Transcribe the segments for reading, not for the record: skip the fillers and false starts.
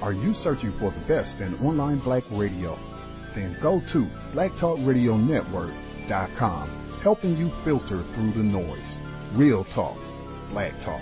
Are you searching for the best in online black radio? Then go to blacktalkradionetwork.com, helping you filter through the noise. Real talk, black talk.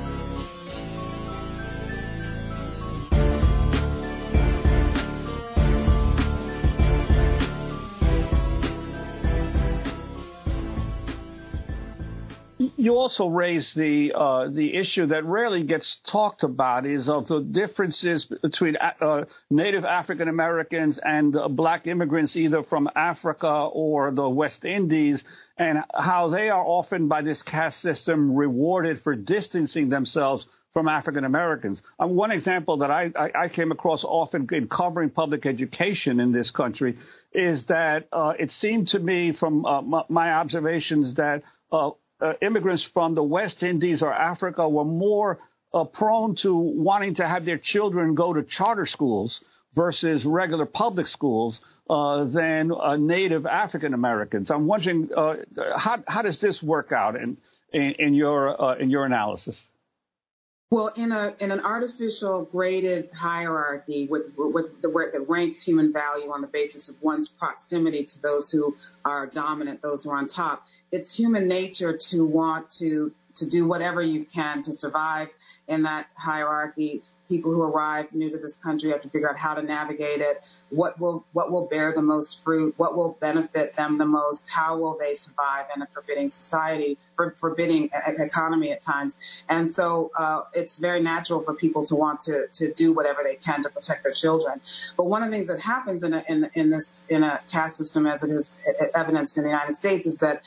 You also raised the issue that rarely gets talked about is of the differences between Native African Americans and black immigrants either from Africa or the West Indies, and how they are often by this caste system rewarded for distancing themselves from African Americans. One example that I came across often in covering public education in this country is that it seemed to me from my observations that immigrants from the West Indies or Africa were more prone to wanting to have their children go to charter schools versus regular public schools than native African Americans. I'm wondering how does this work out in your analysis? Well, in an artificial graded hierarchy that ranks human value on the basis of one's proximity to those who are dominant, those who are on top, it's human nature to want to do whatever you can to survive in that hierarchy. People who arrive new to this country have to figure out how to navigate it, what will bear the most fruit, what will benefit them the most, how will they survive in a forbidding society, forbidding economy at times. And so it's very natural for people to want to do whatever they can to protect their children. But one of the things that happens in a caste system, as it is evidenced in the United States, is that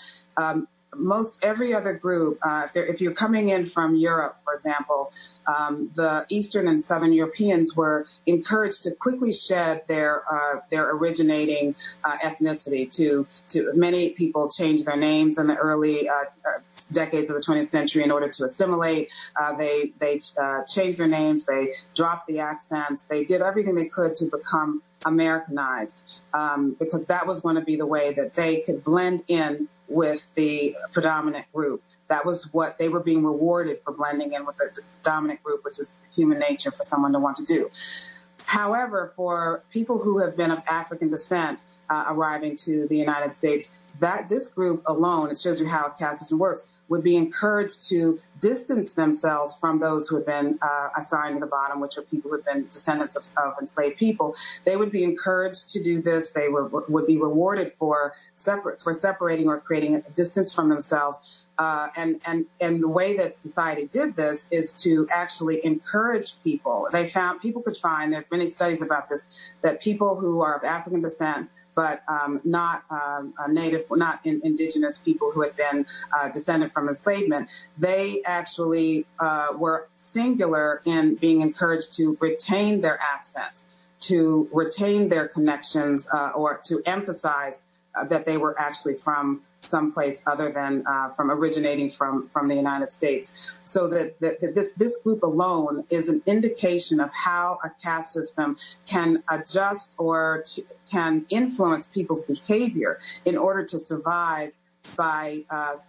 most every other group, if you're coming in from Europe, for example, the Eastern and Southern Europeans were encouraged to quickly shed their originating ethnicity. To many people changed their names in the early decades of the 20th century in order to assimilate. They changed their names. They dropped the accents. They did everything they could to become Americanized, because that was going to be the way that they could blend in with the predominant group. That was what they were being rewarded for, blending in with the dominant group, which is human nature for someone to want to do. However, for people who have been of African descent arriving to the United States, that this group alone, it shows you how a caste system works, would be encouraged to distance themselves from those who have been assigned to the bottom, which are people who have been descendants of enslaved people. They would be encouraged to do this. They would be rewarded for separating or creating a distance from themselves. And the way that society did this is to actually encourage people. People could find, there are many studies about this, that people who are of African descent but not native, not indigenous people who had been descended from enslavement, they actually were singular in being encouraged to retain their accents, to retain their connections, or to emphasize that they were actually from someplace other than from originating from the United States. So that this group alone is an indication of how a caste system can adjust or can influence people's behavior in order to survive by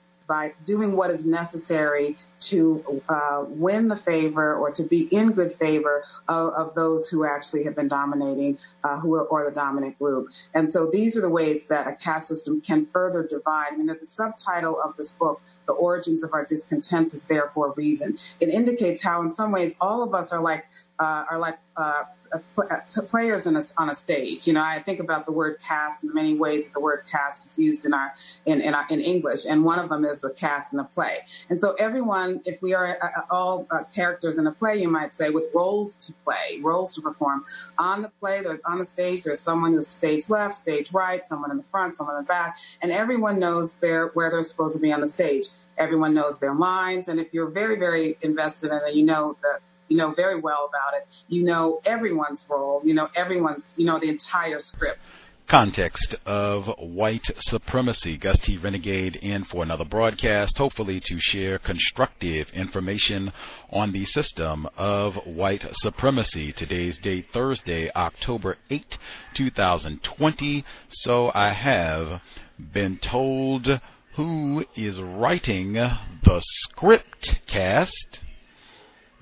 doing what is necessary to win the favor or to be in good favor of those who actually have been dominating, or the dominant group. And so these are the ways that a caste system can further divide. I mean, the subtitle of this book, The Origins of Our Discontents, is there for a reason. It indicates how, in some ways, all of us are like players on a stage. You know, I think about the word cast in the many ways that the word cast is used in English, and one of them is the cast in a play. And so everyone, if we are all characters in a play, you might say, with roles to play, roles to perform on the stage, there's someone who's stage left, stage right, someone in the front, someone in the back, and everyone knows where they're supposed to be on the stage. Everyone knows their lines, and if you're very, very invested in it, you know very well about it. You know everyone's role. You know the entire script. Context of white supremacy. Gus T. Renegade in for another broadcast, hopefully to share constructive information on the system of white supremacy. Today's date, Thursday, October 8, 2020. So I have been told who is writing the script cast.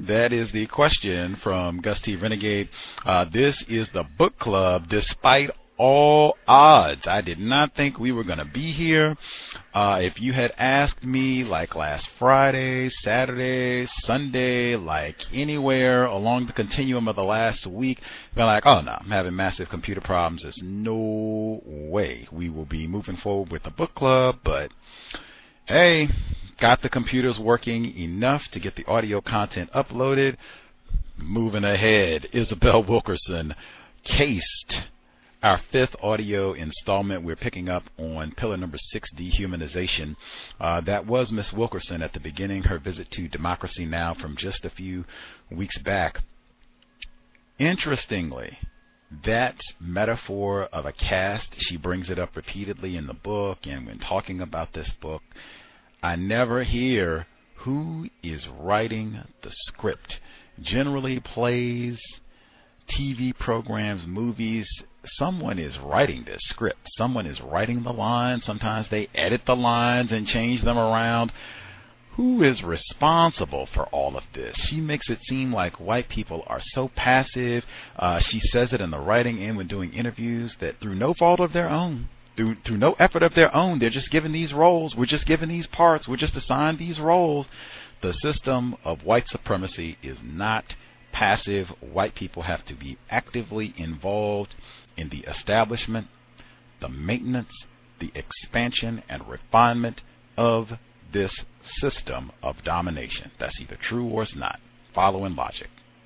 That is the question from Gus T. Renegade. This is the book club despite all odds. I did not think we were going to be here. If you had asked me like last Friday, Saturday, Sunday, like anywhere along the continuum of the last week, been like, oh no, I'm having massive computer problems. There's no way we will be moving forward with the book club. But hey, got the computers working enough to get the audio content uploaded. Moving ahead, Isabel Wilkerson cased our fifth audio installment. We're picking up on pillar number 6, dehumanization. That was Miss Wilkerson at the beginning, her visit to Democracy Now! From just a few weeks back. Interestingly, that metaphor of a caste, she brings it up repeatedly in the book and when talking about this book. I never hear who is writing the script. Generally plays, TV programs, movies, someone is writing this script. Someone is writing the lines. Sometimes they edit the lines and change them around. Who is responsible for all of this? She makes it seem like white people are so passive. She says it in the writing and when doing interviews that through no fault of their own, through no effort of their own, they're just given these roles. We're just given these parts. We're just assigned these roles. The system of white supremacy is not passive. White people have to be actively involved in the establishment, the maintenance, the expansion, and refinement of this system of domination. That's either true or it's not. Following logic.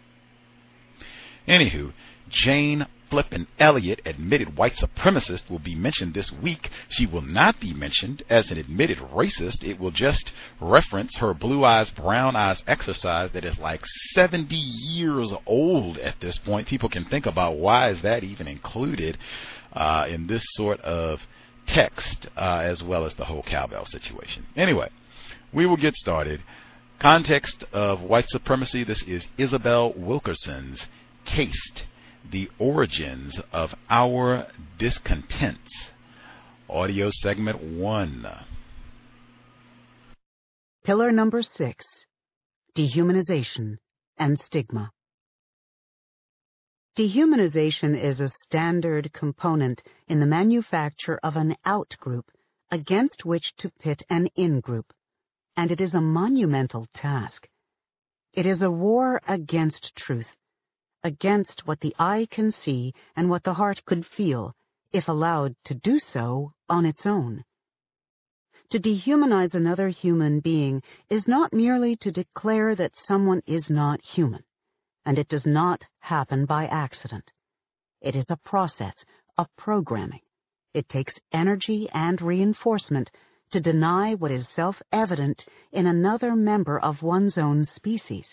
Anywho, Jane Flippin Elliott, admitted white supremacist, will be mentioned this week. She will not be mentioned as an admitted racist. It will just reference her blue eyes, brown eyes exercise that is like 70 years old at this point. People can think about why is that even included in this sort of text, as well as the whole cowbell situation. Anyway, we will get started. Context of white supremacy. This is Isabel Wilkerson's Cased: The Origins of Our Discontents. Audio segment 1. Pillar number 6, dehumanization and stigma. Dehumanization is a standard component in the manufacture of an out-group against which to pit an in-group, and it is a monumental task. It is a war against truth, against what the eye can see and what the heart could feel, if allowed to do so on its own. To dehumanize another human being is not merely to declare that someone is not human, and it does not happen by accident. It is a process, a programming. It takes energy and reinforcement to deny what is self-evident in another member of one's own species.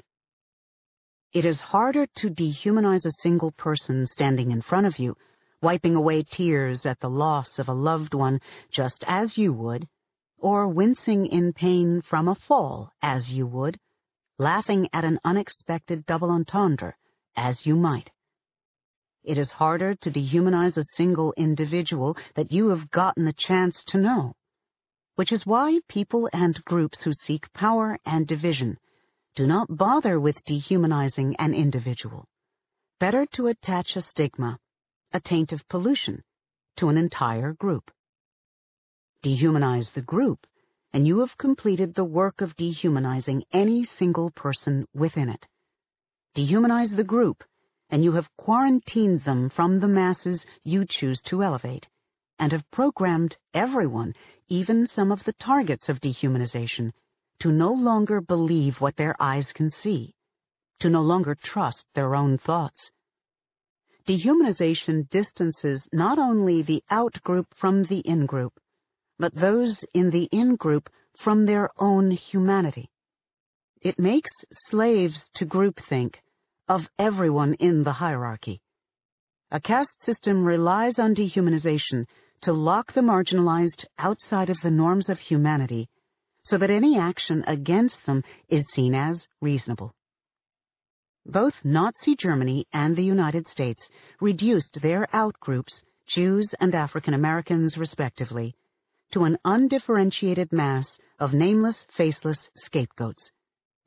It is harder to dehumanize a single person standing in front of you, wiping away tears at the loss of a loved one just as you would, or wincing in pain from a fall as you would, laughing at an unexpected double entendre as you might. It is harder to dehumanize a single individual that you have gotten the chance to know, which is why people and groups who seek power and division do not bother with dehumanizing an individual. Better to attach a stigma, a taint of pollution, to an entire group. Dehumanize the group, and you have completed the work of dehumanizing any single person within it. Dehumanize the group, and you have quarantined them from the masses you choose to elevate, and have programmed everyone, even some of the targets of dehumanization, to no longer believe what their eyes can see, to no longer trust their own thoughts. Dehumanization distances not only the out-group from the in-group, but those in the in-group from their own humanity. It makes slaves to groupthink of everyone in the hierarchy. A caste system relies on dehumanization to lock the marginalized outside of the norms of humanity, so that any action against them is seen as reasonable. Both Nazi Germany and the United States reduced their outgroups, Jews and African Americans respectively, to an undifferentiated mass of nameless, faceless scapegoats.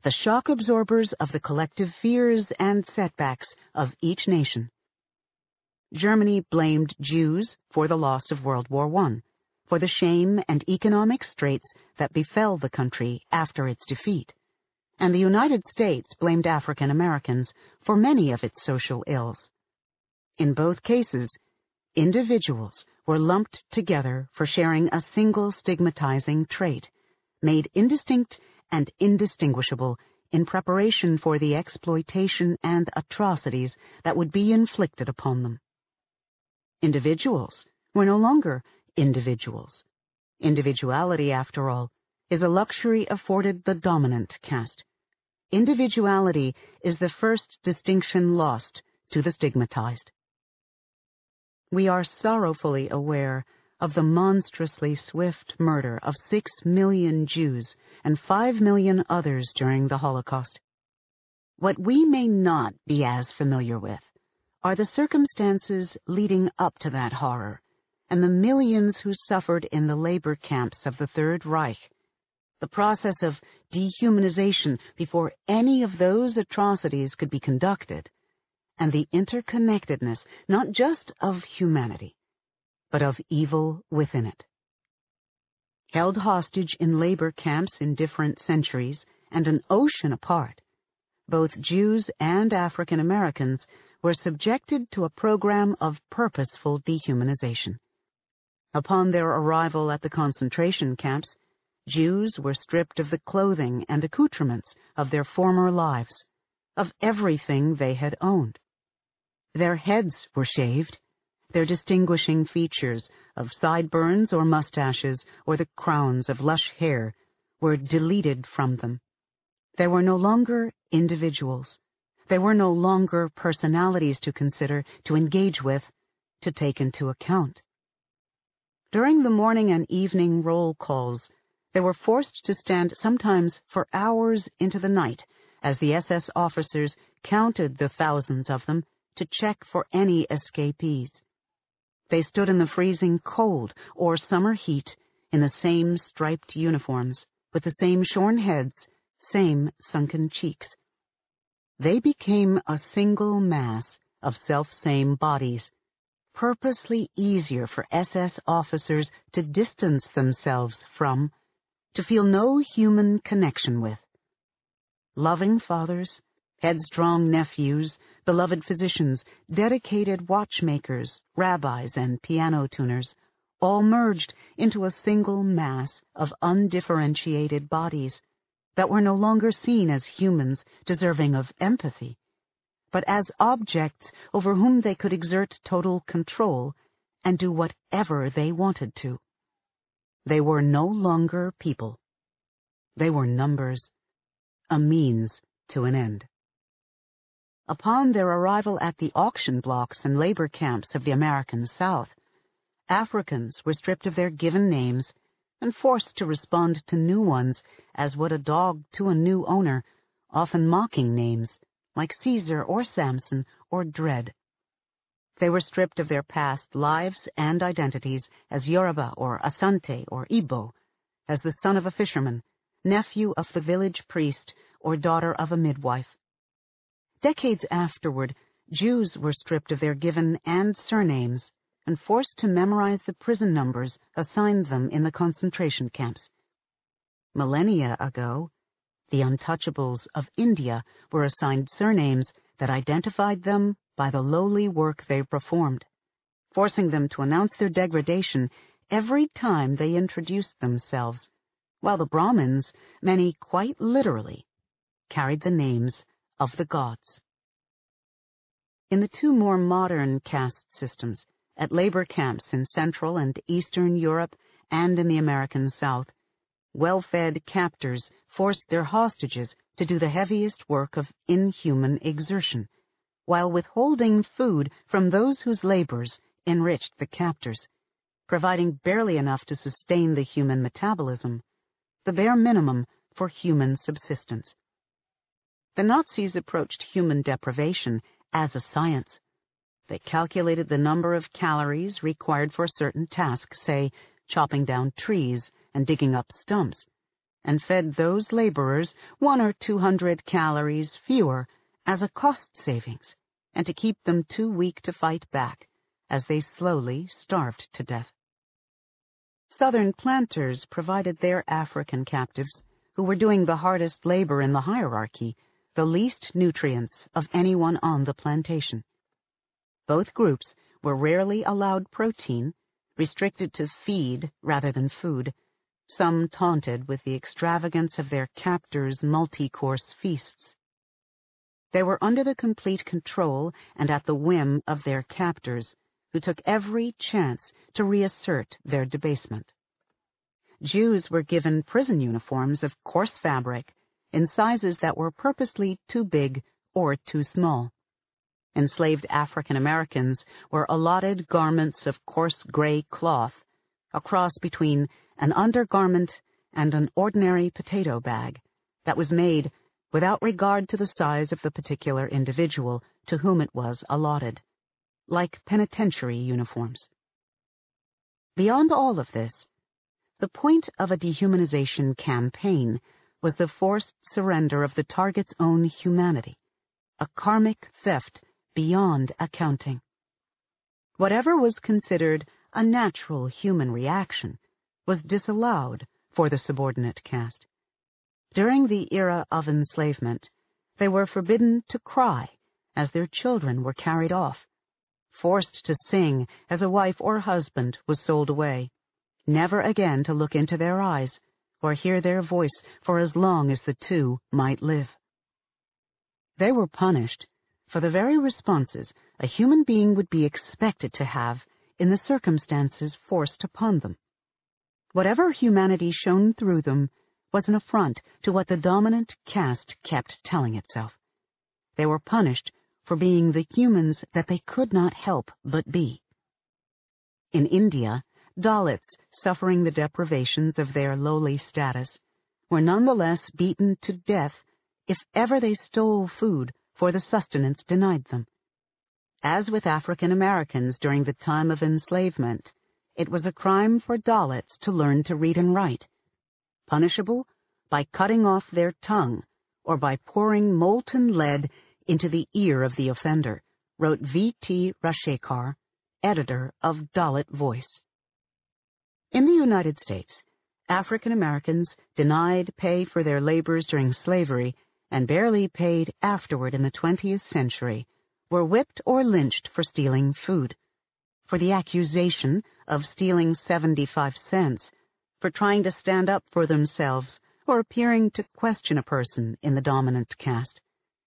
the shock absorbers of the collective fears and setbacks of each nation. Germany blamed Jews for the loss of World War I, for the shame and economic straits that befell the country after its defeat, and the United States blamed African Americans for many of its social ills. In both cases, individuals were lumped together for sharing a single stigmatizing trait, made indistinct and indistinguishable in preparation for the exploitation and atrocities that would be inflicted upon them. Individuals were no longer individuals. Individuality, after all, is a luxury afforded the dominant caste. Individuality is the first distinction lost to the stigmatized. We are sorrowfully aware of the monstrously swift murder of 6 million Jews and 5 million others during the Holocaust. What we may not be as familiar with are the circumstances leading up to that horror, and the millions who suffered in the labor camps of the Third Reich, the process of dehumanization before any of those atrocities could be conducted, and the interconnectedness not just of humanity, but of evil within it. Held hostage in labor camps in different centuries and an ocean apart, both Jews and African Americans were subjected to a program of purposeful dehumanization. Upon their arrival at the concentration camps, Jews were stripped of the clothing and accoutrements of their former lives, of everything they had owned. Their heads were shaved, their distinguishing features of sideburns or mustaches or the crowns of lush hair were deleted from them. They were no longer individuals. They were no longer personalities to consider, to engage with, to take into account. During the morning and evening roll calls, they were forced to stand sometimes for hours into the night as the SS officers counted the thousands of them to check for any escapees. They stood in the freezing cold or summer heat in the same striped uniforms, with the same shorn heads, same sunken cheeks. They became a single mass of self-same bodies, purposely easier for SS officers to distance themselves from, to feel no human connection with. Loving fathers, headstrong nephews, beloved physicians, dedicated watchmakers, rabbis, and piano tuners, all merged into a single mass of undifferentiated bodies that were no longer seen as humans deserving of empathy, but as objects over whom they could exert total control and do whatever they wanted to. They were no longer people. They were numbers, a means to an end. Upon their arrival at the auction blocks and labor camps of the American South, Africans were stripped of their given names and forced to respond to new ones as would a dog to a new owner, often mocking names like Caesar or Samson or Dread. They were stripped of their past lives and identities as Yoruba or Asante or Igbo, as the son of a fisherman, nephew of the village priest, or daughter of a midwife. Decades afterward, Jews were stripped of their given and surnames and forced to memorize the prison numbers assigned them in the concentration camps. Millennia ago, the untouchables of India were assigned surnames that identified them by the lowly work they performed, forcing them to announce their degradation every time they introduced themselves, while the Brahmins, many quite literally, carried the names of the gods. In the two more modern caste systems, at labor camps in Central and Eastern Europe and in the American South, well-fed captors forced their hostages to do the heaviest work of inhuman exertion, while withholding food from those whose labors enriched the captors, providing barely enough to sustain the human metabolism, the bare minimum for human subsistence. The Nazis approached human deprivation as a science. They calculated the number of calories required for a certain task, say, chopping down trees and digging up stumps, and fed those laborers 100 or 200 calories fewer as a cost savings, and to keep them too weak to fight back, as they slowly starved to death. Southern planters provided their African captives, who were doing the hardest labor in the hierarchy, the least nutrients of anyone on the plantation. Both groups were rarely allowed protein, restricted to feed rather than food, some taunted with the extravagance of their captors' multi-course feasts. They were under the complete control and at the whim of their captors, who took every chance to reassert their debasement. Jews were given prison uniforms of coarse fabric in sizes that were purposely too big or too small. Enslaved African Americans were allotted garments of coarse gray cloth, a cross between an undergarment and an ordinary potato bag, that was made without regard to the size of the particular individual to whom it was allotted, like penitentiary uniforms. Beyond all of this, the point of a dehumanization campaign was the forced surrender of the target's own humanity, a karmic theft beyond accounting. Whatever was considered a natural human reaction was disallowed for the subordinate caste. During the era of enslavement, they were forbidden to cry as their children were carried off, forced to sing as a wife or husband was sold away, never again to look into their eyes or hear their voice for as long as the two might live. They were punished for the very responses a human being would be expected to have in the circumstances forced upon them. Whatever humanity shone through them was an affront to what the dominant caste kept telling itself. They were punished for being the humans that they could not help but be. In India, Dalits, suffering the deprivations of their lowly status, were nonetheless beaten to death if ever they stole food for the sustenance denied them. As with African Americans during the time of enslavement, it was a crime for Dalits to learn to read and write, punishable by cutting off their tongue or by pouring molten lead into the ear of the offender, wrote V.T. Rashekar, editor of Dalit Voice. In the United States, African Americans denied pay for their labors during slavery and barely paid afterward in the 20th century were whipped or lynched for stealing food, for the accusation of stealing 75 cents, for trying to stand up for themselves or appearing to question a person in the dominant caste.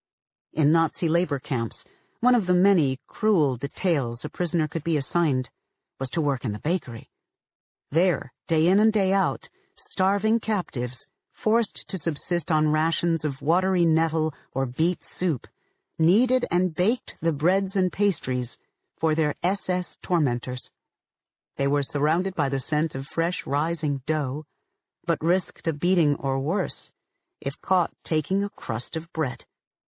In Nazi labor camps, one of the many cruel details a prisoner could be assigned was to work in the bakery. There, day in and day out, starving captives, forced to subsist on rations of watery nettle or beet soup, kneaded and baked the breads and pastries for their SS tormentors. They were surrounded by the scent of fresh rising dough, but risked a beating or worse if caught taking a crust of bread.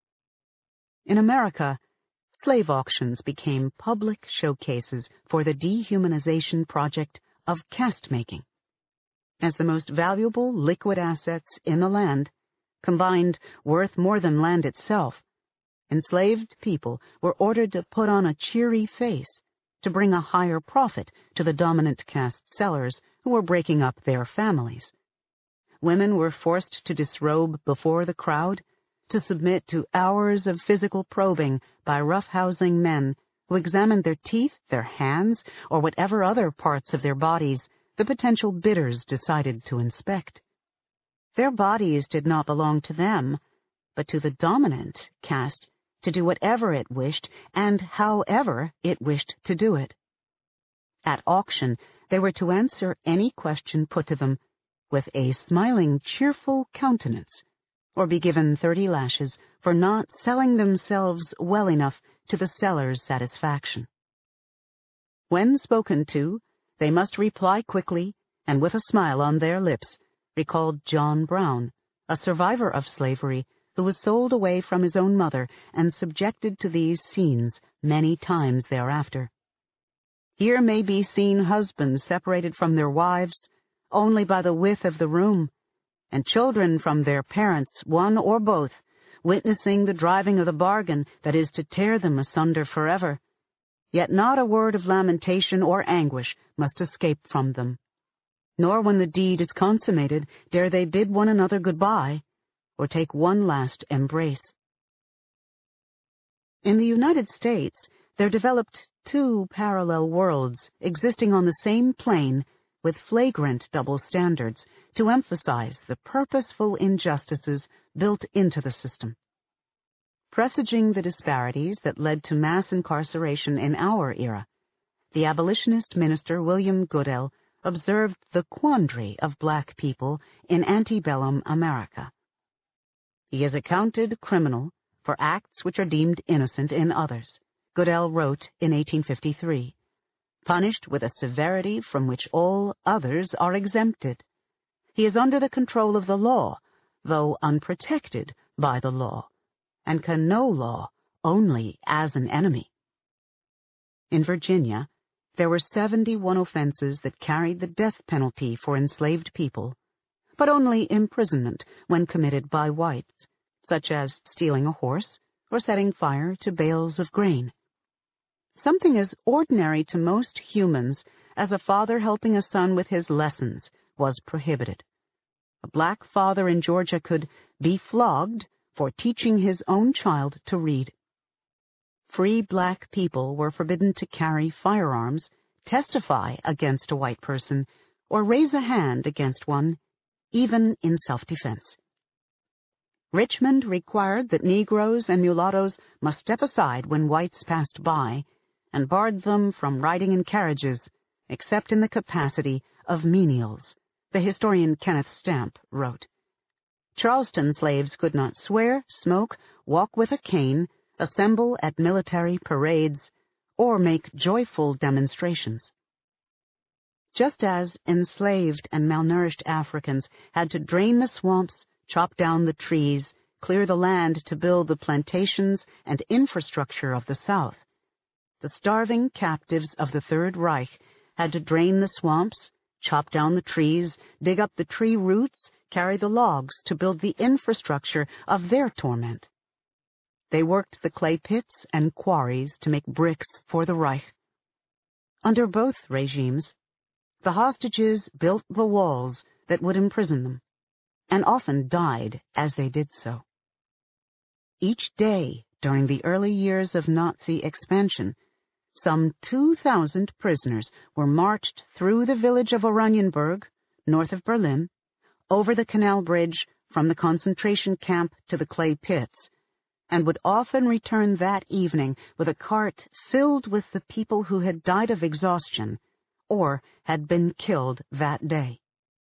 In America, slave auctions became public showcases for the dehumanization project of caste-making. As the most valuable liquid assets in the land, combined worth more than land itself, enslaved people were ordered to put on a cheery face to bring a higher profit to the dominant caste sellers who were breaking up their families. Women were forced to disrobe before the crowd, to submit to hours of physical probing by roughhousing men who examined their teeth, their hands, or whatever other parts of their bodies the potential bidders decided to inspect. Their bodies did not belong to them, but to the dominant caste to do whatever it wished and however it wished to do it. At auction, they were to answer any question put to them with a smiling, cheerful countenance, or be given 30 lashes for not selling themselves well enough to the seller's satisfaction. When spoken to, they must reply quickly and with a smile on their lips, recalled John Brown, a survivor of slavery who was sold away from his own mother and subjected to these scenes many times thereafter. Here may be seen husbands separated from their wives only by the width of the room, and children from their parents, one or both, witnessing the driving of the bargain that is to tear them asunder forever. Yet not a word of lamentation or anguish must escape from them. Nor when the deed is consummated dare they bid one another goodbye, or take one last embrace. In the United States, there developed two parallel worlds existing on the same plane with flagrant double standards to emphasize the purposeful injustices built into the system. Presaging the disparities that led to mass incarceration in our era, the abolitionist minister William Goodell observed the quandary of black people in antebellum America. He is accounted criminal for acts which are deemed innocent in others, Goodell wrote in 1853, punished with a severity from which all others are exempted. He is under the control of the law, though unprotected by the law, and can know law only as an enemy. In Virginia, there were 71 offenses that carried the death penalty for enslaved people, but only imprisonment when committed by whites, such as stealing a horse or setting fire to bales of grain. Something as ordinary to most humans as a father helping a son with his lessons was prohibited. A black father in Georgia could be flogged for teaching his own child to read. Free black people were forbidden to carry firearms, testify against a white person, or raise a hand against one, even in self-defense. Richmond required that Negroes and mulattoes must step aside when whites passed by, and barred them from riding in carriages, except in the capacity of menials, the historian Kenneth Stamp wrote. Charleston slaves could not swear, smoke, walk with a cane, assemble at military parades, or make joyful demonstrations. Just as enslaved and malnourished Africans had to drain the swamps, chop down the trees, clear the land to build the plantations and infrastructure of the South, the starving captives of the Third Reich had to drain the swamps, chop down the trees, dig up the tree roots, carry the logs to build the infrastructure of their torment. They worked the clay pits and quarries to make bricks for the Reich. Under both regimes, the hostages built the walls that would imprison them, and often died as they did so. Each day during the early years of Nazi expansion, some 2,000 prisoners were marched through the village of Oranienburg, north of Berlin, over the canal bridge from the concentration camp to the clay pits, and would often return that evening with a cart filled with the people who had died of exhaustion or had been killed that day.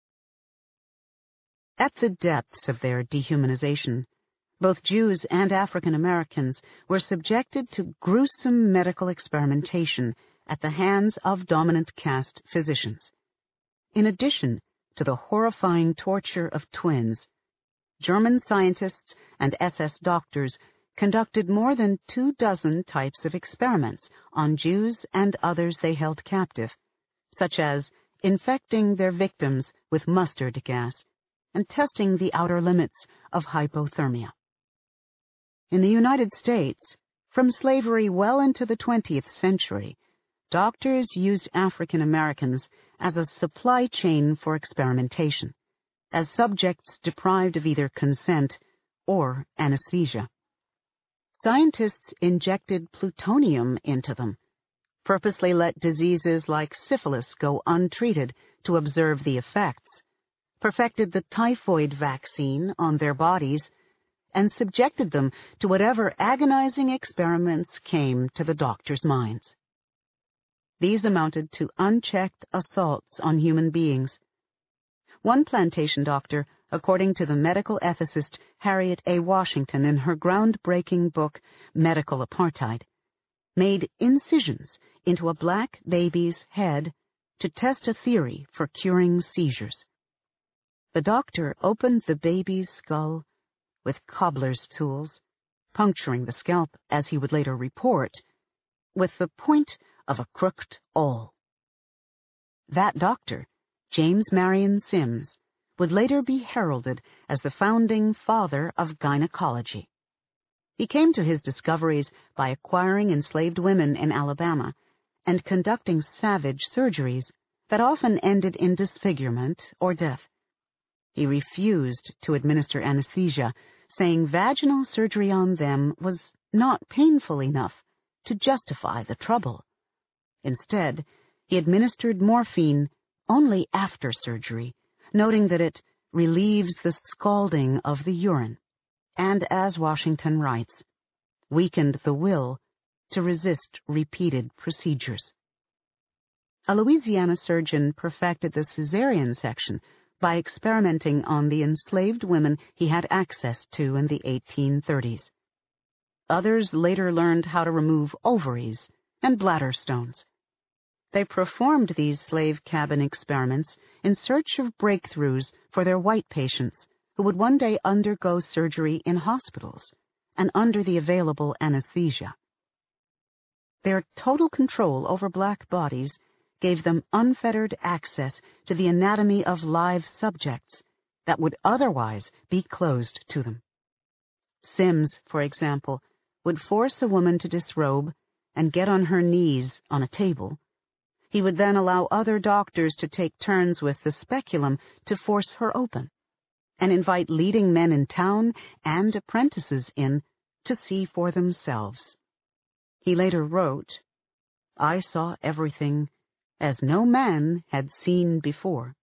At the depths of their dehumanization, both Jews and African Americans were subjected to gruesome medical experimentation at the hands of dominant caste physicians. In addition to the horrifying torture of twins, German scientists and SS doctors conducted more than 24 types of experiments on Jews and others they held captive, such as infecting their victims with mustard gas and testing the outer limits of hypothermia. In the United States, from slavery well into the 20th century, doctors used African Americans as a supply chain for experimentation, as subjects deprived of either consent or anesthesia. Scientists injected plutonium into them, purposely let diseases like syphilis go untreated to observe the effects, perfected the typhoid vaccine on their bodies, and subjected them to whatever agonizing experiments came to the doctors' minds. These amounted to unchecked assaults on human beings. One plantation doctor, according to the medical ethicist Harriet A. Washington in her groundbreaking book, Medical Apartheid, made incisions into a black baby's head to test a theory for curing seizures. The doctor opened the baby's skull with cobbler's tools, puncturing the scalp, as he would later report, with the point of a crooked awl. That doctor, James Marion Sims, would later be heralded as the founding father of gynecology. He came to his discoveries by acquiring enslaved women in Alabama and conducting savage surgeries that often ended in disfigurement or death. He refused to administer anesthesia, saying vaginal surgery on them was not painful enough to justify the trouble. Instead, he administered morphine only after surgery, noting that it relieves the scalding of the urine, and, as Washington writes, weakened the will to resist repeated procedures. A Louisiana surgeon perfected the cesarean section by experimenting on the enslaved women he had access to in the 1830s. Others later learned how to remove ovaries and bladder stones. They performed these slave cabin experiments in search of breakthroughs for their white patients who would one day undergo surgery in hospitals and under the available anesthesia. Their total control over black bodies gave them unfettered access to the anatomy of live subjects that would otherwise be closed to them. Sims, for example, would force a woman to disrobe and get on her knees on a table. He would then allow other doctors to take turns with the speculum to force her open, and invite leading men in town and apprentices in to see for themselves. He later wrote, "I saw everything as no man had seen before."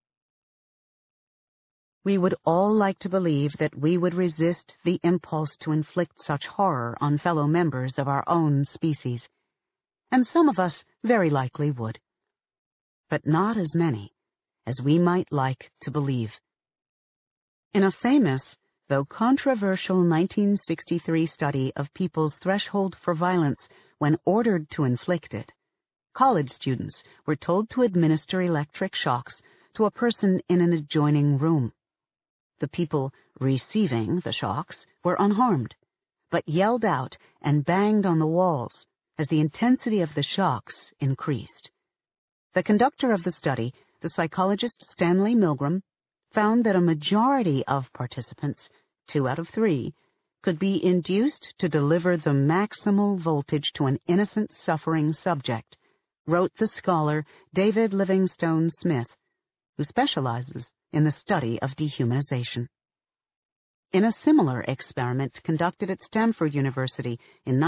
We would all like to believe that we would resist the impulse to inflict such horror on fellow members of our own species, and some of us very likely would, but not as many as we might like to believe. In a famous, though controversial 1963 study of people's threshold for violence when ordered to inflict it, college students were told to administer electric shocks to a person in an adjoining room. The people receiving the shocks were unharmed, but yelled out and banged on the walls as the intensity of the shocks increased. The conductor of the study, the psychologist Stanley Milgram, found that a majority of participants, 2 out of 3, could be induced to deliver the maximal voltage to an innocent suffering subject, wrote the scholar David Livingstone Smith, who specializes in the study of dehumanization. In a similar experiment conducted at Stanford University in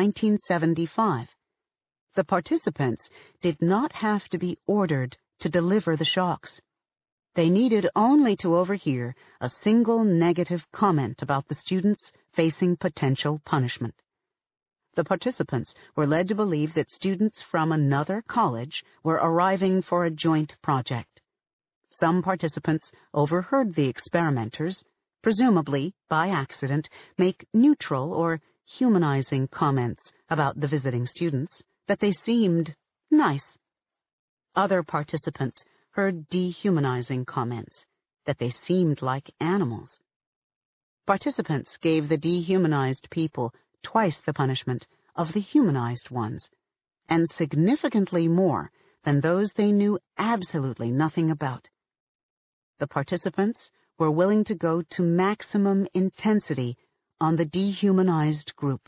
1975, the participants did not have to be ordered to deliver the shocks. They needed only to overhear a single negative comment about the students facing potential punishment. The participants were led to believe that students from another college were arriving for a joint project. Some participants overheard the experimenters, presumably by accident, make neutral or humanizing comments about the visiting students, that they seemed nice. Other participants heard dehumanizing comments, that they seemed like animals. Participants gave the dehumanized people twice the punishment of the humanized ones, and significantly more than those they knew absolutely nothing about. The participants were willing to go to maximum intensity on the dehumanized group.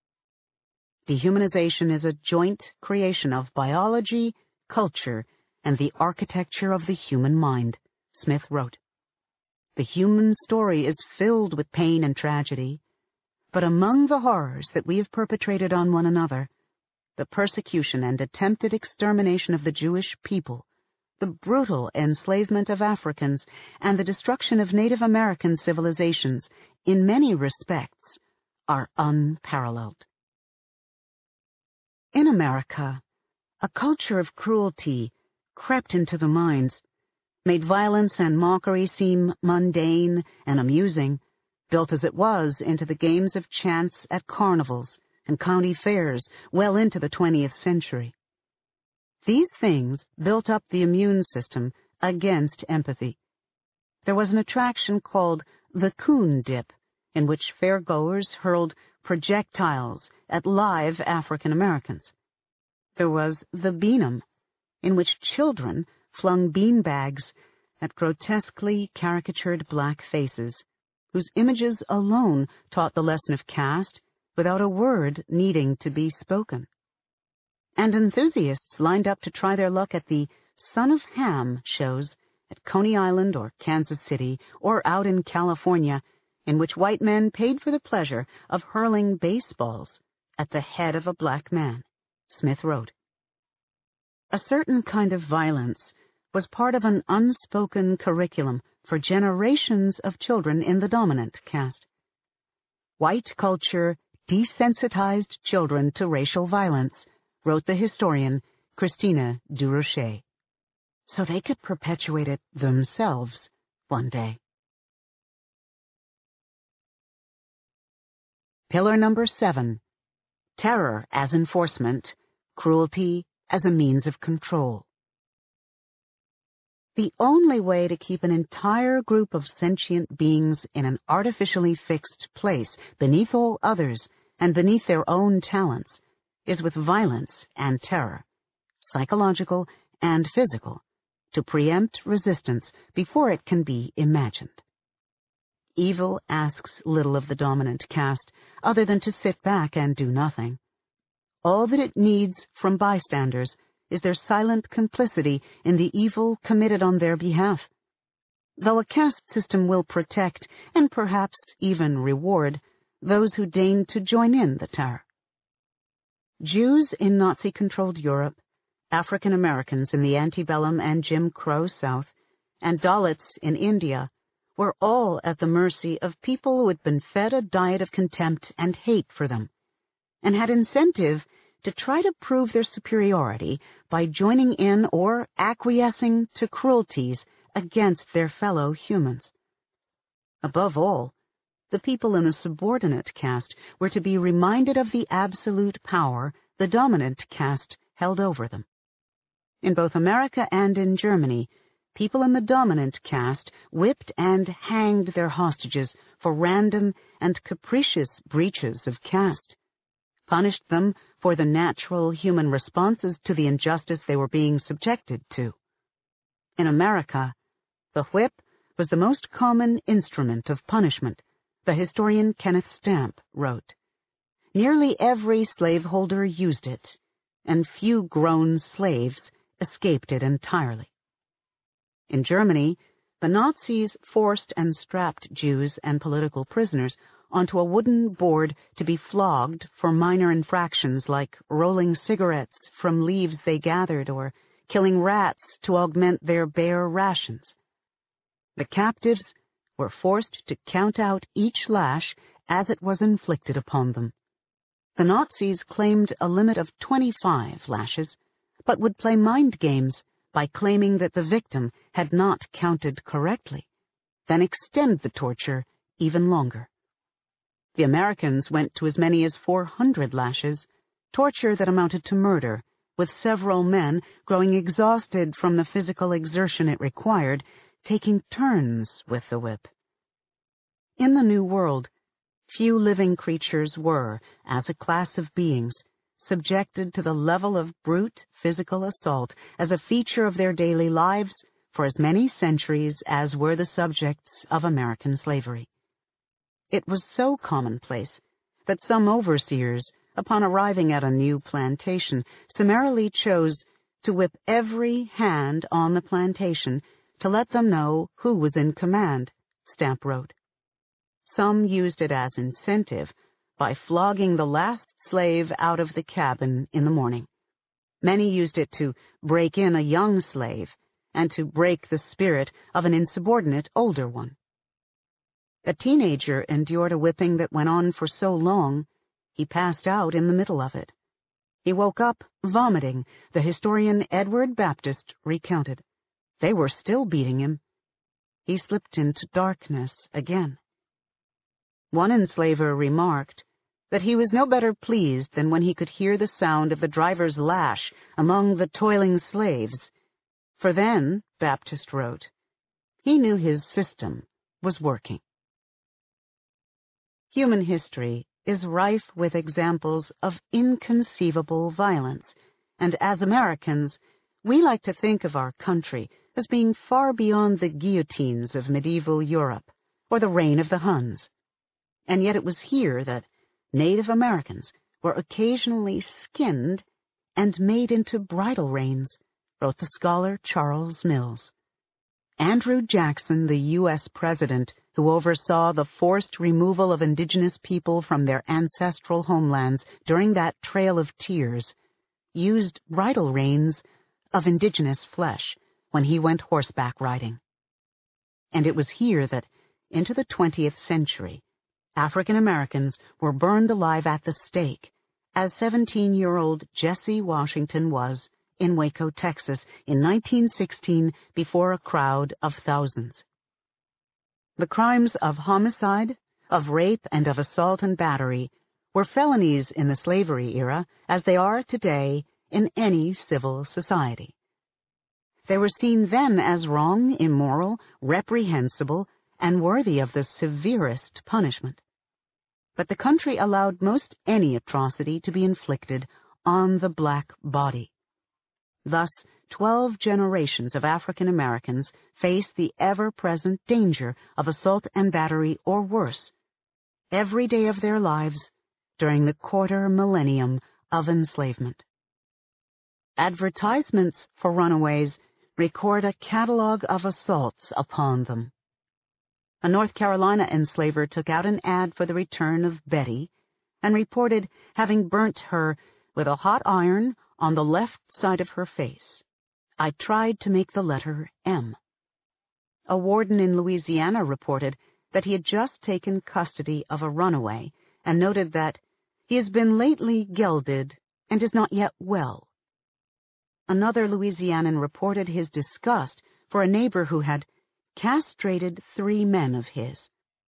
Dehumanization is a joint creation of biology, culture, and the architecture of the human mind, Smith wrote. The human story is filled with pain and tragedy, but among the horrors that we have perpetrated on one another, the persecution and attempted extermination of the Jewish people, the brutal enslavement of Africans, and the destruction of Native American civilizations, in many respects, are unparalleled. In America, a culture of cruelty crept into the minds, made violence and mockery seem mundane and amusing, built as it was into the games of chance at carnivals and county fairs well into the 20th century. These things built up the immune system against empathy. There was an attraction called the coon dip, in which fairgoers hurled projectiles at live African Americans. There was the beanum, in which children flung beanbags at grotesquely caricatured black faces, whose images alone taught the lesson of caste without a word needing to be spoken. And enthusiasts lined up to try their luck at the Son of Ham shows at Coney Island or Kansas City or out in California, in which white men paid for the pleasure of hurling baseballs at the head of a black man, Smith wrote. A certain kind of violence was part of an unspoken curriculum for generations of children in the dominant caste. White culture desensitized children to racial violence, wrote the historian Christina Durocher, so they could perpetuate it themselves one day. Pillar number 7. Terror as enforcement, cruelty as a means of control. The only way to keep an entire group of sentient beings in an artificially fixed place beneath all others and beneath their own talents is with violence and terror, psychological and physical, to preempt resistance before it can be imagined. Evil asks little of the dominant caste other than to sit back and do nothing. All that it needs from bystanders is their silent complicity in the evil committed on their behalf. Though a caste system will protect and perhaps even reward those who deign to join in the terror. Jews in Nazi-controlled Europe, African Americans in the antebellum and Jim Crow South, and Dalits in India were all at the mercy of people who had been fed a diet of contempt and hate for them, and had incentive to try to prove their superiority by joining in or acquiescing to cruelties against their fellow humans. Above all, the people in the subordinate caste were to be reminded of the absolute power the dominant caste held over them. In both America and in Germany, people in the dominant caste whipped and hanged their hostages for random and capricious breaches of caste, punished them for the natural human responses to the injustice they were being subjected to. In America, the whip was the most common instrument of punishment, the historian Kenneth Stamp wrote. Nearly every slaveholder used it, and few grown slaves escaped it entirely. In Germany, the Nazis forced and strapped Jews and political prisoners onto a wooden board to be flogged for minor infractions like rolling cigarettes from leaves they gathered or killing rats to augment their bare rations. The captives were forced to count out each lash as it was inflicted upon them. The Nazis claimed a limit of 25 lashes, but would play mind games by claiming that the victim had not counted correctly, then extend the torture even longer. The Americans went to as many as 400 lashes, torture that amounted to murder, with several men growing exhausted from the physical exertion it required, taking turns with the whip. In the New World, few living creatures were, as a class of beings, subjected to the level of brute physical assault as a feature of their daily lives for as many centuries as were the subjects of American slavery. It was so commonplace that some overseers, upon arriving at a new plantation, summarily chose to whip every hand on the plantation to let them know who was in command, Stamp wrote. Some used it as incentive by flogging the last slave out of the cabin in the morning. Many used it to break in a young slave and to break the spirit of an insubordinate older one. A teenager endured a whipping that went on for so long, he passed out in the middle of it. He woke up vomiting, the historian Edward Baptist recounted. They were still beating him. He slipped into darkness again. One enslaver remarked that he was no better pleased than when he could hear the sound of the driver's lash among the toiling slaves. For then, Baptist wrote, he knew his system was working. Human history is rife with examples of inconceivable violence, and as Americans, we like to think of our country as being far beyond the guillotines of medieval Europe or the reign of the Huns. And yet it was here that Native Americans were occasionally skinned and made into bridle reins, wrote the scholar Charles Mills. Andrew Jackson, the U.S. president who oversaw the forced removal of indigenous people from their ancestral homelands during that Trail of Tears, used bridle reins of indigenous flesh when he went horseback riding. And it was here that, into the 20th century, African Americans were burned alive at the stake, as 17-year-old Jesse Washington was in Waco, Texas, in 1916 before a crowd of thousands. The crimes of homicide, of rape, and of assault and battery were felonies in the slavery era, as they are today in any civil society. They were seen then as wrong, immoral, reprehensible, and worthy of the severest punishment. But the country allowed most any atrocity to be inflicted on the black body. Thus, 12 generations of African Americans face the ever-present danger of assault and battery or worse, every day of their lives during the quarter millennium of enslavement. Advertisements for runaways record a catalog of assaults upon them. A North Carolina enslaver took out an ad for the return of Betty and reported having burnt her with a hot iron on the left side of her face. I tried to make the letter M. A warden in Louisiana reported that he had just taken custody of a runaway and noted that he has been lately gelded and is not yet well. Another Louisianan reported his disgust for a neighbor who had castrated 3 men of his.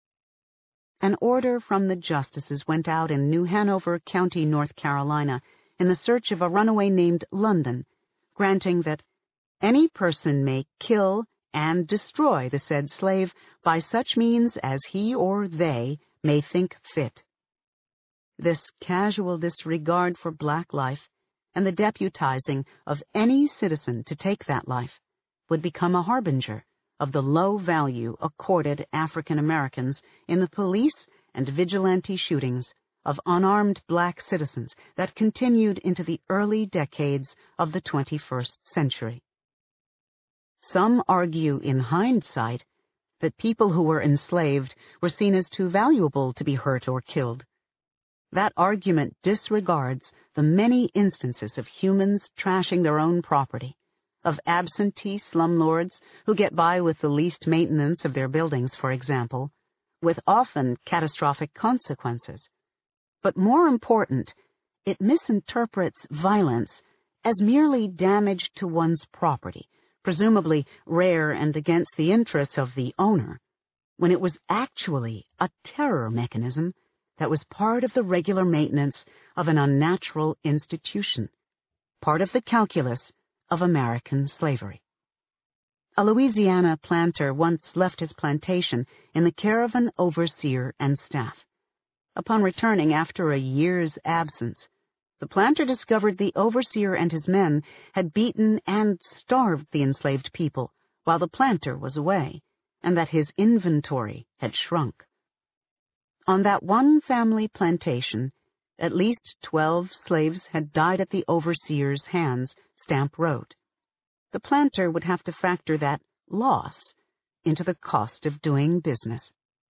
An order from the justices went out in New Hanover County, North Carolina, in the search of a runaway named London, granting that any person may kill and destroy the said slave by such means as he or they may think fit. This casual disregard for black life and the deputizing of any citizen to take that life would become a harbinger of the low value accorded African Americans in the police and vigilante shootings of unarmed black citizens that continued into the early decades of the 21st century. Some argue in hindsight that people who were enslaved were seen as too valuable to be hurt or killed. That argument disregards the many instances of humans trashing their own property, of absentee slumlords who get by with the least maintenance of their buildings, for example, with often catastrophic consequences. But more important, it misinterprets violence as merely damage to one's property, presumably rare and against the interests of the owner, when it was actually a terror mechanism that was part of the regular maintenance of an unnatural institution, part of the calculus of American slavery. A Louisiana planter once left his plantation in the care of an overseer and staff. Upon returning after a year's absence, the planter discovered the overseer and his men had beaten and starved the enslaved people while the planter was away, and that his inventory had shrunk. On that one family plantation, at least 12 slaves had died at the overseer's hands, Stamp wrote. The planter would have to factor that loss into the cost of doing business.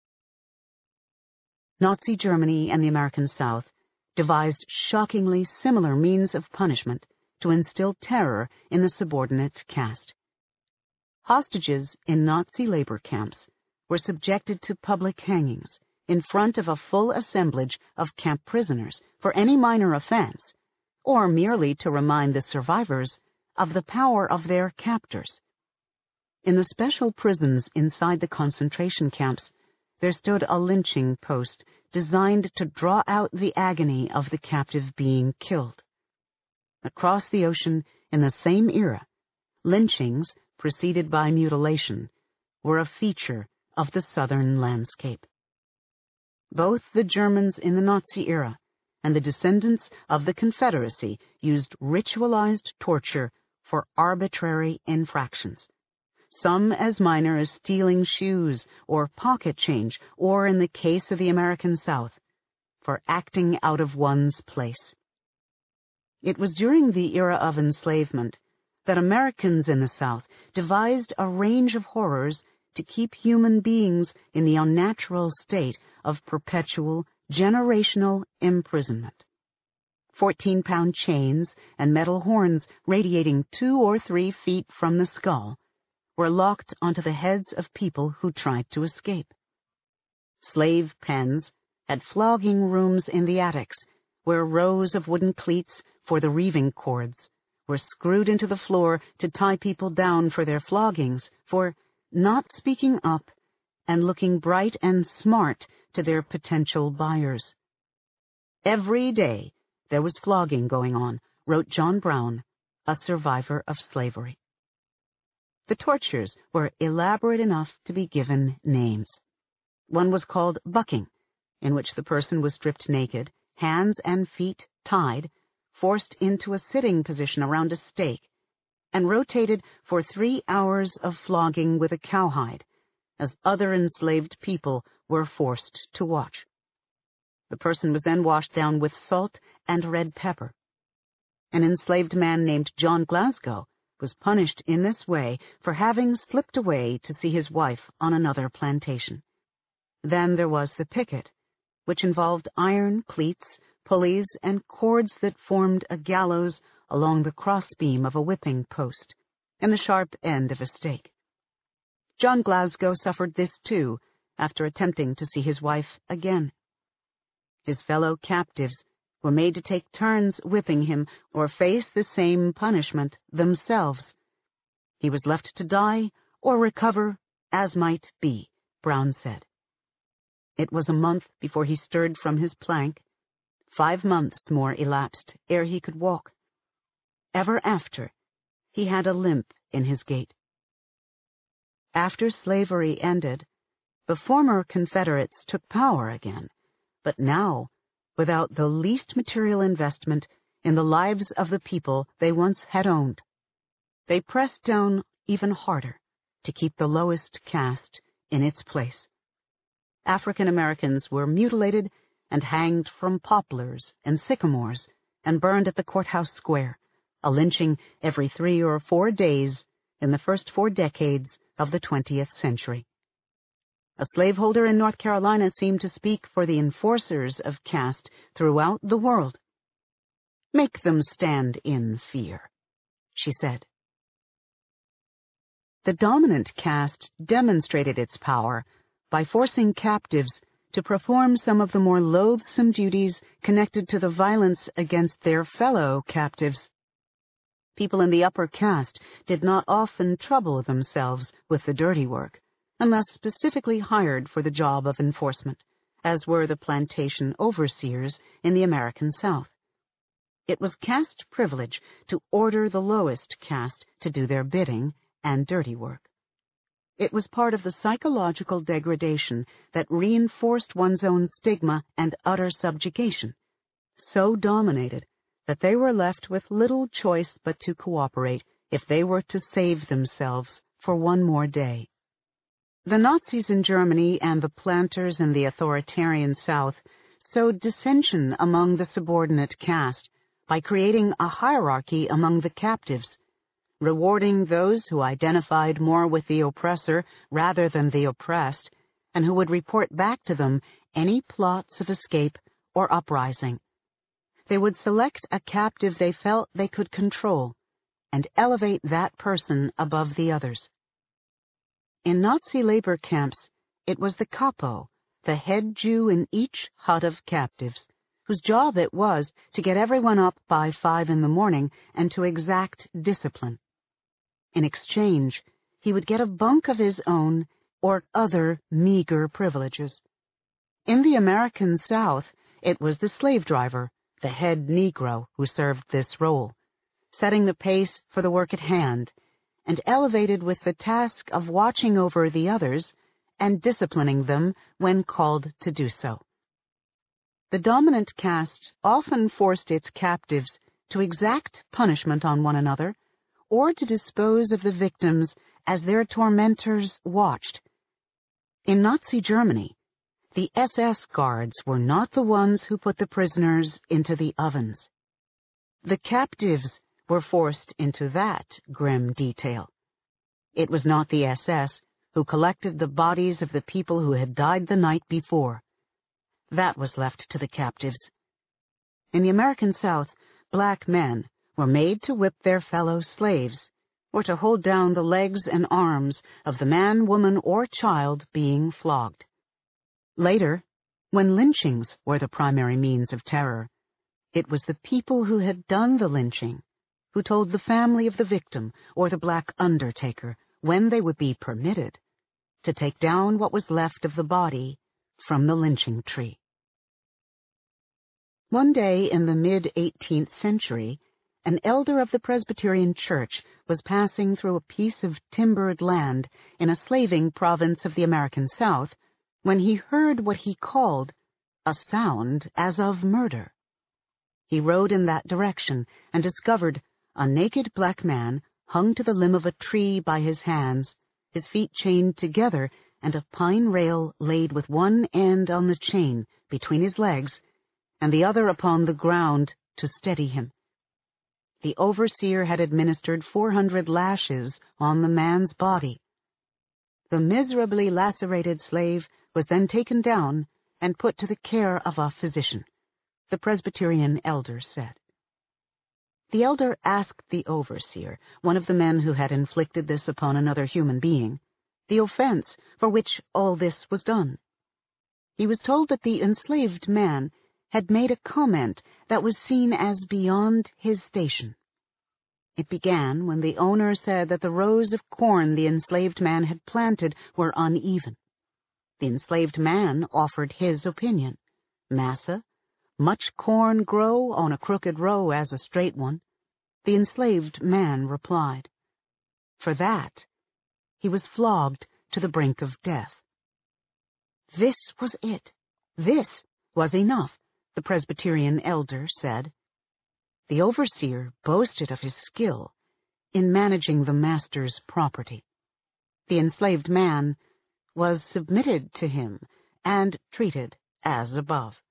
Nazi Germany and the American South devised shockingly similar means of punishment to instill terror in the subordinate caste. Hostages in Nazi labor camps were subjected to public hangings in front of a full assemblage of camp prisoners for any minor offense, or merely to remind the survivors of the power of their captors. In the special prisons inside the concentration camps, there stood a lynching post designed to draw out the agony of the captive being killed. Across the ocean, in the same era, lynchings, preceded by mutilation, were a feature of the southern landscape. Both the Germans in the Nazi era and the descendants of the Confederacy used ritualized torture for arbitrary infractions, some as minor as stealing shoes or pocket change, or, in the case of the American South, for acting out of one's place. It was during the era of enslavement that Americans in the South devised a range of horrors to keep human beings in the unnatural state of perpetual, generational imprisonment. 14-pound chains and metal horns radiating 2 or 3 feet from the skull were locked onto the heads of people who tried to escape. Slave pens had flogging rooms in the attics, where rows of wooden cleats for the reeving cords were screwed into the floor to tie people down for their floggings for not speaking up and looking bright and smart to their potential buyers. Every day there was flogging going on, wrote John Brown, a survivor of slavery. The tortures were elaborate enough to be given names. One was called bucking, in which the person was stripped naked, hands and feet tied, forced into a sitting position around a stake, and rotated for 3 hours of flogging with a cowhide, as other enslaved people were forced to watch. The person was then washed down with salt and red pepper. An enslaved man named John Glasgow was punished in this way for having slipped away to see his wife on another plantation. Then there was the picket, which involved iron cleats, pulleys, and cords that formed a gallows along the crossbeam of a whipping post and the sharp end of a stake. John Glasgow suffered this too after attempting to see his wife again. His fellow captives were made to take turns whipping him or face the same punishment themselves. He was left to die or recover as might be, Brown said. It was a month before he stirred from his plank. 5 months more elapsed ere he could walk. Ever after, he had a limp in his gait. After slavery ended, the former Confederates took power again, but now without the least material investment in the lives of the people they once had owned. They pressed down even harder to keep the lowest caste in its place. African Americans were mutilated and hanged from poplars and sycamores and burned at the courthouse square, a lynching every 3 or 4 days in the first 4 decades of the 20th century. A slaveholder in North Carolina seemed to speak for the enforcers of caste throughout the world. "Make them stand in fear," she said. The dominant caste demonstrated its power by forcing captives to perform some of the more loathsome duties connected to the violence against their fellow captives. People in the upper caste did not often trouble themselves with the dirty work, unless specifically hired for the job of enforcement, as were the plantation overseers in the American South. It was caste privilege to order the lowest caste to do their bidding and dirty work. It was part of the psychological degradation that reinforced one's own stigma and utter subjugation, so dominated that they were left with little choice but to cooperate if they were to save themselves for one more day. The Nazis in Germany and the planters in the authoritarian South sowed dissension among the subordinate caste by creating a hierarchy among the captives, rewarding those who identified more with the oppressor rather than the oppressed, and who would report back to them any plots of escape or uprising. They would select a captive they felt they could control and elevate that person above the others. In Nazi labor camps, it was the capo, the head Jew in each hut of captives, whose job it was to get everyone up by 5 in the morning and to exact discipline. In exchange, he would get a bunk of his own or other meager privileges. In the American South, it was the slave driver, the head Negro, who served this role, setting the pace for the work at hand, and elevated with the task of watching over the others and disciplining them when called to do so. The dominant caste often forced its captives to exact punishment on one another or to dispose of the victims as their tormentors watched. In Nazi Germany, the SS guards were not the ones who put the prisoners into the ovens. The captives were forced into that grim detail. It was not the SS who collected the bodies of the people who had died the night before. That was left to the captives. In the American South, black men were made to whip their fellow slaves, or to hold down the legs and arms of the man, woman, or child being flogged. Later, when lynchings were the primary means of terror, it was the people who had done the lynching who told the family of the victim or the black undertaker when they would be permitted to take down what was left of the body from the lynching tree. One day in the mid-18th century, an elder of the Presbyterian Church was passing through a piece of timbered land in a slaving province of the American South when he heard what he called a sound as of murder. He rode in that direction and discovered a naked black man hung to the limb of a tree by his hands, his feet chained together, and a pine rail laid with one end on the chain between his legs and the other upon the ground to steady him. The overseer had administered 400 lashes on the man's body. The miserably lacerated slave was then taken down and put to the care of a physician, the Presbyterian elder said. The elder asked the overseer, one of the men who had inflicted this upon another human being, the offense for which all this was done. He was told that the enslaved man had made a comment that was seen as beyond his station. It began when the owner said that the rows of corn the enslaved man had planted were uneven. The enslaved man offered his opinion. "Massa, much corn grow on a crooked row as a straight one." The enslaved man replied. For that, he was flogged to the brink of death. This was it. This was enough, the Presbyterian elder said. The overseer boasted of his skill in managing the master's property. The enslaved man was submitted to him and treated as above.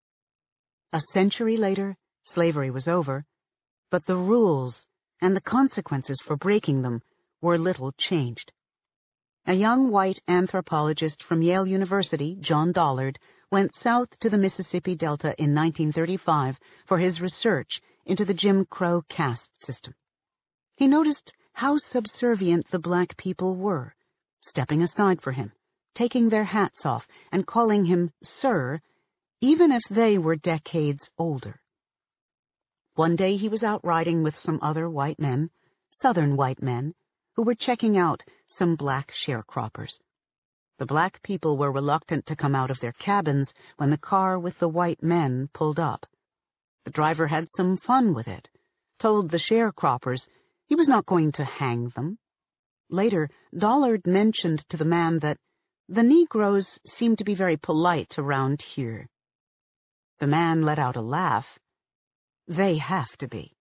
A century later, slavery was over, but the rules and the consequences for breaking them were little changed. A young white anthropologist from Yale University, John Dollard, went south to the Mississippi Delta in 1935 for his research into the Jim Crow caste system. He noticed how subservient the black people were, stepping aside for him, taking their hats off, and calling him sir, even if they were decades older. One day he was out riding with some other white men, Southern white men, who were checking out some black sharecroppers. The black people were reluctant to come out of their cabins when the car with the white men pulled up. The driver had some fun with it, told the sharecroppers he was not going to hang them. Later, Dollard mentioned to the man that the Negroes seemed to be very polite around here. The man let out a laugh. They have to be.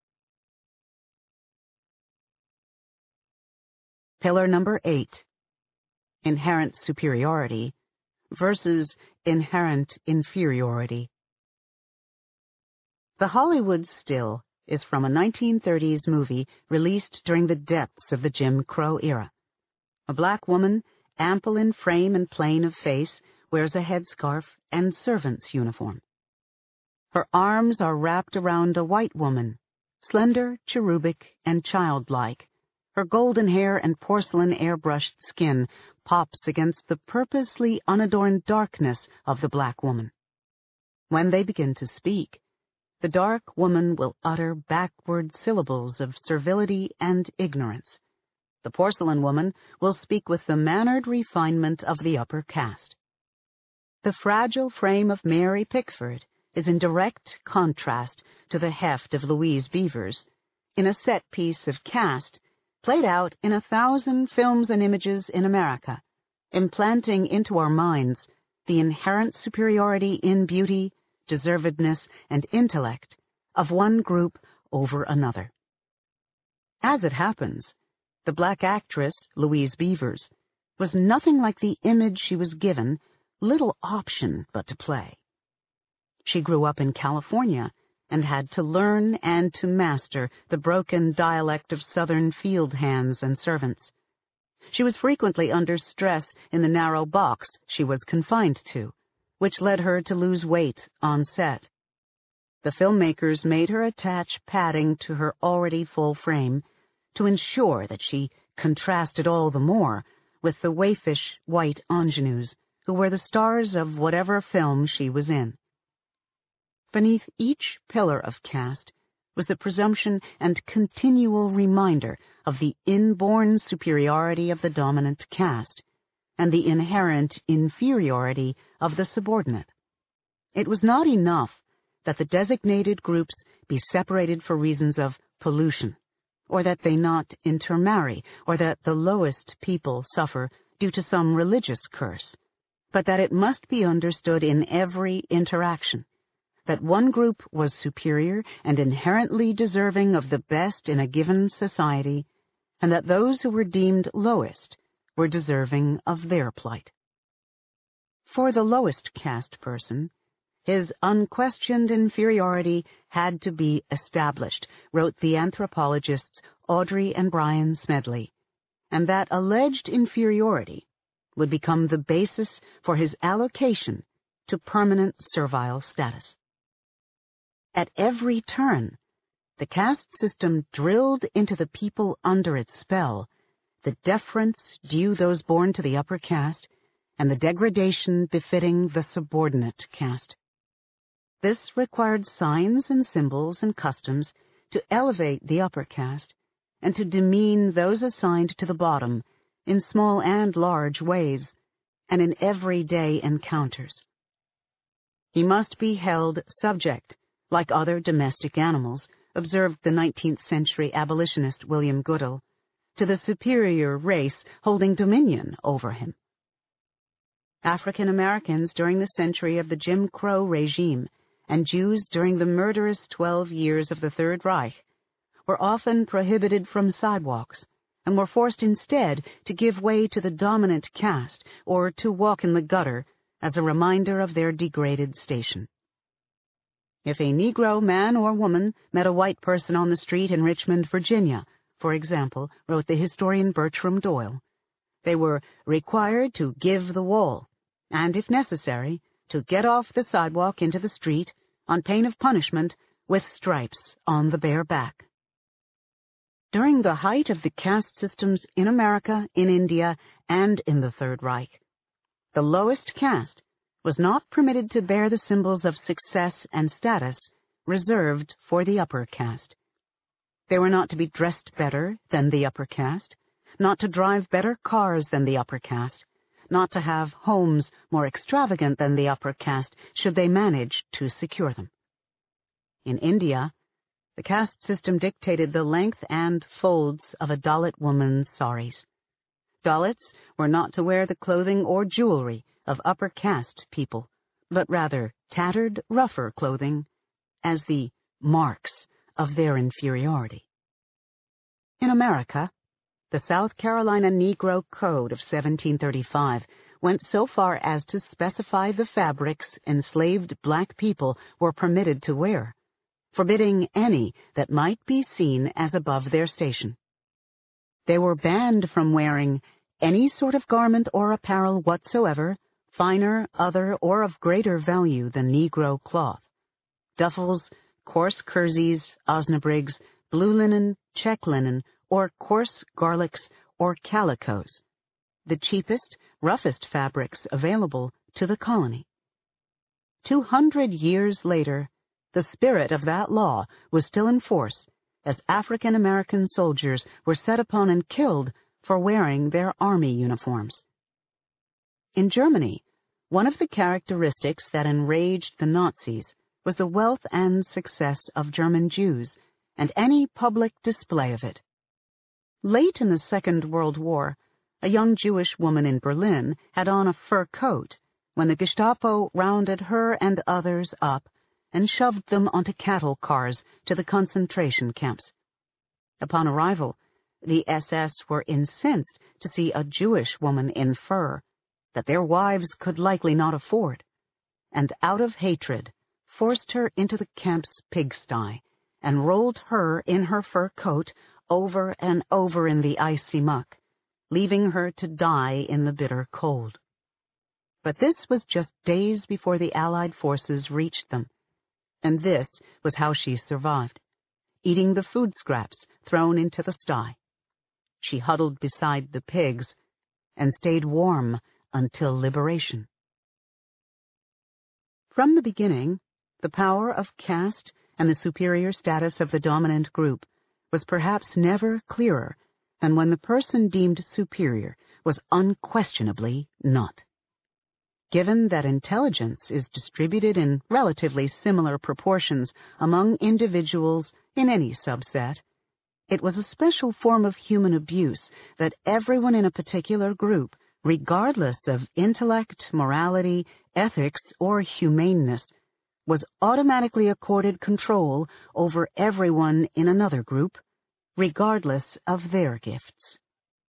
Pillar number 8. Inherent superiority versus inherent inferiority. The Hollywood still is from a 1930s movie released during the depths of the Jim Crow era. A black woman, ample in frame and plain of face, wears a headscarf and servant's uniform. Her arms are wrapped around a white woman, slender, cherubic, and childlike. Her golden hair and porcelain airbrushed skin pops against the purposely unadorned darkness of the black woman. When they begin to speak, the dark woman will utter backward syllables of servility and ignorance. The porcelain woman will speak with the mannered refinement of the upper caste. The fragile frame of Mary Pickford is in direct contrast to the heft of Louise Beavers, in a set piece of caste played out in 1,000 films and images in America, implanting into our minds the inherent superiority in beauty, deservedness, and intellect of one group over another. As it happens, the black actress, Louise Beavers, was nothing like the image she was given, little option but to play. She grew up in California and had to learn and to master the broken dialect of Southern field hands and servants. She was frequently under stress in the narrow box she was confined to, which led her to lose weight on set. The filmmakers made her attach padding to her already full frame to ensure that she contrasted all the more with the waifish white ingenues who were the stars of whatever film she was in. Beneath each pillar of caste was the presumption and continual reminder of the inborn superiority of the dominant caste and the inherent inferiority of the subordinate. It was not enough that the designated groups be separated for reasons of pollution, or that they not intermarry, or that the lowest people suffer due to some religious curse, but that it must be understood in every interaction that one group was superior and inherently deserving of the best in a given society, and that those who were deemed lowest were deserving of their plight. For the lowest caste person, his unquestioned inferiority had to be established, wrote the anthropologists Audrey and Brian Smedley, and that alleged inferiority would become the basis for his allocation to permanent servile status. At every turn, the caste system drilled into the people under its spell the deference due those born to the upper caste and the degradation befitting the subordinate caste. This required signs and symbols and customs to elevate the upper caste and to demean those assigned to the bottom in small and large ways and in everyday encounters. He must be held subject, like other domestic animals, observed the 19th century abolitionist William Goodell, to the superior race holding dominion over him. African Americans during the century of the Jim Crow regime and Jews during the murderous 12 years of the Third Reich were often prohibited from sidewalks and were forced instead to give way to the dominant caste or to walk in the gutter as a reminder of their degraded station. If a Negro man or woman met a white person on the street in Richmond, Virginia, for example, wrote the historian Bertram Doyle, they were required to give the wall, and, if necessary, to get off the sidewalk into the street on pain of punishment with stripes on the bare back. During the height of the caste systems in America, in India, and in the Third Reich, the lowest caste was not permitted to bear the symbols of success and status reserved for the upper caste. They were not to be dressed better than the upper caste, not to drive better cars than the upper caste, not to have homes more extravagant than the upper caste should they manage to secure them. In India, the caste system dictated the length and folds of a Dalit woman's saris. Dalits were not to wear the clothing or jewelry of upper caste people, but rather tattered, rougher clothing as the marks of their inferiority. In America, the South Carolina Negro Code of 1735 went so far as to specify the fabrics enslaved black people were permitted to wear, forbidding any that might be seen as above their station. They were banned from wearing any sort of garment or apparel whatsoever, finer, other, or of greater value than Negro cloth. Duffels, coarse kerseys, osnabrigs, blue linen, check linen, or coarse garlics or calicos, the cheapest, roughest fabrics available to the colony. 200 years later, the spirit of that law was still in force as African American soldiers were set upon and killed for wearing their army uniforms. In Germany, one of the characteristics that enraged the Nazis was the wealth and success of German Jews and any public display of it. Late in the Second World War, a young Jewish woman in Berlin had on a fur coat when the Gestapo rounded her and others up and shoved them onto cattle cars to the concentration camps. Upon arrival, The SS were incensed to see a Jewish woman in fur that their wives could likely not afford, and out of hatred forced her into the camp's pigsty and rolled her in her fur coat over and over in the icy muck, leaving her to die in the bitter cold. But this was just days before the Allied forces reached them, and this was how she survived, eating the food scraps thrown into the sty. She huddled beside the pigs and stayed warm until liberation. From the beginning, the power of caste and the superior status of the dominant group was perhaps never clearer than when the person deemed superior was unquestionably not. Given that intelligence is distributed in relatively similar proportions among individuals in any subset, it was a special form of human abuse that everyone in a particular group, regardless of intellect, morality, ethics, or humaneness, was automatically accorded control over everyone in another group, regardless of their gifts.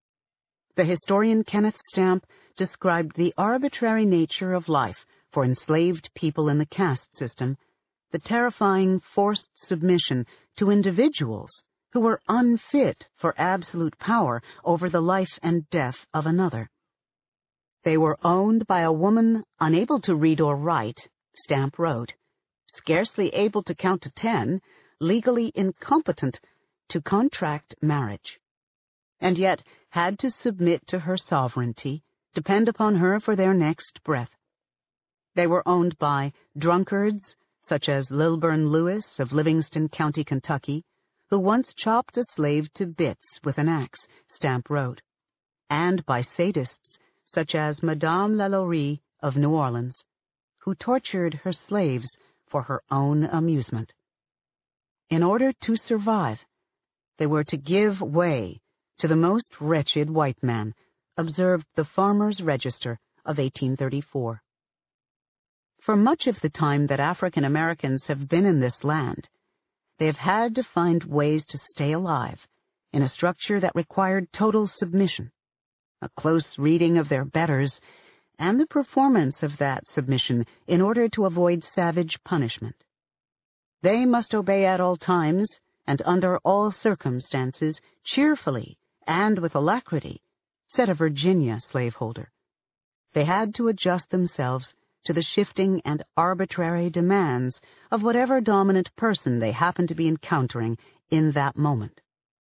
The historian Kenneth Stamp described the arbitrary nature of life for enslaved people in the caste system, the terrifying forced submission to individuals who were unfit for absolute power over the life and death of another. They were owned by a woman unable to read or write, Stamp wrote, scarcely able to count to 10, legally incompetent to contract marriage, and yet had to submit to her sovereignty, depend upon her for their next breath. They were owned by drunkards, such as Lilburn Lewis of Livingston County, Kentucky, who once chopped a slave to bits with an axe, Stamp wrote, and by sadists such as Madame Lalaurie of New Orleans, who tortured her slaves for her own amusement. In order to survive, they were to give way to the most wretched white man, observed the Farmer's Register of 1834. For much of the time that African Americans have been in this land, they have had to find ways to stay alive in a structure that required total submission, a close reading of their betters, and the performance of that submission in order to avoid savage punishment. They must obey at all times and under all circumstances cheerfully and with alacrity, said a Virginia slaveholder. They had to adjust themselves to the shifting and arbitrary demands of whatever dominant person they happened to be encountering in that moment.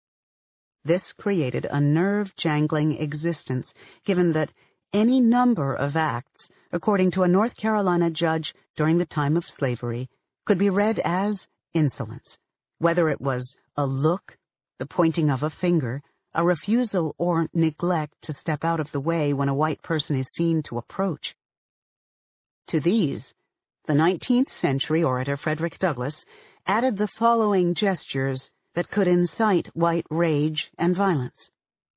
This created a nerve-jangling existence, given that any number of acts, according to a North Carolina judge during the time of slavery, could be read as insolence, whether it was a look, the pointing of a finger, a refusal or neglect to step out of the way when a white person is seen to approach. To these, the 19th century orator Frederick Douglass added the following gestures that could incite white rage and violence.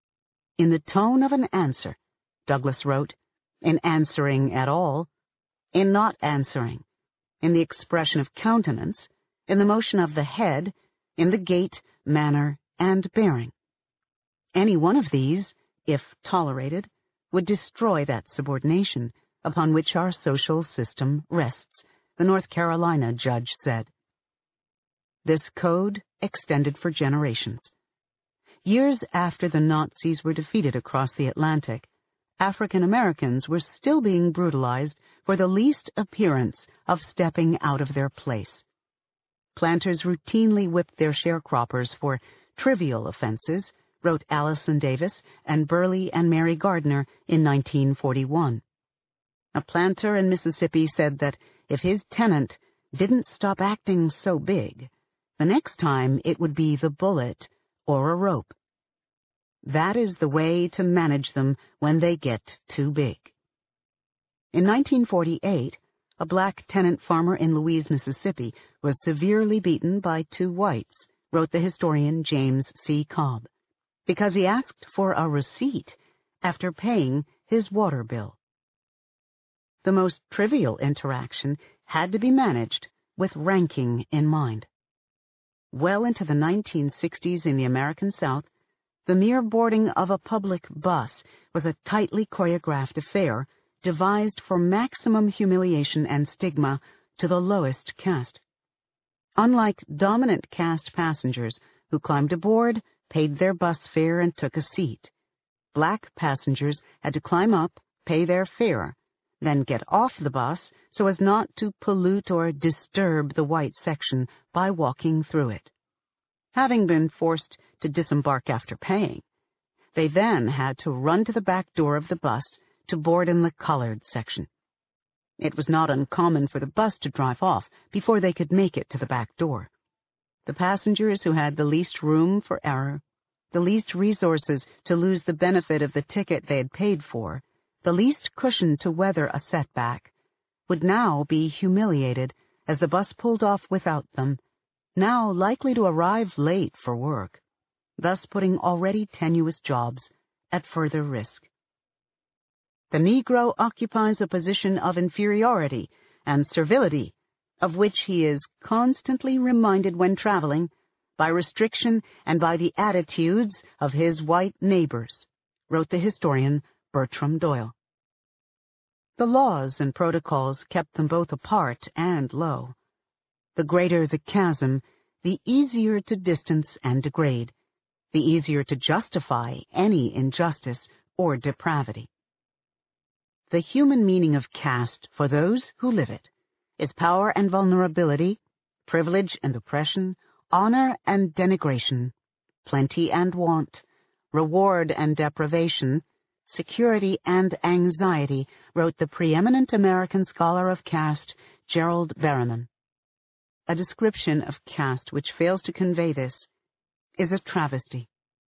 In the tone of an answer, Douglass wrote, in answering at all, in not answering, in the expression of countenance, in the motion of the head, in the gait, manner, and bearing. Any one of these, if tolerated, would destroy that subordination upon which our social system rests, the North Carolina judge said. This code extended for generations. Years after the Nazis were defeated across the Atlantic, African Americans were still being brutalized for the least appearance of stepping out of their place. Planters routinely whipped their sharecroppers for trivial offenses, wrote Allison Davis and Burley and Mary Gardner in 1941. A planter in Mississippi said that if his tenant didn't stop acting so big, the next time it would be the bullet or a rope. That is the way to manage them when they get too big. In 1948, a black tenant farmer in Louise, Mississippi, was severely beaten by two whites, wrote the historian James C. Cobb, because he asked for a receipt after paying his water bill. The most trivial interaction had to be managed with ranking in mind. Well into the 1960s in the American South, the mere boarding of a public bus was a tightly choreographed affair devised for maximum humiliation and stigma to the lowest caste. Unlike dominant caste passengers who climbed aboard, paid their bus fare, and took a seat, black passengers had to climb up, pay their fare, then get off the bus so as not to pollute or disturb the white section by walking through it. Having been forced to disembark after paying, they then had to run to the back door of the bus to board in the colored section. It was not uncommon for the bus to drive off before they could make it to the back door. The passengers who had the least room for error, the least resources to lose the benefit of the ticket they had paid for, the least cushion to weather a setback, would now be humiliated as the bus pulled off without them, now likely to arrive late for work, thus putting already tenuous jobs at further risk. The Negro occupies a position of inferiority and servility, of which he is constantly reminded when traveling, by restriction and by the attitudes of his white neighbors, wrote the historian Bertram Doyle. The laws and protocols kept them both apart and low. The greater the chasm, the easier to distance and degrade, the easier to justify any injustice or depravity. The human meaning of caste for those who live it is power and vulnerability, privilege and oppression, honor and denigration, plenty and want, reward and deprivation, security and anxiety, wrote the preeminent American scholar of caste, Gerald Berriman. A description of caste which fails to convey this is a travesty.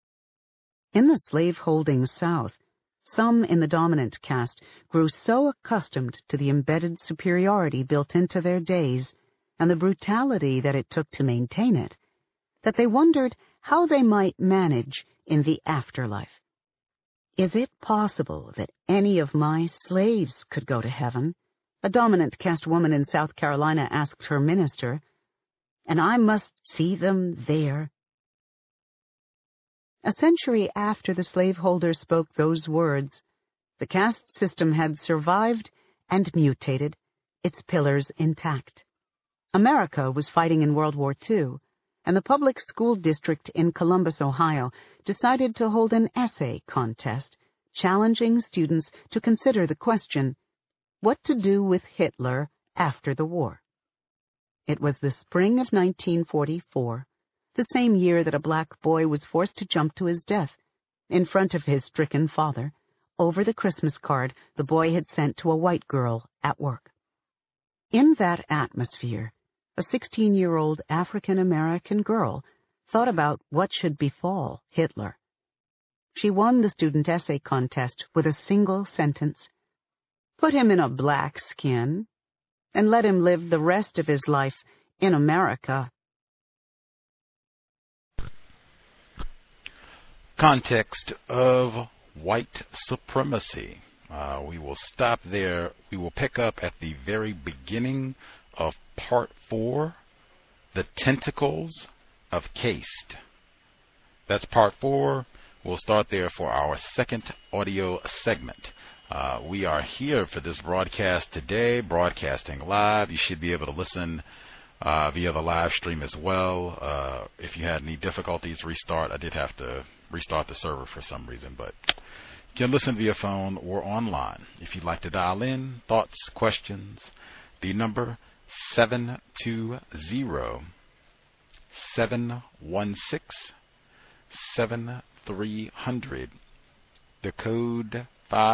In the slave-holding South, some in the dominant caste grew so accustomed to the embedded superiority built into their days and the brutality that it took to maintain it, that they wondered how they might manage in the afterlife. Is it possible that any of my slaves could go to heaven? A dominant caste woman in South Carolina asked her minister, and I must see them there. A century after the slaveholder spoke those words, the caste system had survived and mutated, its pillars intact. America was fighting in World War II, and the public school district in Columbus, Ohio, decided to hold an essay contest, challenging students to consider the question, what to do with Hitler after the war. It was the spring of 1944, the same year that a black boy was forced to jump to his death in front of his stricken father over the Christmas card the boy had sent to a white girl at work. In that atmosphere, a 16-year-old African-American girl thought about what should befall Hitler. She won the student essay contest with a single sentence: put him in a black skin and let him live the rest of his life in America. Context of white supremacy. We will stop there. We will pick up at the very beginning of Part 4, The Tentacles of Caste. That's Part 4. We'll start there for our second audio segment. We are here for this broadcast today, broadcasting live. You should be able to listen via the live stream as well. If you had any difficulties, restart. I did have to restart the server for some reason, but you can listen via phone or online. If you'd like to dial in, thoughts, questions, the number 720-716-7300. The code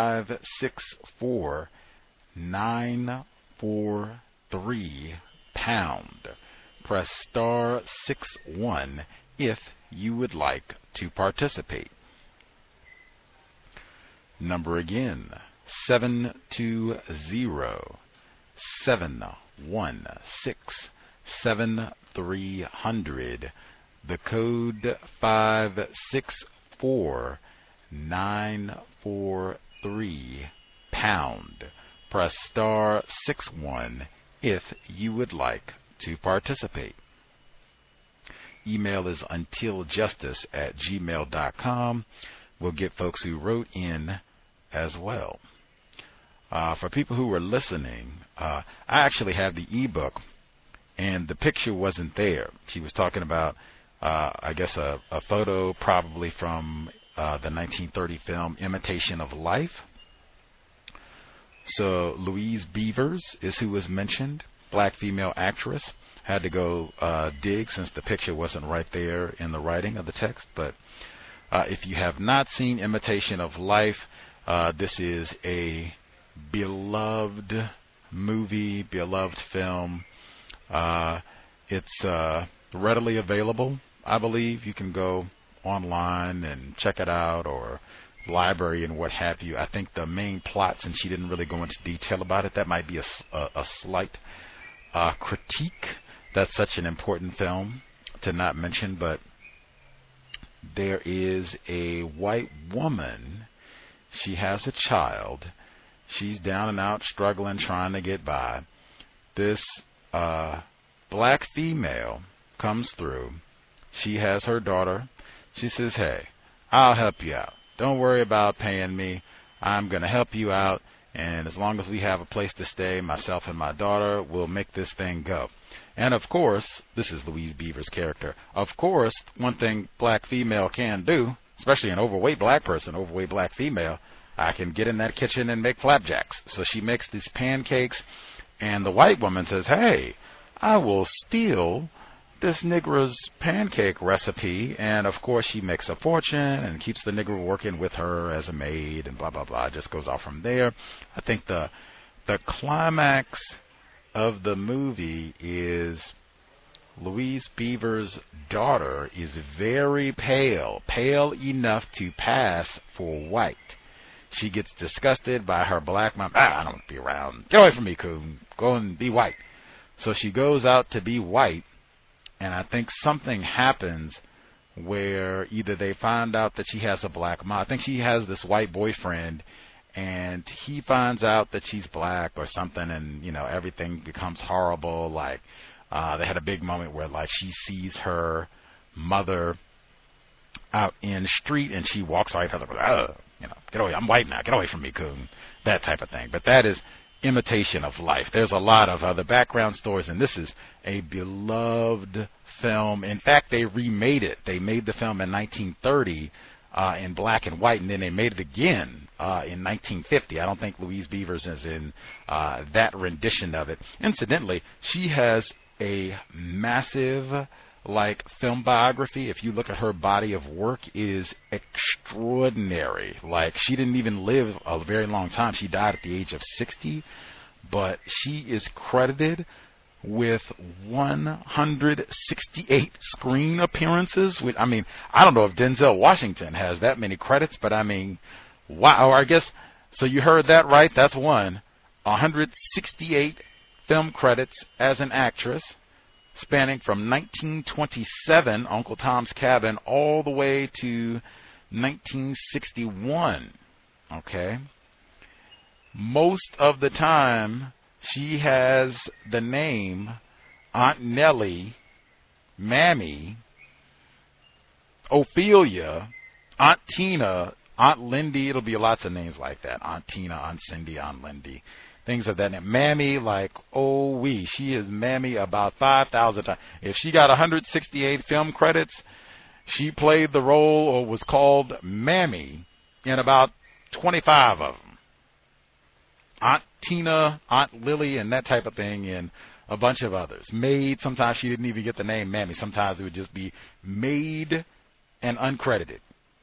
564-943 pound. Press star 61 if you would like to participate. Number again, 720-716-7300. The code 564-943 pound. Press star 61 if you would like to participate. email is untiljustice@gmail.com. We'll get folks who wrote in as well. For people who were listening, I actually have the ebook, and the picture wasn't there. She was talking about, I guess, a photo probably from the 1930 film Imitation of Life. So Louise Beavers is who was mentioned, black female actress. Had to go dig since the picture wasn't right there in the writing of the text. But if you have not seen Imitation of Life, this is a beloved movie, beloved film. It's readily available, I believe. You can go online and check it out, or library and what have you. I think the main plot, since she didn't really go into detail about it, that might be a slight critique. That's such an important film to not mention. But there is a white woman. She has a child. She's down and out, struggling, trying to get by. This black female comes through. She has her daughter. She says, hey, I'll help you out. Don't worry about paying me. I'm going to help you out. And as long as we have a place to stay, myself and my daughter, we'll make this thing go. And of course, this is Louise Beavers' character. Of course, one thing black female can do, especially an overweight black person, overweight black female, I can get in that kitchen and make flapjacks. So she makes these pancakes, and the white woman says, hey, I will steal this Negro's pancake recipe. And of course she makes a fortune and keeps the Negro working with her as a maid, and blah blah blah. It just goes off from there. I think the climax of the movie is Louise Beavers' daughter is very pale enough to pass for white. She gets disgusted by her black mom. I don't want to be around. Get away from me, coon. Go and be white. So she goes out to be white. And I think something happens where either they find out that she has a black mom. I think she has this white boyfriend, and he finds out that she's black or something, and, you know, everything becomes horrible. Like, they had a big moment where, like, she sees her mother out in the street, and she walks right past her, you know, get away. I'm white now. Get away from me, coon. That type of thing. But that is Imitation of Life. There's a lot of other background stories, and this is a beloved film. In fact, they remade it. They made the film in 1930 in black and white, and then they made it again in 1950. I don't think Louise Beavers is in that rendition of it. Incidentally, she has a massive film biography. If you look at her body of work, it is extraordinary. Like, she didn't even live a very long time. She died at the age of 60, but she is credited with 168 screen appearances. I mean, I don't know if Denzel Washington has that many credits, but I mean, wow. I guess, so you heard that right. That's 168 film credits as an actress, spanning from 1927, Uncle Tom's Cabin, all the way to 1961, okay? Most of the time, she has the name Aunt Nellie, Mammy, Ophelia, Aunt Tina, Aunt Lindy. It'll be lots of names like that. Aunt Tina, Aunt Cindy, Aunt Lindy. Things of that name. Mammy, like, she is Mammy about 5,000 times. If she got 168 film credits, she played the role or was called Mammy in about 25 of them. Aunt Tina, Aunt Lily, and that type of thing, and a bunch of others. Maid, sometimes she didn't even get the name Mammy. Sometimes it would just be Maid and uncredited.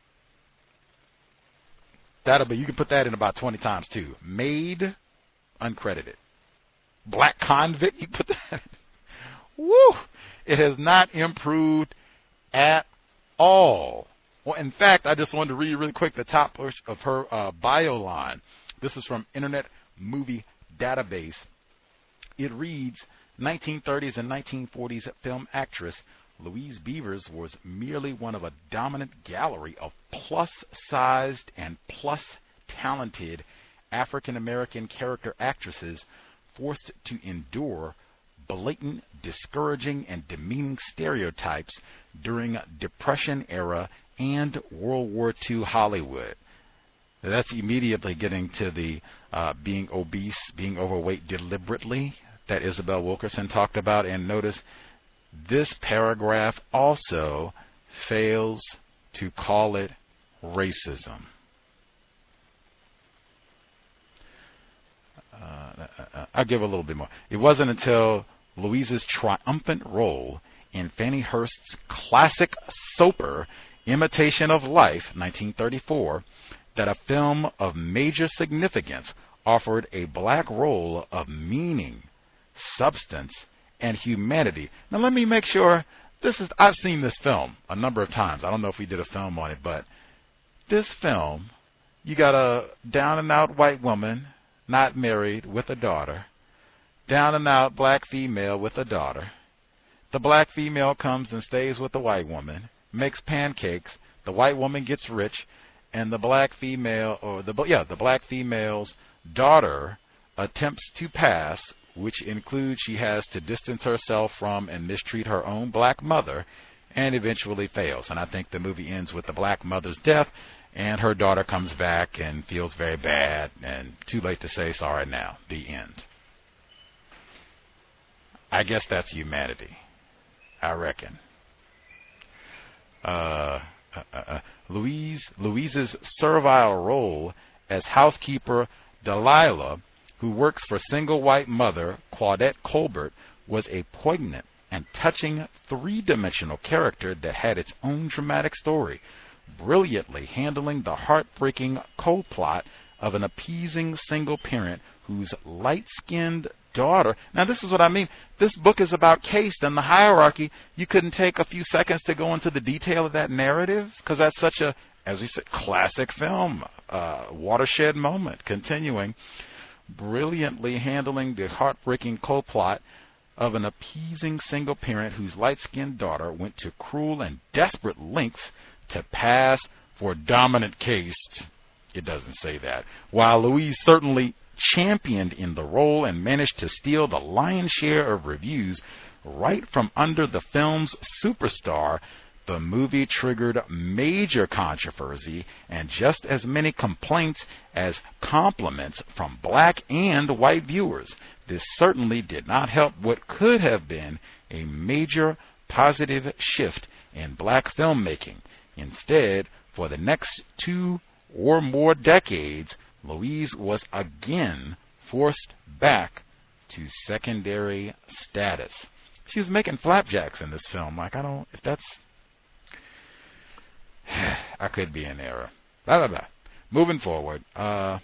You can put that in about 20 times too. Maid, uncredited. Black convict, you put that in. Woo! It has not improved at all. Well, in fact, I just wanted to read really quick the top of her bio line. This is from Internet Movie Database. It reads, 1930s and 1940s film actress Louise Beavers was merely one of a dominant gallery of plus-sized and plus-talented African-American character actresses forced to endure blatant discouraging and demeaning stereotypes during Depression-era and World War II Hollywood. That's immediately getting to the being obese, being overweight deliberately that Isabel Wilkerson talked about. And notice this paragraph also fails to call it racism. I'll give a little bit more. It wasn't until Louise's triumphant role in Fannie Hurst's classic soaper, Imitation of Life, 1934, that a film of major significance offered a black role of meaning, substance, and humanity. Now let me make sure, I've seen this film a number of times. I don't know if we did a film on it, but this film, you got a down-and-out white woman, not married, with a daughter, down-and-out black female with a daughter. The black female comes and stays with the white woman, makes pancakes, the white woman gets rich, and the black female, the black female's daughter attempts to pass, which includes she has to distance herself from and mistreat her own black mother, and eventually fails. And I think the movie ends with the black mother's death, and her daughter comes back and feels very bad, and too late to say sorry now. The end. I guess that's humanity, I reckon. Louise's servile role as housekeeper Delilah, who works for single white mother Claudette Colbert, was a poignant and touching three-dimensional character that had its own dramatic story, brilliantly handling the heartbreaking co-plot of an appeasing single parent whose light-skinned daughter. Now this is what I mean. This book is about caste and the hierarchy. You couldn't take a few seconds to go into the detail of that narrative, because that's such a, as we said, classic film, watershed moment. Continuing, brilliantly handling the heartbreaking co-plot of an appeasing single parent whose light-skinned daughter went to cruel and desperate lengths to pass for dominant caste. It doesn't say that. While Louise certainly championed in the role and managed to steal the lion's share of reviews right from under the film's superstar, the movie triggered major controversy and just as many complaints as compliments from black and white viewers. This certainly did not help what could have been a major positive shift in black filmmaking. Instead, for the next 2 or more decades, Louise was again forced back to secondary status. She was making flapjacks in this film. Like, I could be in error. Blah, blah, blah. Moving forward, I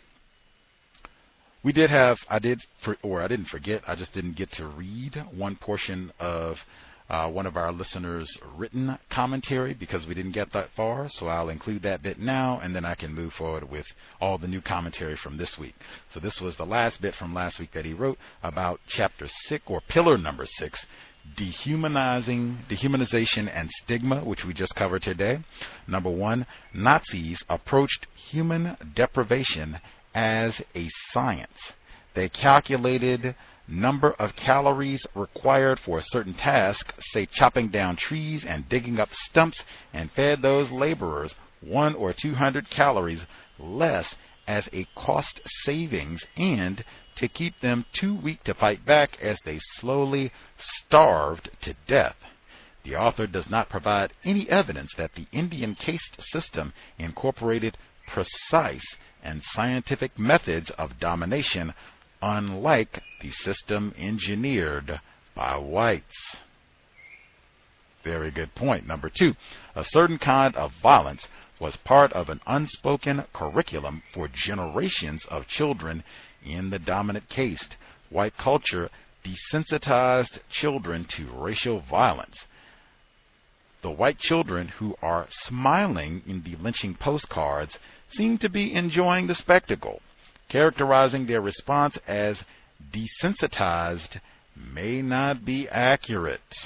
didn't forget, I just didn't get to read one portion of one of our listeners' written commentary because we didn't get that far, so I'll include that bit now, and then I can move forward with all the new commentary from this week. So this was the last bit from last week that he wrote about chapter 6, or pillar number 6, dehumanization and stigma, which we just covered today. Number 1, Nazis approached human deprivation as a science. They calculated number of calories required for a certain task, say chopping down trees and digging up stumps, and fed those laborers 100 or 200 calories less as a cost savings, and to keep them too weak to fight back as they slowly starved to death. The author does not provide any evidence that the Indian caste system incorporated precise and scientific methods of domination, unlike the system engineered by whites. Very good point. Number 2, a certain kind of violence was part of an unspoken curriculum for generations of children in the dominant caste. White culture desensitized children to racial violence. The white children who are smiling in the lynching postcards seem to be enjoying the spectacle. Characterizing their response as desensitized may not be accurate.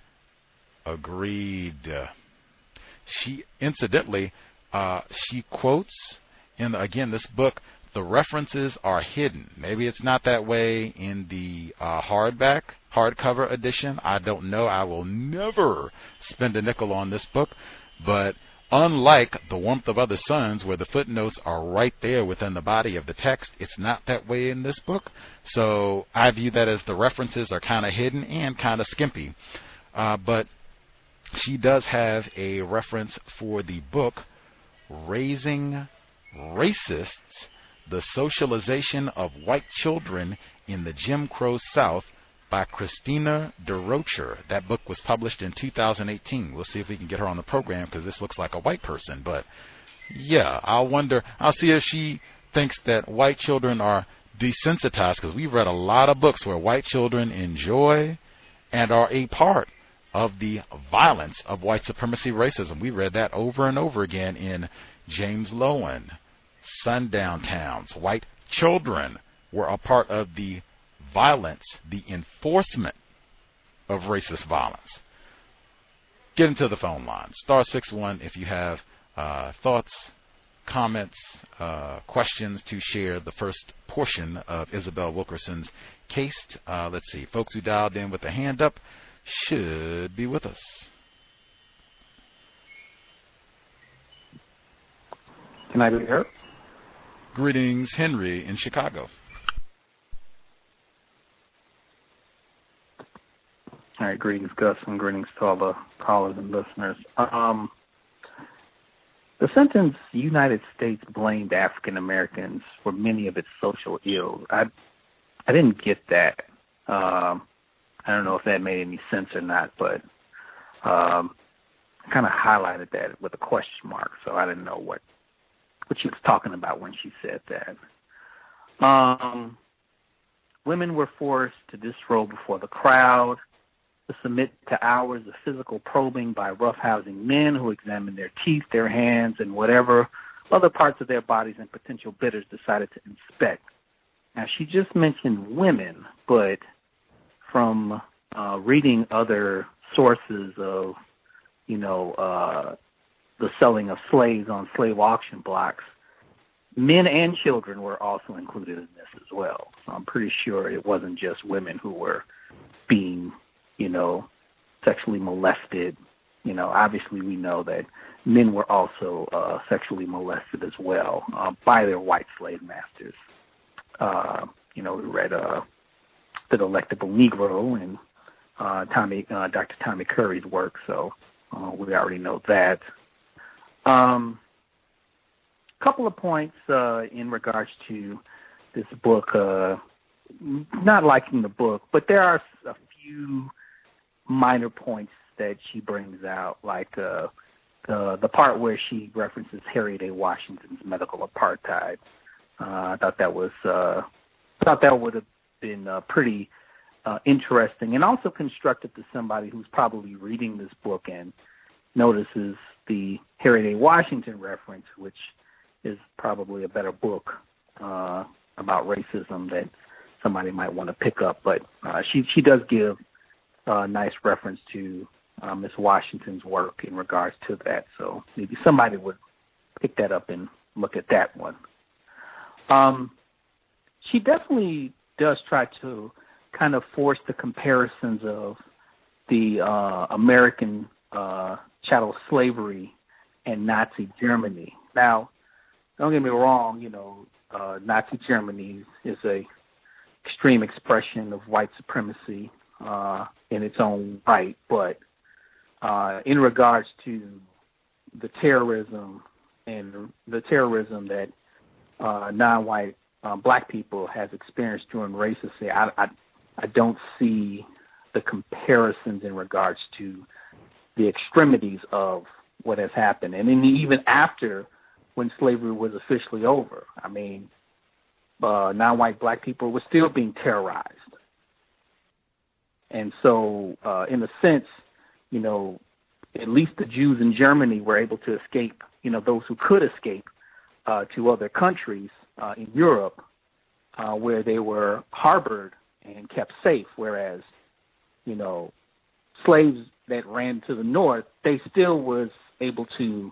Agreed. She quotes in, again, this book, the references are hidden. Maybe it's not that way in the hardback hardcover edition. I don't know. I will never spend a nickel on this book, but unlike The Warmth of Other Suns, where the footnotes are right there within the body of the text, it's not that way in this book. So I view that as the references are kind of hidden and kind of skimpy. But she does have a reference for the book Raising Racists, The Socialization of White Children in the Jim Crow South by Christina DeRocher. That book was published in 2018. We'll see if we can get her on the program because this looks like a white person. But yeah, I'll see if she thinks that white children are desensitized, because we've read a lot of books where white children enjoy and are a part of the violence of white supremacy racism. We read that over and over again in James Loewen, Sundown Towns. White children were a part of the violence, the enforcement of racist violence. Get into the phone line. *61 if you have thoughts, comments, questions to share the first portion of Isabel Wilkerson's case. Let's see. Folks who dialed in with a hand up should be with us. Can I be heard? Greetings, Henry in Chicago. All right, greetings, Gus, and greetings to all the callers and listeners. The sentence, United States blamed African Americans for many of its social ills, I didn't get that. I don't know if that made any sense or not, but I kind of highlighted that with a question mark, so I didn't know what she was talking about when she said that. Women were forced to disrobe before the crowd, to submit to hours of physical probing by roughhousing men who examined their teeth, their hands, and whatever other parts of their bodies and potential bidders decided to inspect. Now, she just mentioned women, but from reading other sources of, the selling of slaves on slave auction blocks, men and children were also included in this as well. So I'm pretty sure it wasn't just women who were being, sexually molested. Obviously we know that men were also sexually molested as well by their white slave masters. We read The Delectable Negro and Dr. Tommy Curry's work, so we already know that. Couple of points in regards to this book. Not liking the book, but there are a few minor points that she brings out, like the part where she references Harriet A. Washington's medical apartheid. I thought that would have been pretty interesting and also constructive to somebody who's probably reading this book and notices the Harriet A. Washington reference, which is probably a better book about racism that somebody might want to pick up. But she does give a nice reference to Miss Washington's work in regards to that. So maybe somebody would pick that up and look at that one. She definitely does try to kind of force the comparisons of the American chattel slavery and Nazi Germany. Now, don't get me wrong, Nazi Germany is a extreme expression of white supremacy in its own right, but in regards to the terrorism that non-white black people has experienced during racism, I don't see the comparisons in regards to the extremities of what has happened. And then even after, when slavery was officially over, I mean, non-white black people were still being terrorized. And so, in a sense, at least the Jews in Germany were able to escape, those who could escape to other countries in Europe where they were harbored and kept safe, whereas, slaves that ran to the north, they still was able to,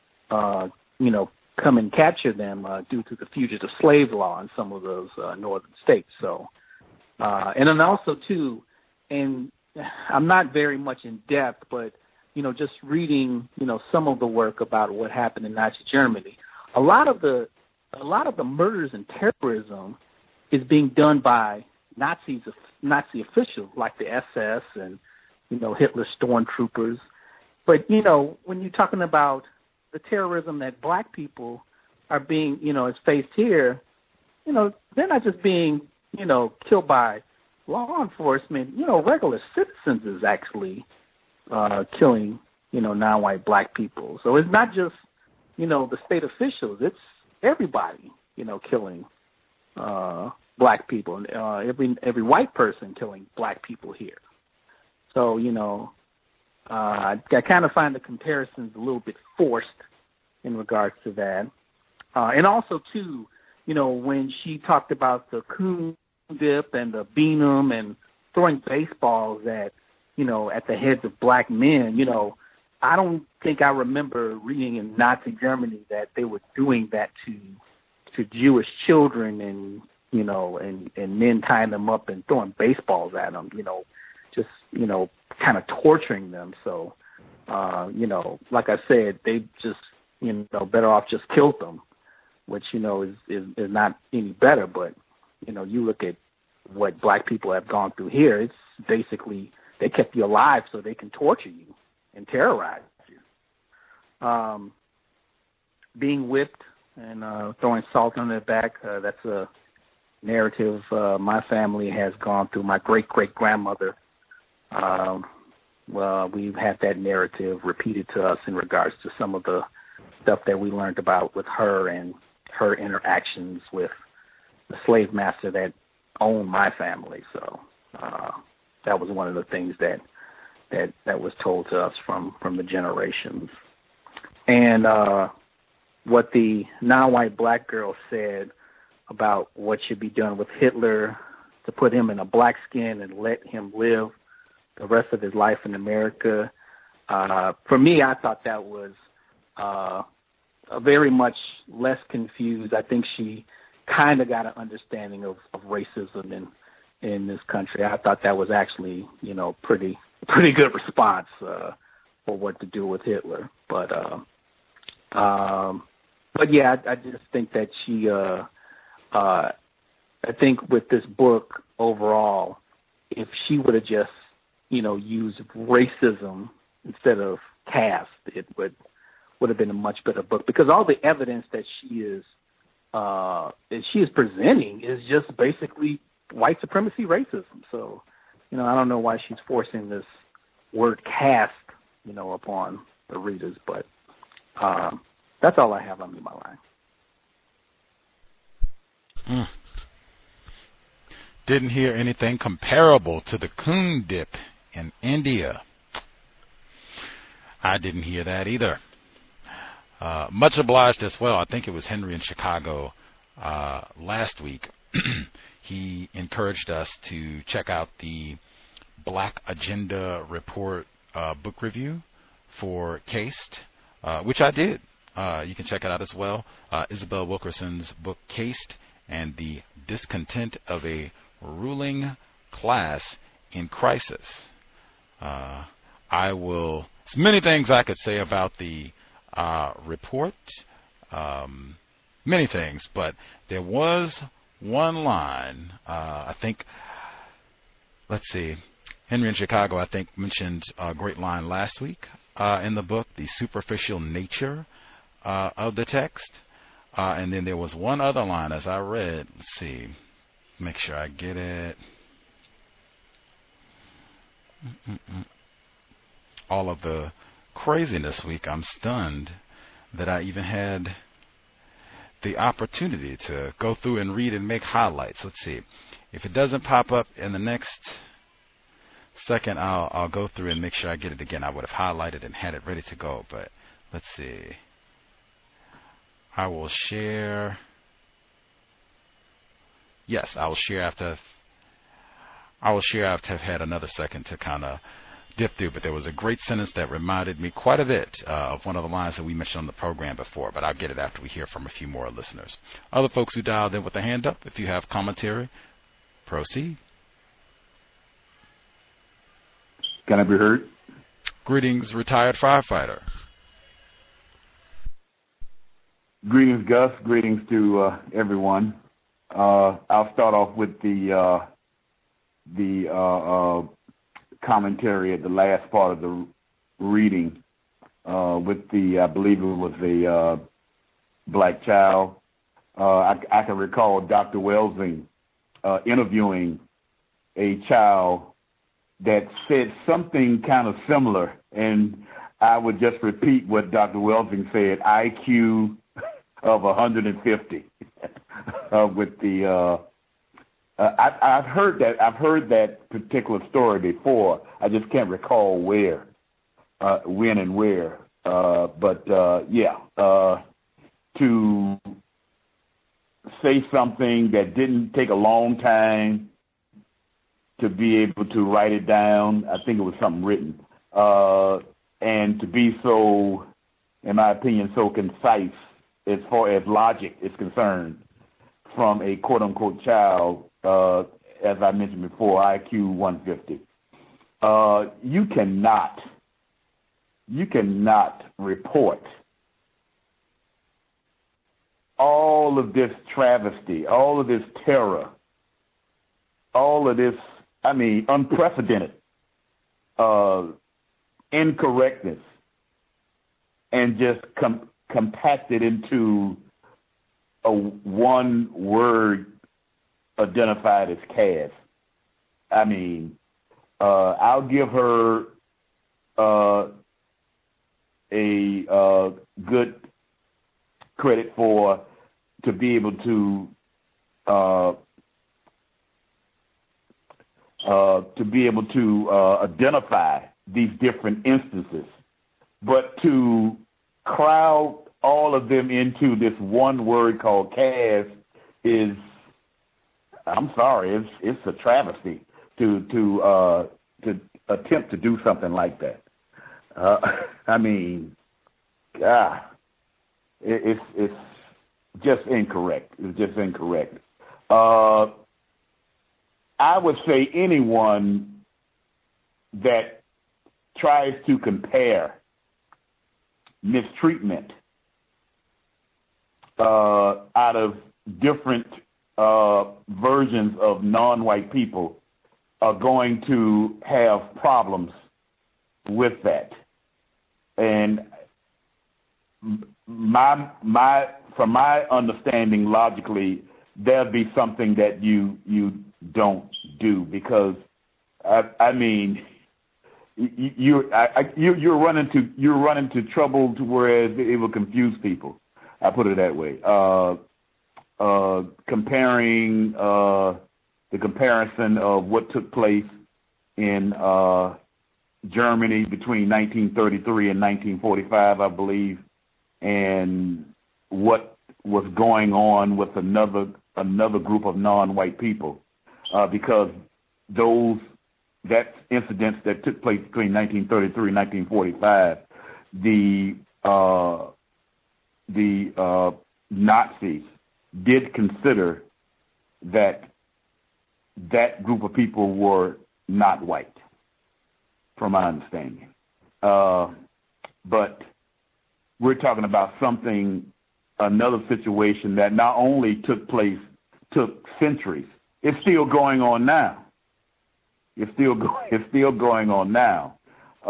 come and capture them due to the fugitive slave law in some of those northern states. So, and then also too, and I'm not very much in depth, but, just reading, some of the work about what happened in Nazi Germany, a lot of the murders and terrorism is being done by Nazi officials like the SS and, Hitler's stormtroopers. But, when you're talking about the terrorism that black people are being, is faced here, they're not just being, killed by law enforcement. Regular citizens is actually killing, non-white black people. So it's not just, the state officials. It's everybody, killing black people. Every white person killing black people here. So, I kind of find the comparisons a little bit forced in regards to that. And also, too, when she talked about the coon dip and the Beanham and throwing baseballs at the heads of black men, I don't think I remember reading in Nazi Germany that they were doing that to Jewish children and, and men tying them up and throwing baseballs at them, just, kind of torturing them. So, like I said, they just, better off just killed them, which, is not any better. But, you look at what black people have gone through here, it's basically they kept you alive so they can torture you and terrorize you. Being whipped and throwing salt on their back, that's a narrative my family has gone through. My great-great-grandmother, we've had that narrative repeated to us in regards to some of the stuff that we learned about with her and her interactions with the slave master that owned my family. So that was one of the things that was told to us from the generations. And what the non-white black girl said about what should be done with Hitler, to put him in a black skin and let him live the rest of his life in America. For me, I thought that was very much less confused. I think she kind of got an understanding of racism in this country. I thought that was actually, pretty good response for what to do with Hitler. But yeah, I just think that she, I think with this book overall, if she would have just, used racism instead of caste, it would have been a much better book, because all the evidence that she is presenting is just basically white supremacy racism. So, I don't know why she's forcing this word caste, upon the readers, but that's all I have on my line. Didn't hear anything comparable to the coon dip in India. I didn't hear that either. Much obliged as well. I think it was Henry in Chicago last week. He encouraged us to check out the Black Agenda Report book review for Cased, which I did. You can check it out as well. Isabel Wilkerson's book Cased and the Discontent of a Ruling Class in Crisis. There's many things I could say about the report, many things, but there was one line, I think, let's see, Henry in Chicago, I think, mentioned a great line last week in the book, the superficial nature of the text. And then there was one other line as I read, let's see, make sure I get it. All of the craziness week, I'm stunned that I even had the opportunity to go through and read and make highlights. Let's see. If it doesn't pop up in the next second, I'll go through and make sure I get it again. I would have highlighted and had it ready to go, but let's see. I will share. Yes, I will share after I've had another second to kind of dip through, but there was a great sentence that reminded me quite a bit of one of the lines that we mentioned on the program before, but I'll get it after we hear from a few more listeners. Other folks who dialed in with a hand up, if you have commentary, proceed. Can I be heard? Greetings, retired firefighter. Greetings, Gus. Greetings to everyone. I'll start off with the commentary at the last part of the reading with the, I believe it was a black child. I can recall Dr. Welsing interviewing a child that said something kind of similar, and I would just repeat what Dr. Welsing said: IQ of 150. With the I've heard that particular story before. I just can't recall where, when, and where. To say something that didn't take a long time to be able to write it down. I think it was something written, and to be so, in my opinion, so concise as far as logic is concerned, from a quote-unquote child, as I mentioned before, IQ 150. You cannot report all of this travesty, all of this terror, all of this, unprecedented incorrectness, and just compact it into a one word identified as Cass. I'll give her a good credit to be able to identify these different instances, but to crowd all of them into this one word called Cass is, I'm sorry, it's a travesty to attempt to do something like that. It's just incorrect. It's just incorrect. I would say anyone that tries to compare mistreatment out of different versions of non-white people are going to have problems with that. And from my understanding, logically, there'll be something that you don't do, because you're running into trouble to where it will confuse people. I put it that way. Comparing the comparison of what took place in Germany between 1933 and 1945, I believe, and what was going on with another group of non-white people, because that incidents that took place between 1933 and 1945, the Nazis did consider that group of people were not white, from my understanding. But we're talking about another situation that not only took centuries, it's still going on now. It's still going on now.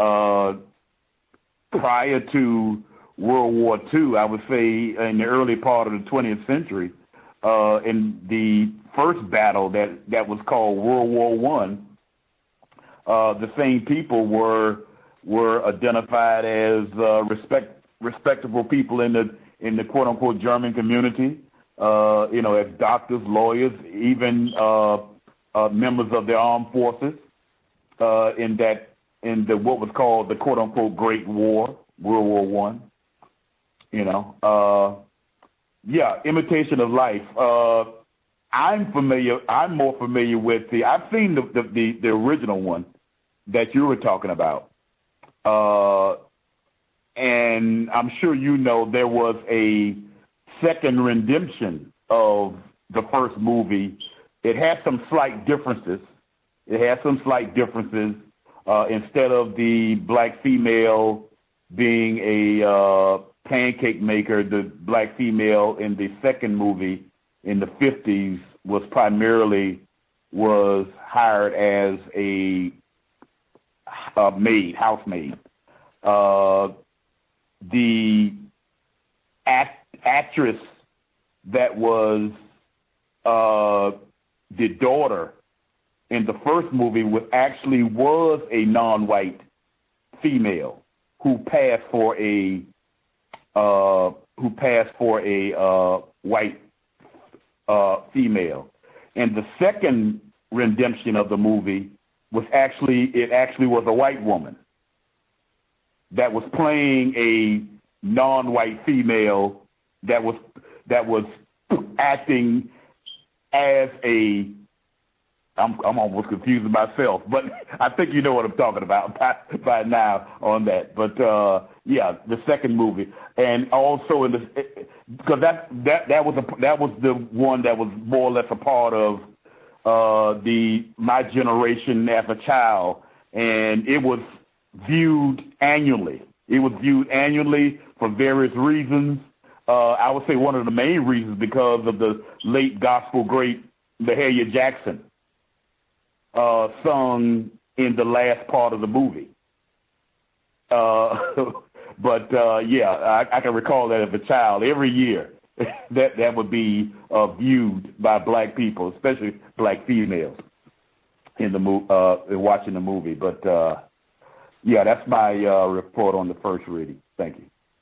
Prior to World War II, I would say in the early part of the 20th century, in the first battle that was called World War I, the same people were identified as respectable people in the quote unquote German community, as doctors, lawyers, even members of the armed forces, in what was called the quote unquote Great War, World War I. Imitation of Life. I'm more familiar with I've seen the original one that you were talking about. And I'm sure there was a second rendition of the first movie. It had some slight differences. Instead of the black female being a pancake maker, the black female in the second movie in the 50s was hired as a housemaid. The actress that was the daughter in the first movie was a non-white female who passed for a white female. And the second rendition of the movie was actually a white woman that was playing a non-white female that was acting as a. I'm almost confusing myself, but I think you know what I'm talking about by now on that. But the second movie, and also in because that was the one that was more or less a part of my generation as a child, and it was viewed annually. It was viewed annually for various reasons. I would say one of the main reasons because of the late gospel great Mahalia Jackson. Sung in the last part of the movie. But I can recall that as a child. Every year, that would be viewed by black people, especially black females, in watching the movie. But that's my report on the first reading. Thank you.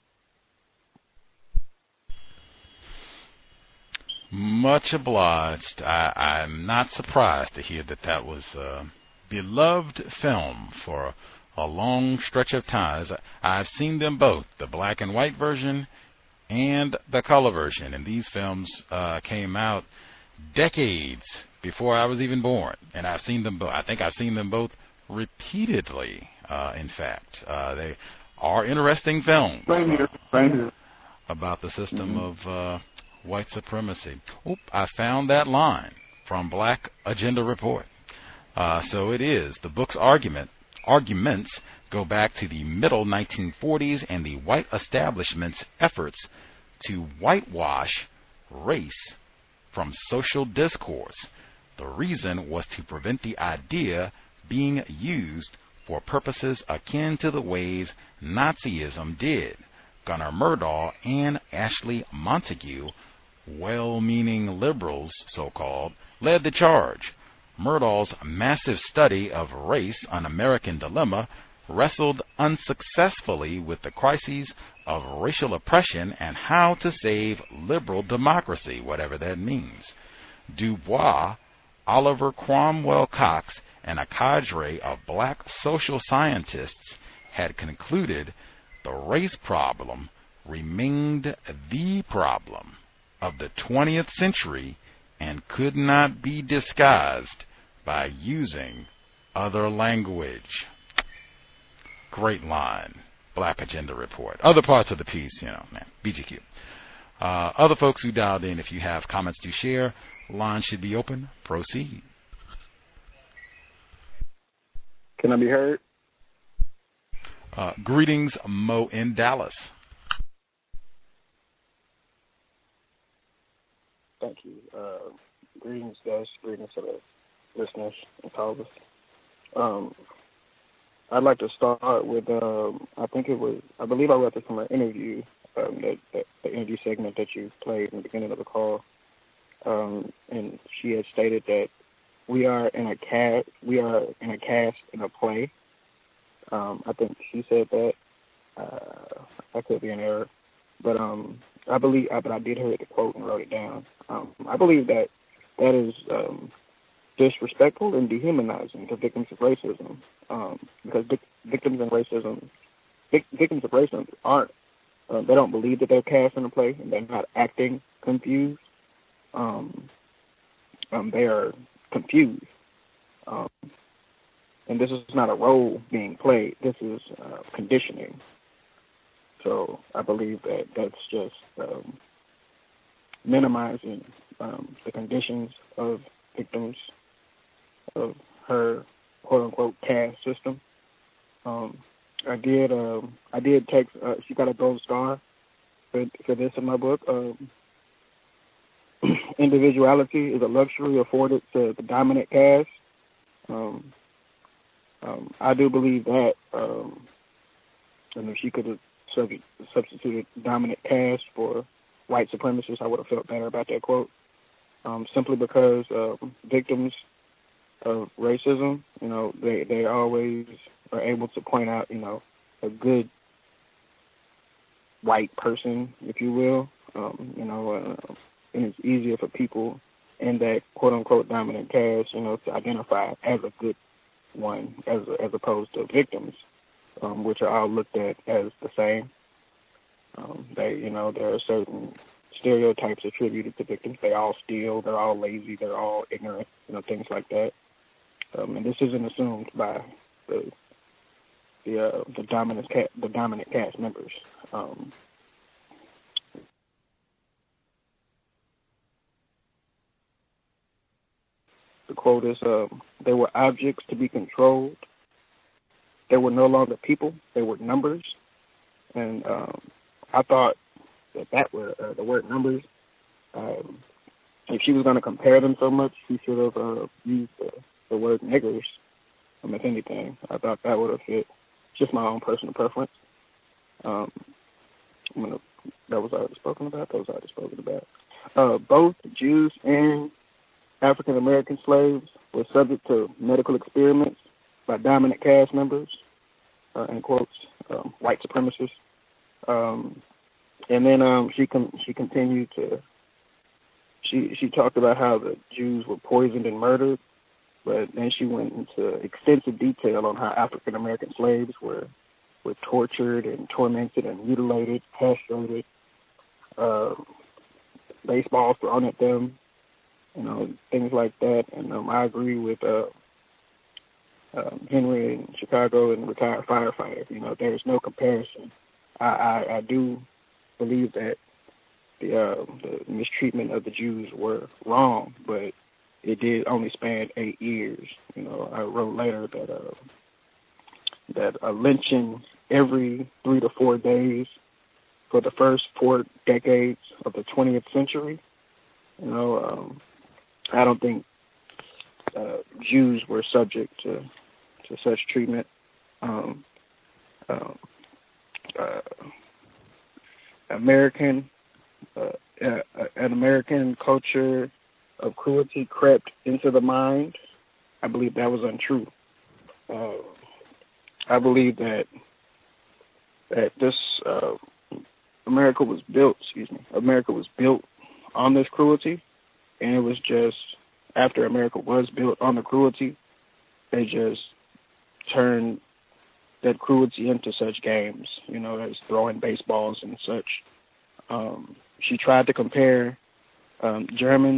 Much obliged. I'm not surprised to hear that was a beloved film for a long stretch of time. I've seen them both, the black and white version and the color version, and these films came out decades before I was even born, and I've seen them both. I think I've seen them both repeatedly. In fact, they are interesting films about the system of white supremacy. I found that line from Black Agenda Report. So it is. The book's arguments go back to the middle 1940s and the white establishment's efforts to whitewash race from social discourse. The reason was to prevent the idea being used for purposes akin to the ways Nazism did. Gunnar Myrdal and Ashley Montagu, well-meaning liberals, so-called, led the charge. Myrdal's massive study of race, An American Dilemma, wrestled unsuccessfully with the crises of racial oppression and how to save liberal democracy, whatever that means. Du Bois, Oliver Cromwell Cox, and a cadre of black social scientists had concluded the race problem remained the problem of the 20th century and could not be disguised by using other language. Great line. Black Agenda Report. Other parts of the piece, BGQ. Other folks who dialed in, if you have comments to share, line should be open. Proceed. Can I be heard? Greetings, Mo in Dallas. Thank you. Greetings, guys. Greetings to the listeners and callers. I'd like to start with, I believe I read this from an interview, the interview segment that you played in the beginning of the call. And she had stated that we are in a cast in a play. I think she said that. I could be in error, but I did hear the quote and wrote it down. I believe that is disrespectful and dehumanizing to victims of racism, because victims of racism aren't. They don't believe that they're cast in a play, and they're not acting confused. They are confused, and this is not a role being played. This is conditioning. So I believe that that's just minimizing the conditions of victims of her quote-unquote caste system. I did take. She got a gold star for this in my book. Individuality is a luxury afforded to the dominant caste. I do believe that. And if she could have substituted dominant caste for white supremacists, I would have felt better about that quote. Simply because victims of racism, they always are able to point out, a good white person, if you will, and it's easier for people in that quote unquote dominant caste, to identify as a good one as opposed to victims, which are all looked at as the same. There are certain stereotypes attributed to victims. They all steal, they're all lazy, they're all ignorant, things like that. And this isn't assumed by the dominant cast members. The quote is, "They were objects to be controlled. They were no longer people; they were numbers." And I thought that were the word numbers. If she was going to compare them so much, she should have used the word niggers. If anything, I thought that would have fit. Just my own personal preference. That was already spoken about. Both Jews and African American slaves were subject to medical experiments by dominant caste members, in quotes, white supremacists. And then she continued to. She talked about how the Jews were poisoned and murdered, but then she went into extensive detail on how African American slaves were tortured and tormented and mutilated, castrated, baseballs thrown at them, things like that. And I agree with Henry in Chicago and retired firefighter. There's no comparison. I do believe that the mistreatment of the Jews were wrong, but it did only span 8 years. I wrote later that a lynching every 3 to 4 days for the first 4 decades of the 20th century. I don't think Jews were subject to such treatment. An American culture of cruelty crept into the mind. I believe that was untrue. I believe that this America was built on this cruelty, and it was just after America was built on the cruelty, they just turned that cruelty into such games, as throwing baseballs and such. She tried to compare the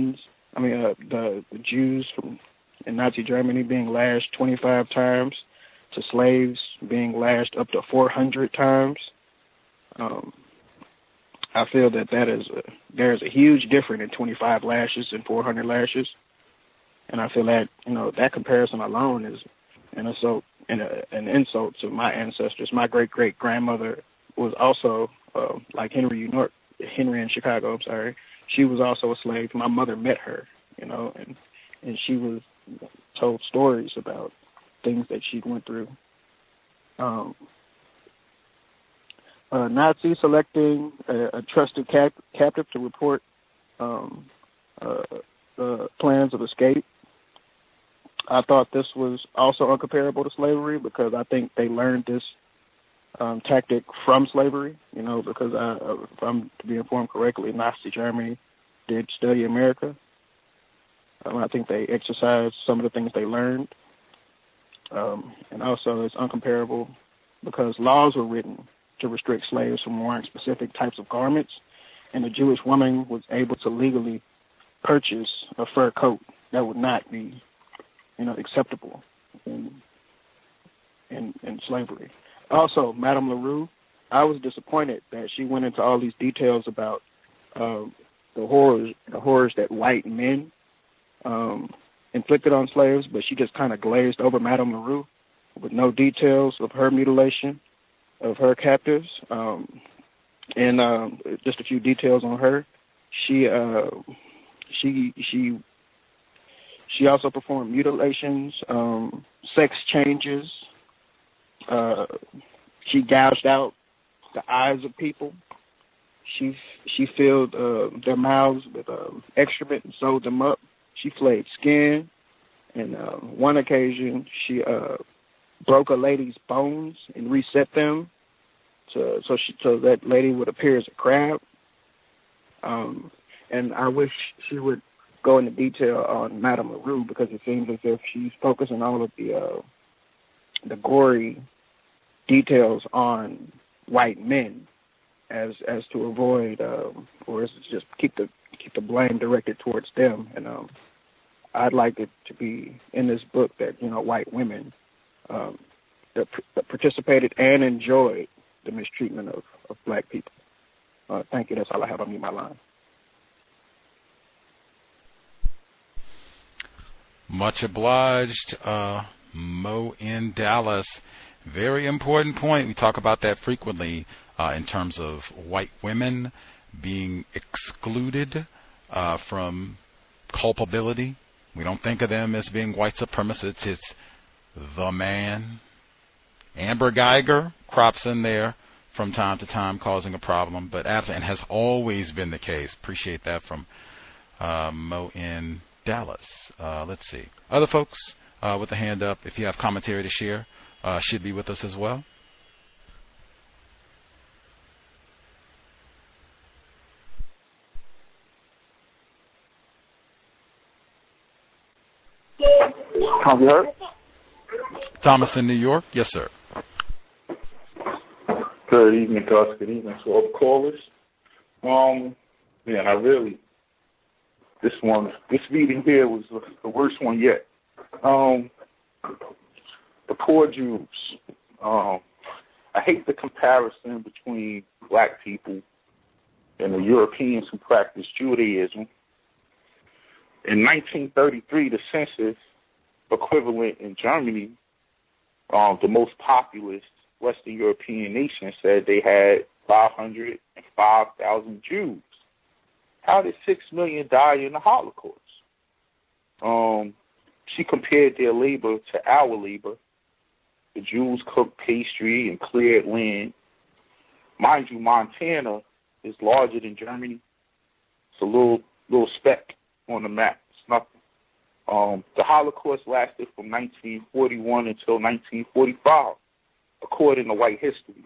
Jews in Nazi Germany being lashed 25 times to slaves being lashed up to 400 times. I feel that there's a huge difference in 25 lashes and 400 lashes, and I feel that that comparison alone is an insult to my ancestors. My great grandmother was also like Henry in Chicago. I'm sorry. She was also a slave. My mother met her, and she was told stories about things that she went through. Nazi selecting a trusted captive to report plans of escape. I thought this was also uncomparable to slavery because I think they learned this tactic from slavery, because if I'm to be informed correctly, Nazi Germany did study America. I think they exercised some of the things they learned. And also it's uncomparable because laws were written to restrict slaves from wearing specific types of garments, and a Jewish woman was able to legally purchase a fur coat that would not be, acceptable in slavery. Also, Madame LaRue, I was disappointed that she went into all these details about the horrors that white men inflicted on slaves, but she just kind of glazed over Madame LaRue with no details of her mutilation of her captives, and just a few details on her. She also performed mutilations, sex changes. She gouged out the eyes of people. She filled their mouths with excrement and sewed them up. She flayed skin. And one occasion, she broke a lady's bones and reset them so that lady would appear as a crab. And I wish she would go into detail on Madame LaRue, because it seems as if she's focusing all of the gory details on white men as to avoid or as to just keep the blame directed towards them. And I'd like it to be in this book that, white women that participated and enjoyed the mistreatment of black people. Thank you. That's all I have on my line. Much obliged, Mo in Dallas. Very important point. We talk about that frequently in terms of white women being excluded from culpability. We don't think of them as being white supremacists. It's the man. Amber Geiger crops in there from time to time, causing a problem, but and has always been the case. Appreciate that from Mo in Dallas. Let's see. Other folks with a hand up, if you have commentary to share, should be with us as well. Can you hear? Thomas in New York. Yes, sir. Good evening, Gus. Good evening to all the callers. This meeting here was the worst one yet. The poor Jews. I hate the comparison between black people and the Europeans who practice Judaism. In 1933, the census equivalent in Germany, the most populous Western European nation, said they had 505,000 Jews. How did 6 million die in the Holocaust? She compared their labor to our labor. The Jews cooked pastry and cleared land. Mind you, Montana is larger than Germany. It's a little speck on the map. It's nothing. The Holocaust lasted from 1941 until 1945, according to white history.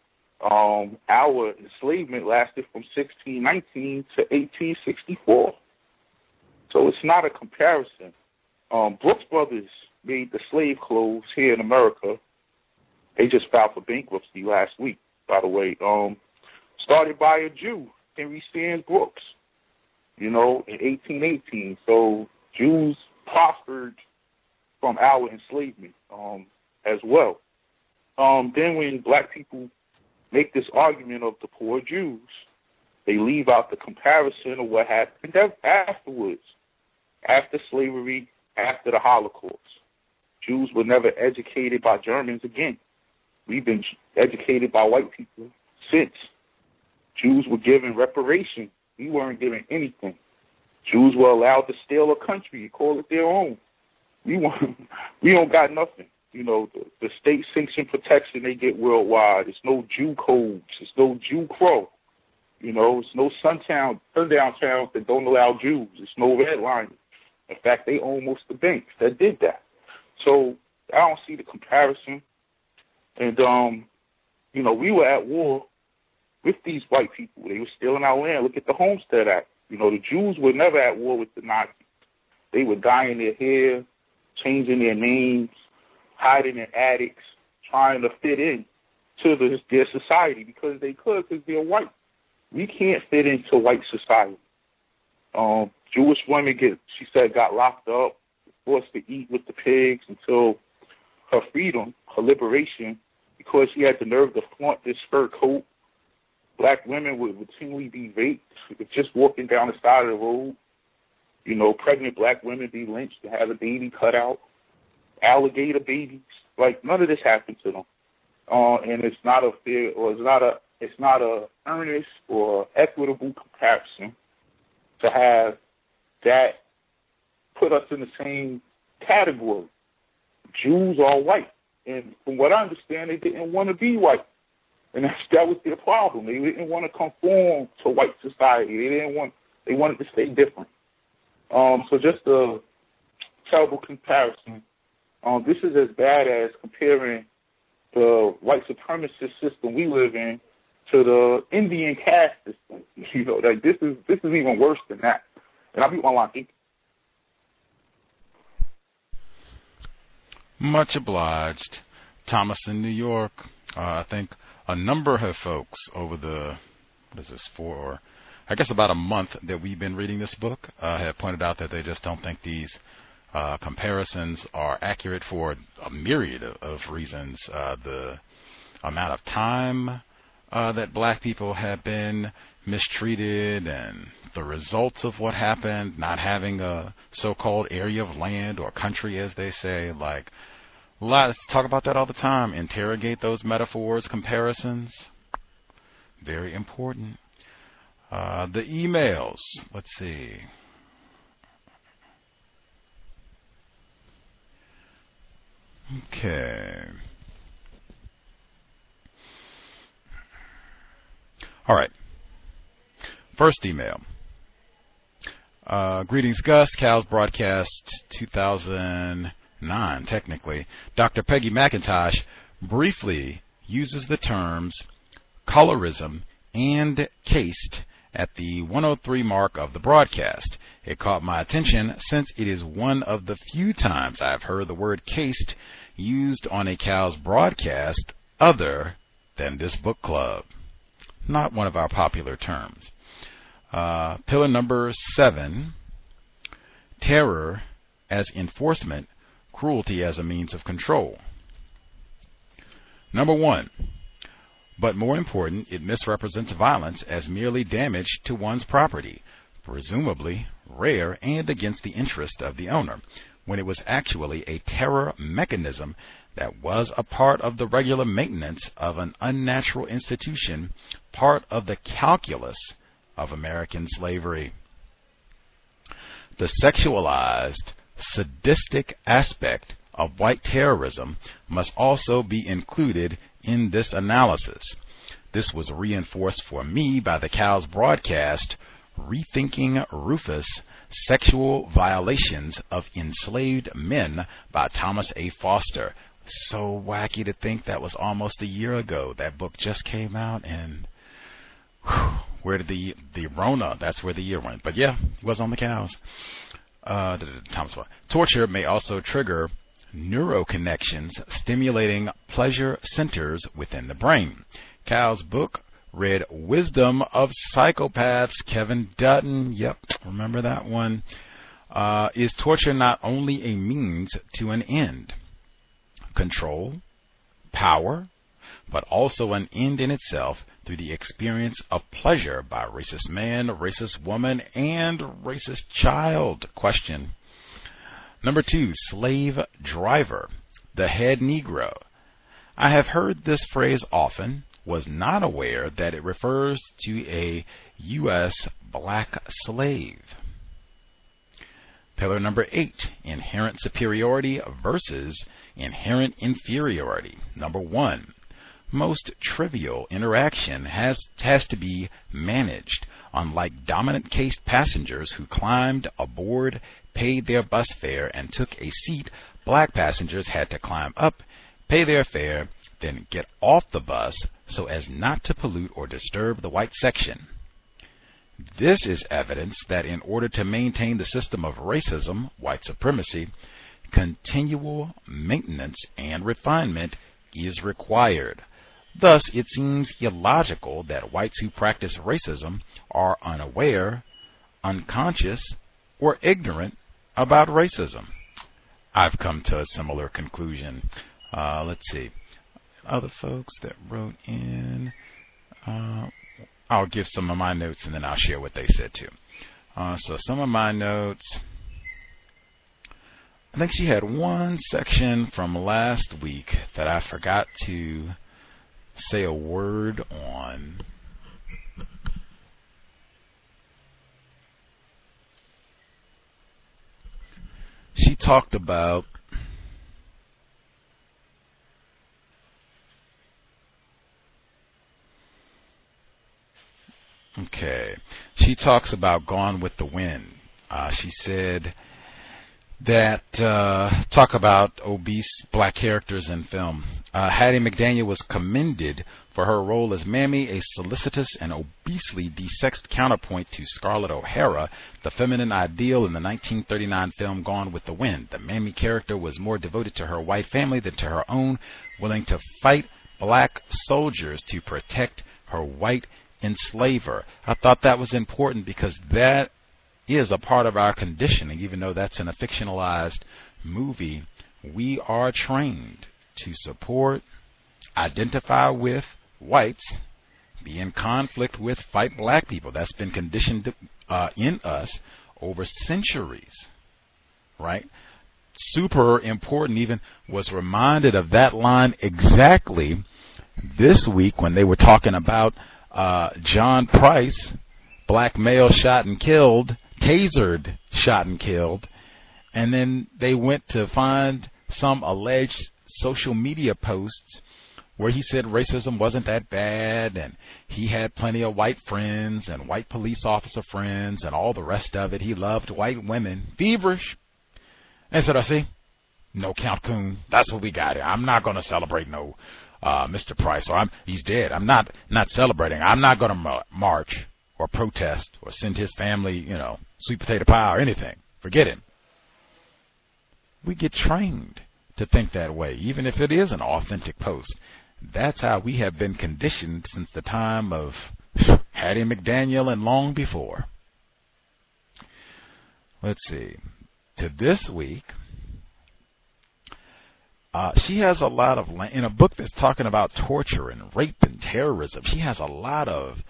Our enslavement lasted from 1619 to 1864. So it's not a comparison. Brooks Brothers made the slave clothes here in America. They just filed for bankruptcy last week, by the way. Started by a Jew, Henry Sands Brooks, in 1818. So Jews prospered from our enslavement as well. Then when black people make this argument of the poor Jews, they leave out the comparison of what happened afterwards, after slavery, after the Holocaust. Jews were never educated by Germans again. We've been educated by white people since. Jews were given reparation. We weren't given anything. Jews were allowed to steal a country and call it their own. We don't got nothing. The state-sanctioned protection they get worldwide. There's no Jew codes. There's no Jew Crow. It's no sundown towns that don't allow Jews. There's no redlining. In fact, they own most of the banks that did that. So I don't see the comparison. And, we were at war with these white people. They were stealing our land. Look at the Homestead Act. The Jews were never at war with the Nazis. They were dyeing their hair, changing their names, hiding in attics, trying to fit in to their society because they could, because they're white. We can't fit into white society. Jewish women got locked up, forced to eat with the pigs until her freedom, her liberation, because she had the nerve to flaunt this fur coat. Black women would routinely be raped just walking down the side of the road. Pregnant black women be lynched to have a baby cut out. Alligator babies Like, none of this happened to them. And it's not a fair, or it's not a earnest or equitable comparison to have that put us in the same category. Jews are white. And from what I understand, they didn't want to be white. And that was their problem. They didn't want to conform to white society. They wanted to stay different. So just a terrible comparison. This is as bad as comparing the white supremacist system we live in to the Indian caste system. You know, like this is even worse than that. And I'll be my line. Much obliged. Thomas in New York. I think a number of folks over about a month that we've been reading this book have pointed out that they just don't think these comparisons are accurate for a myriad of reasons. The amount of time that black people have been mistreated and the results of what happened, not having a so-called area of land or country, as they say. Like, let's talk about that all the time. Interrogate those metaphors, comparisons. Very important. The emails. Let's see. Okay. All right. First email. Greetings, Gus. Cal's broadcast 2009, technically. Dr. Peggy McIntosh briefly uses the terms colorism and caste at the 103 mark of the broadcast. It caught my attention since it is one of the few times I've heard the word caste used on a Cal's broadcast other than this book club. Not one of our popular terms. Pillar number 7, terror as enforcement, cruelty as a means of control. Number 1, but more important, it misrepresents violence as merely damage to one's property, presumably rare and against the interest of the owner, when it was actually a terror mechanism that was a part of the regular maintenance of an unnatural institution, part of the calculus of American slavery. The sexualized, sadistic aspect of white terrorism must also be included in this analysis. This was reinforced for me by the Cal's broadcast, Rethinking Rufus, Sexual Violations of Enslaved Men by Thomas A. Foster. So wacky to think that was almost a year ago. That book just came out, and where did the Rona, that's where the year went. But yeah, he was on the cows. Torture may also trigger neuroconnections, stimulating pleasure centers within the brain. Cal's book read Wisdom of Psychopaths, Kevin Dutton. Yep, remember that one. Is torture not only a means to an end, control, power, but also an end in itself through the experience of pleasure by racist man, racist woman, and racist child? Question. Number 2, slave driver, the head Negro. I have heard this phrase often, was not aware that it refers to a U.S. black slave. Pillar number 8, inherent superiority versus inherent inferiority. Number 1, most trivial interaction has to be managed. Unlike dominant caste passengers who climbed aboard, paid their bus fare, and took a seat, black passengers had to climb up, pay their fare, then get off the bus so as not to pollute or disturb the white section. This is evidence that in order to maintain the system of racism, white supremacy, continual maintenance and refinement is required. Thus, it seems illogical that whites who practice racism are unaware, unconscious, or ignorant about racism. I've come to a similar conclusion. Let's see. Other folks that wrote in. I'll give some of my notes and then I'll share what they said too. So some of my notes. I think she had one section from last week that I forgot to say a word on. She talked about she talks about Gone with the Wind. She said that talk about obese black characters in film. Hattie McDaniel was commended for her role as Mammy, a solicitous and obesely desexed counterpoint to Scarlett O'Hara, the feminine ideal in the 1939 film Gone with the Wind. The Mammy character was more devoted to her white family than to her own, willing to fight black soldiers to protect her white enslaver. I thought that was important because that is a part of our conditioning. Even though that's in a fictionalized movie, we are trained to support, identify with whites, be in conflict with, fight black people. That's been conditioned in us over centuries, right? Super important. Even was reminded of that line exactly this week when they were talking about John Price, black male shot and killed, tasered, shot and killed, and then they went to find some alleged social media posts where he said racism wasn't that bad and he had plenty of white friends and white police officer friends and all the rest of it. He loved white women. Feverish. And said, I see, no Count Coon. That's what we got here. I'm not going to celebrate no Mr. Price, or he's dead. I'm not celebrating. I'm not going to march or protest or send his family, sweet potato pie or anything. Forget him. We get trained to think that way, even if it is an authentic post. That's how we have been conditioned since the time of Hattie McDaniel and long before. Let's see. To this week, she has a lot of, in a book that's talking about torture and rape and terrorism, she has a lot of,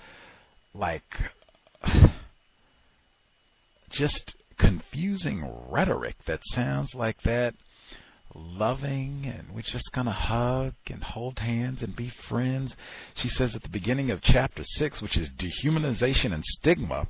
just confusing rhetoric that sounds like that loving and we're just going to hug and hold hands and be friends. She says at the beginning of chapter 6, which is dehumanization and stigma,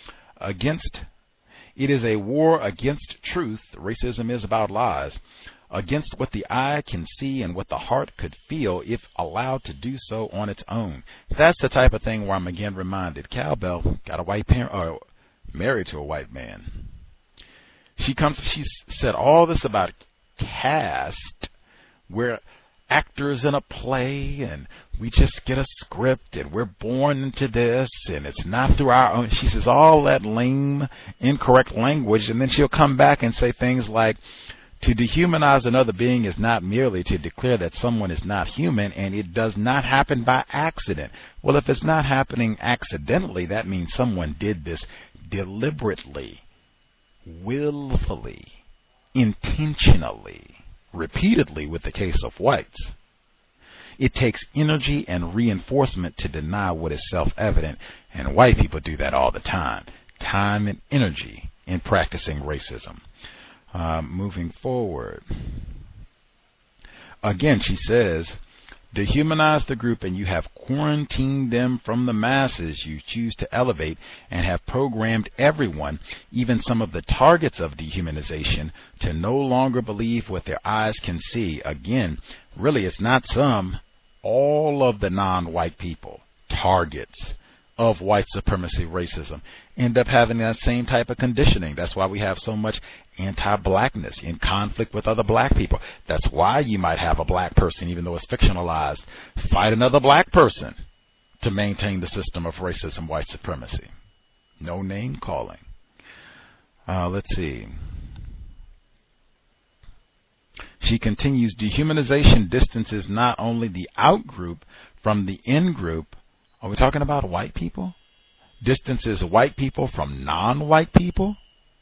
it is a war against truth. Racism is about lies. Against what the eye can see and what the heart could feel if allowed to do so on its own. That's the type of thing where I'm again reminded. Cowbell got a white parent, or married to a white man. She said all this about cast, where actors in a play and we just get a script and we're born into this and it's not through our own. She says all that lame, incorrect language, and then she'll come back and say things like, to dehumanize another being is not merely to declare that someone is not human, and it does not happen by accident. Well, if it's not happening accidentally, that means someone did this deliberately, willfully, intentionally, repeatedly with the case of whites. It takes energy and reinforcement to deny what is self-evident, and white people do that all the time. Time and energy in practicing racism. Moving forward. Again, she says, dehumanize the group and you have quarantined them from the masses you choose to elevate and have programmed everyone, even some of the targets of dehumanization, to no longer believe what their eyes can see. Again, really it's not some, all of the non-white people, targets of white supremacy racism, end up having that same type of conditioning. That's why we have so much anti-blackness in conflict with other black people. That's why you might have a black person, even though it's fictionalized, fight another black person to maintain the system of racism, white supremacy. No name calling. Let's see. She continues, dehumanization distances not only the out group from the in group. Are we talking about white people? Distances white people from non-white people?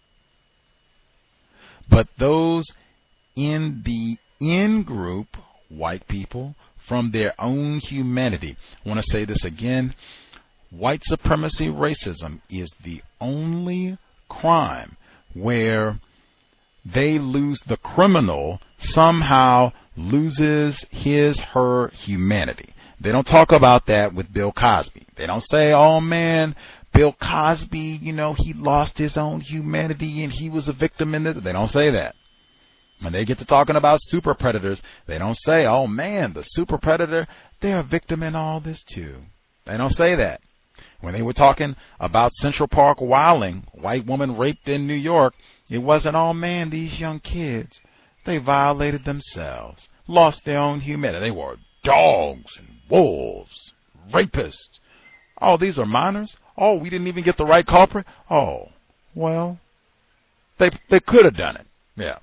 But those in the in-group, white people, from their own humanity. I want to say this again. White supremacy racism is the only crime where the criminal somehow loses her humanity. They don't talk about that with Bill Cosby. They don't say, oh man, Bill Cosby, he lost his own humanity and he was a victim in it. They don't say that. When they get to talking about super predators, they don't say, oh man, the super predator, they're a victim in all this too. They don't say that. When they were talking about Central Park wilding, white woman raped in New York, it wasn't, oh man, these young kids, they violated themselves, lost their own humanity. They were dogs and wolves, rapists. Oh, these are minors? Oh, we didn't even get the right culprit? Oh, well, they could have done it. Yeah.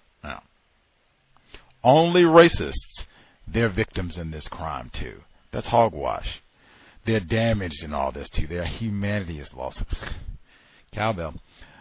Only racists, they're victims in this crime too. That's hogwash. They're damaged in all this too. Their humanity is lost. Cowbell.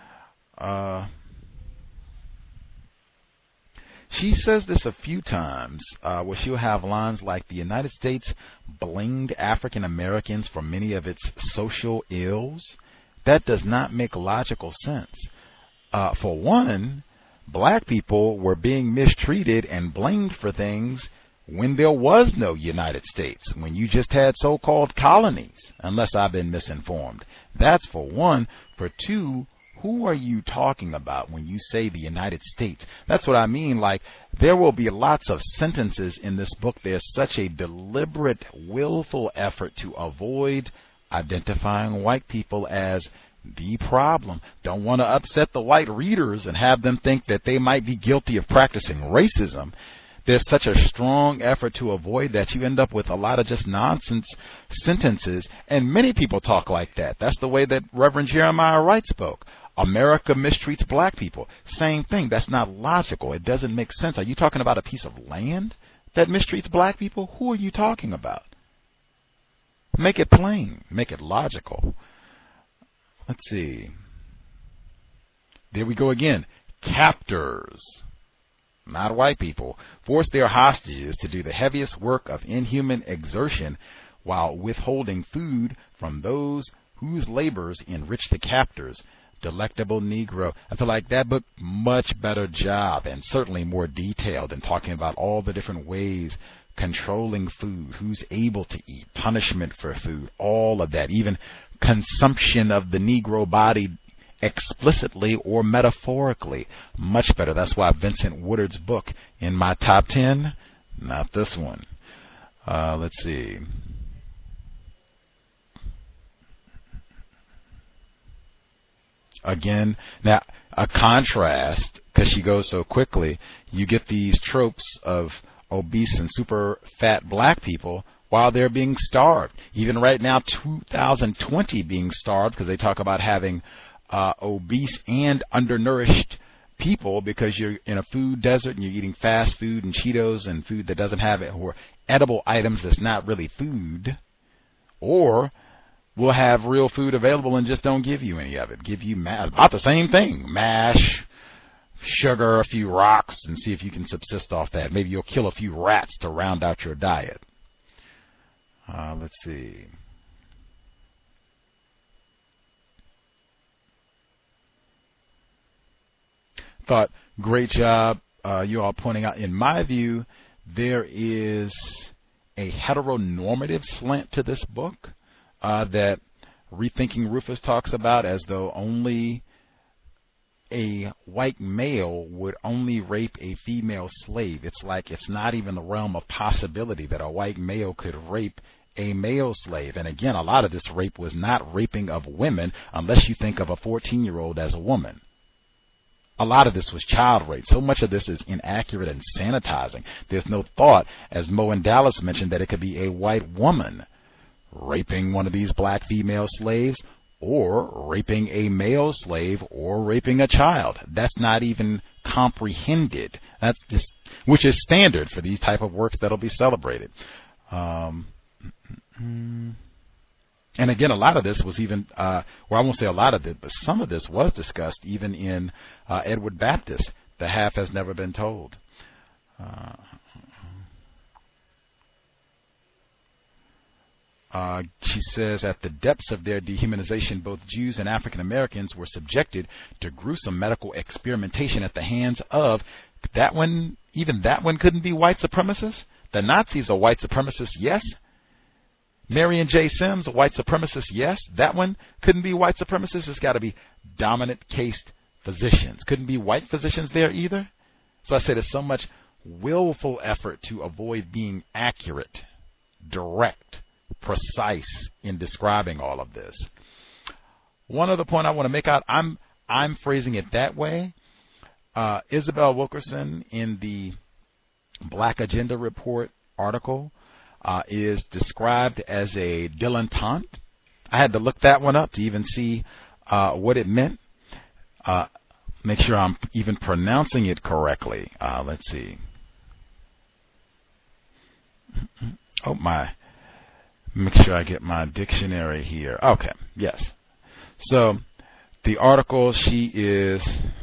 She says this a few times, where she'll have lines like, the United States blamed African Americans for many of its social ills. That does not make logical sense. For one, black people were being mistreated and blamed for things when there was no United States, when you just had so-called colonies, unless I've been misinformed. That's for one. For two, who are you talking about when you say the United States? That's what I mean. Like, there will be lots of sentences in this book. There's such a deliberate, willful effort to avoid identifying white people as the problem. Don't want to upset the white readers and have them think that they might be guilty of practicing racism. There's such a strong effort to avoid that. You end up with a lot of just nonsense sentences, and many people talk like that. That's the way that Reverend Jeremiah Wright spoke. America mistreats black people. Same thing. That's not logical. It doesn't make sense. Are you talking about a piece of land that mistreats black people? Who are you talking about? Make it plain. Make it logical. Let's see. There we go again. Captors, not white people, force their hostages to do the heaviest work of inhuman exertion while withholding food from those whose labors enrich the captors. Delectable Negro. I feel like that book, much better job and certainly more detailed in talking about all the different ways controlling food, who's able to eat, punishment for food, all of that, even consumption of the Negro body explicitly or metaphorically. Much better. That's why Vincent Woodard's book in my top 10, not this one. Let's see. Again, now a contrast, because she goes so quickly, you get these tropes of obese and super fat black people while they're being starved. Even right now, 2020 being starved, because they talk about having obese and undernourished people because you're in a food desert and you're eating fast food and Cheetos and food that doesn't have it, or edible items that's not really food. Or we'll have real food available and just don't give you any of it. Give you about the same thing. Mash, sugar, a few rocks, and see if you can subsist off that. Maybe you'll kill a few rats to round out your diet. Let's see. Thought, great job, you all pointing out. In my view, there is a heteronormative slant to this book that Rethinking Rufus talks about, as though only a white male would only rape a female slave. It's like it's not even the realm of possibility that a white male could rape a male slave. And again, a lot of this rape was not raping of women, unless you think of a 14-year-old as a woman. A lot of this was child rape. So much of this is inaccurate and sanitizing. There's no thought, as Mo and Dallas mentioned, that it could be a white woman raping one of these black female slaves, or raping a male slave, or raping a child. That's not even comprehended. That's just, which is standard for these type of works that'll be celebrated. And again, a lot of this was even, well, I won't say a lot of it, but some of this was discussed even in Edward Baptist, The Half Has Never Been Told. She says, at the depths of their dehumanization, both Jews and African Americans were subjected to gruesome medical experimentation at the hands of that one. Even that one couldn't be white supremacists. The Nazis are white supremacists, yes. Marion J. Sims, a white supremacist, yes. That one couldn't be white supremacists. It's got to be dominant caste physicians. Couldn't be white physicians there either. So I say there's so much willful effort to avoid being accurate, direct, precise in describing all of this. One other point I want to make out, I'm phrasing it that way. Isabel Wilkerson in the Black Agenda Report article is described as a dilettante. I had to look that one up to even see what it meant. Make sure I'm even pronouncing it correctly. Let's see. Oh, my. Make sure I get my dictionary here. Okay, yes. So the article, she is...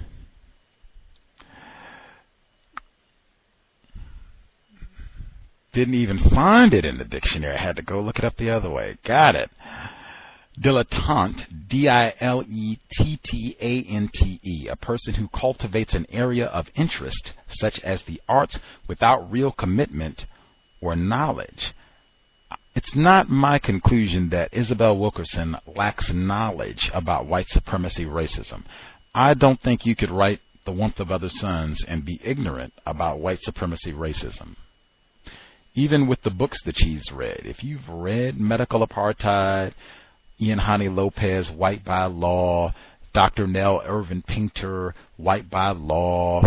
Didn't even find it in the dictionary. I had to go look it up the other way. Got it. Dilettante, dilettate, a person who cultivates an area of interest, such as the arts, without real commitment or knowledge. It's not my conclusion that Isabel Wilkerson lacks knowledge about white supremacy racism. I don't think you could write The Warmth of Other Suns and be ignorant about white supremacy racism. Even with the books that she's read, if you've read Medical Apartheid, Ian Hani Lopez, White by Law, Dr. Nell Irvin Painter, White by Law,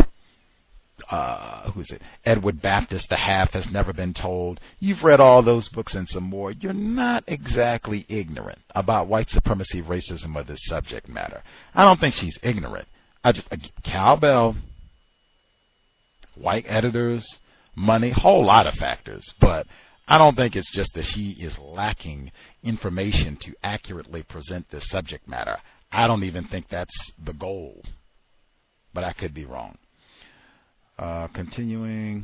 Edward Baptist, The Half Has Never Been Told. You've read all those books and some more. You're not exactly ignorant about white supremacy, racism, or this subject matter. I don't think she's ignorant. Cowbell, white editors, money, whole lot of factors, but I don't think it's just that she is lacking information to accurately present this subject matter. I don't even think that's the goal, but I could be wrong. Continuing.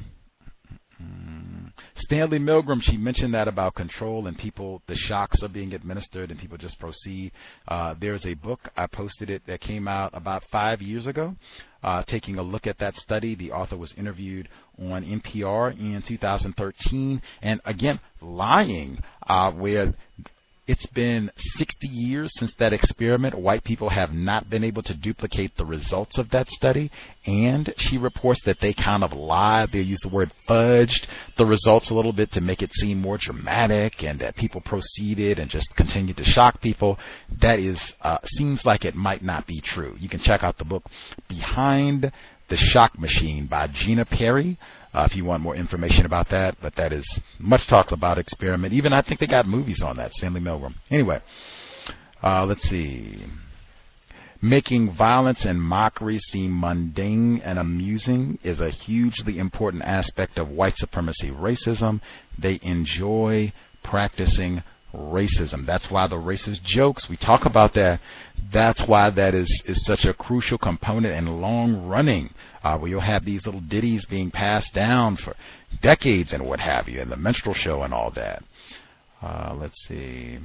Stanley Milgram, she mentioned that about control and people, the shocks are being administered and people just proceed. There's a book, I posted it, that came out about 5 years ago, taking a look at that study. The author was interviewed on NPR in 2013, and again, lying, where it's been 60 years since that experiment. White people have not been able to duplicate the results of that study. And she reports that they kind of lied. They used the word fudged the results a little bit to make it seem more dramatic, and that people proceeded and just continued to shock people. That is, seems like it might not be true. You can check out the book Behind the Shock Machine by Gina Perry, if you want more information about that. But that is much talked about experiment. Even I think they got movies on that, Stanley Milgram. Anyway, let's see. Making violence and mockery seem mundane and amusing is a hugely important aspect of white supremacy racism. They enjoy practicing racism. That's why the racist jokes, we talk about that. That's why that is such a crucial component and long running, where you'll have these little ditties being passed down for decades and what have you, and the minstrel show and all that. Let's see.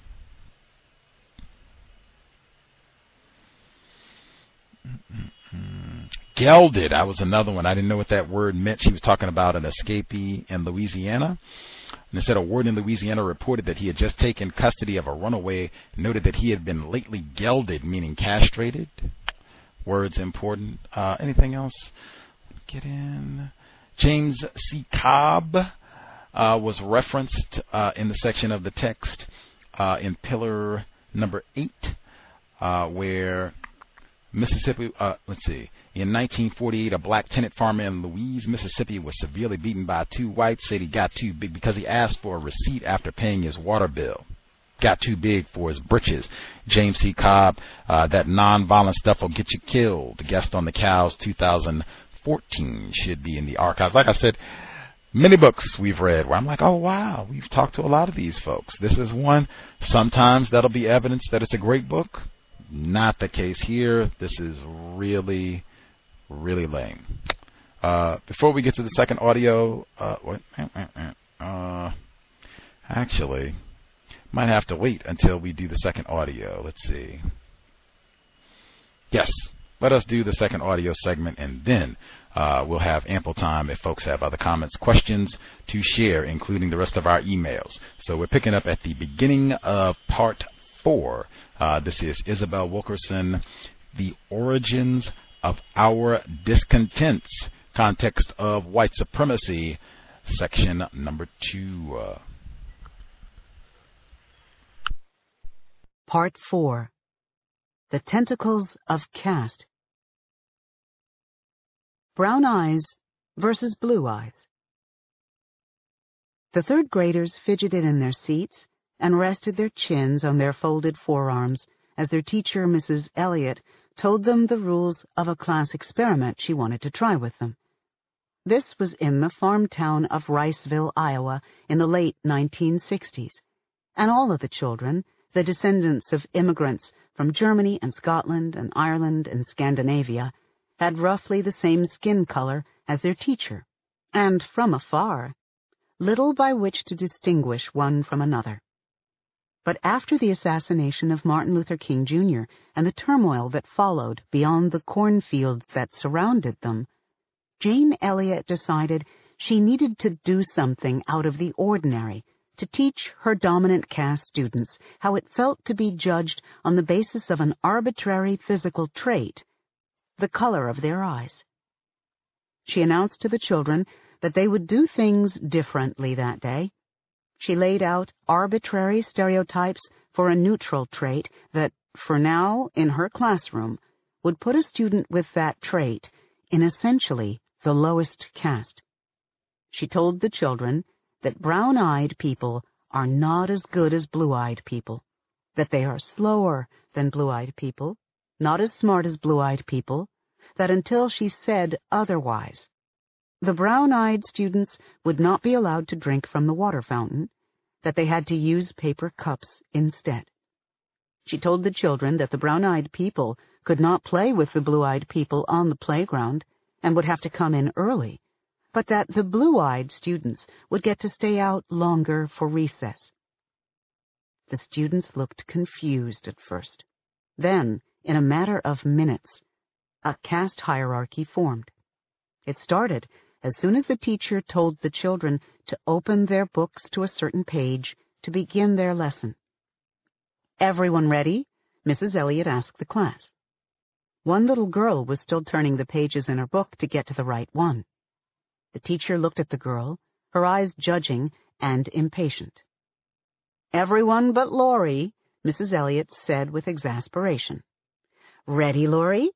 Gelded, that was another one. I didn't know what that word meant. She was talking about an escapee in Louisiana. And it said a ward in Louisiana reported that he had just taken custody of a runaway, noted that he had been lately gelded, meaning castrated. Words important. Anything else? Get in. James C. Cobb was referenced in the section of the text in pillar number 8, where Mississippi, let's see. In 1948, a black tenant farmer in Louise, Mississippi, was severely beaten by 2 whites. Said he got too big because he asked for a receipt after paying his water bill. Got too big for his britches. James C. Cobb, that nonviolent stuff will get you killed. Guest on the Cows 2014 should be in the archives. Like I said, many books we've read where I'm like, oh, wow, we've talked to a lot of these folks. This is one. Sometimes that'll be evidence that it's a great book. Not the case here. This is really, really lame. Before we get to the second audio, actually, Might have to wait until we do the second audio. Let's see. Yes, let us do the second audio segment, and then we'll have ample time if folks have other comments, questions to share, including the rest of our emails. So we're picking up at the beginning of part 4. This is Isabel Wilkerson, The Origins of Our Discontents, Context of White Supremacy, section number 2. Part 4. The Tentacles of Caste. Brown eyes versus blue eyes. The third graders fidgeted in their seats and rested their chins on their folded forearms as their teacher, Mrs. Elliott, told them the rules of a class experiment she wanted to try with them. This was in the farm town of Riceville, Iowa, in the late 1960s, and all of the children, the descendants of immigrants from Germany and Scotland and Ireland and Scandinavia, had roughly the same skin color as their teacher, and from afar, little by which to distinguish one from another. But after the assassination of Martin Luther King, Jr., and the turmoil that followed beyond the cornfields that surrounded them, Jane Elliott decided she needed to do something out of the ordinary to teach her dominant caste students how it felt to be judged on the basis of an arbitrary physical trait, the color of their eyes. She announced to the children that they would do things differently that day. She laid out arbitrary stereotypes for a neutral trait that, for now, in her classroom, would put a student with that trait in essentially the lowest caste. She told the children that brown-eyed people are not as good as blue-eyed people, that they are slower than blue-eyed people, not as smart as blue-eyed people, that until she said otherwise, the brown-eyed students would not be allowed to drink from the water fountain, that they had to use paper cups instead. She told the children that the brown-eyed people could not play with the blue-eyed people on the playground and would have to come in early, but that the blue-eyed students would get to stay out longer for recess. The students looked confused at first. Then, in a matter of minutes, a caste hierarchy formed. It started as soon as the teacher told the children to open their books to a certain page to begin their lesson. "Everyone ready?" Mrs. Elliott asked the class. One little girl was still turning the pages in her book to get to the right one. The teacher looked at the girl, her eyes judging and impatient. "Everyone but Laurie," Mrs. Elliott said with exasperation. "Ready, Laurie?"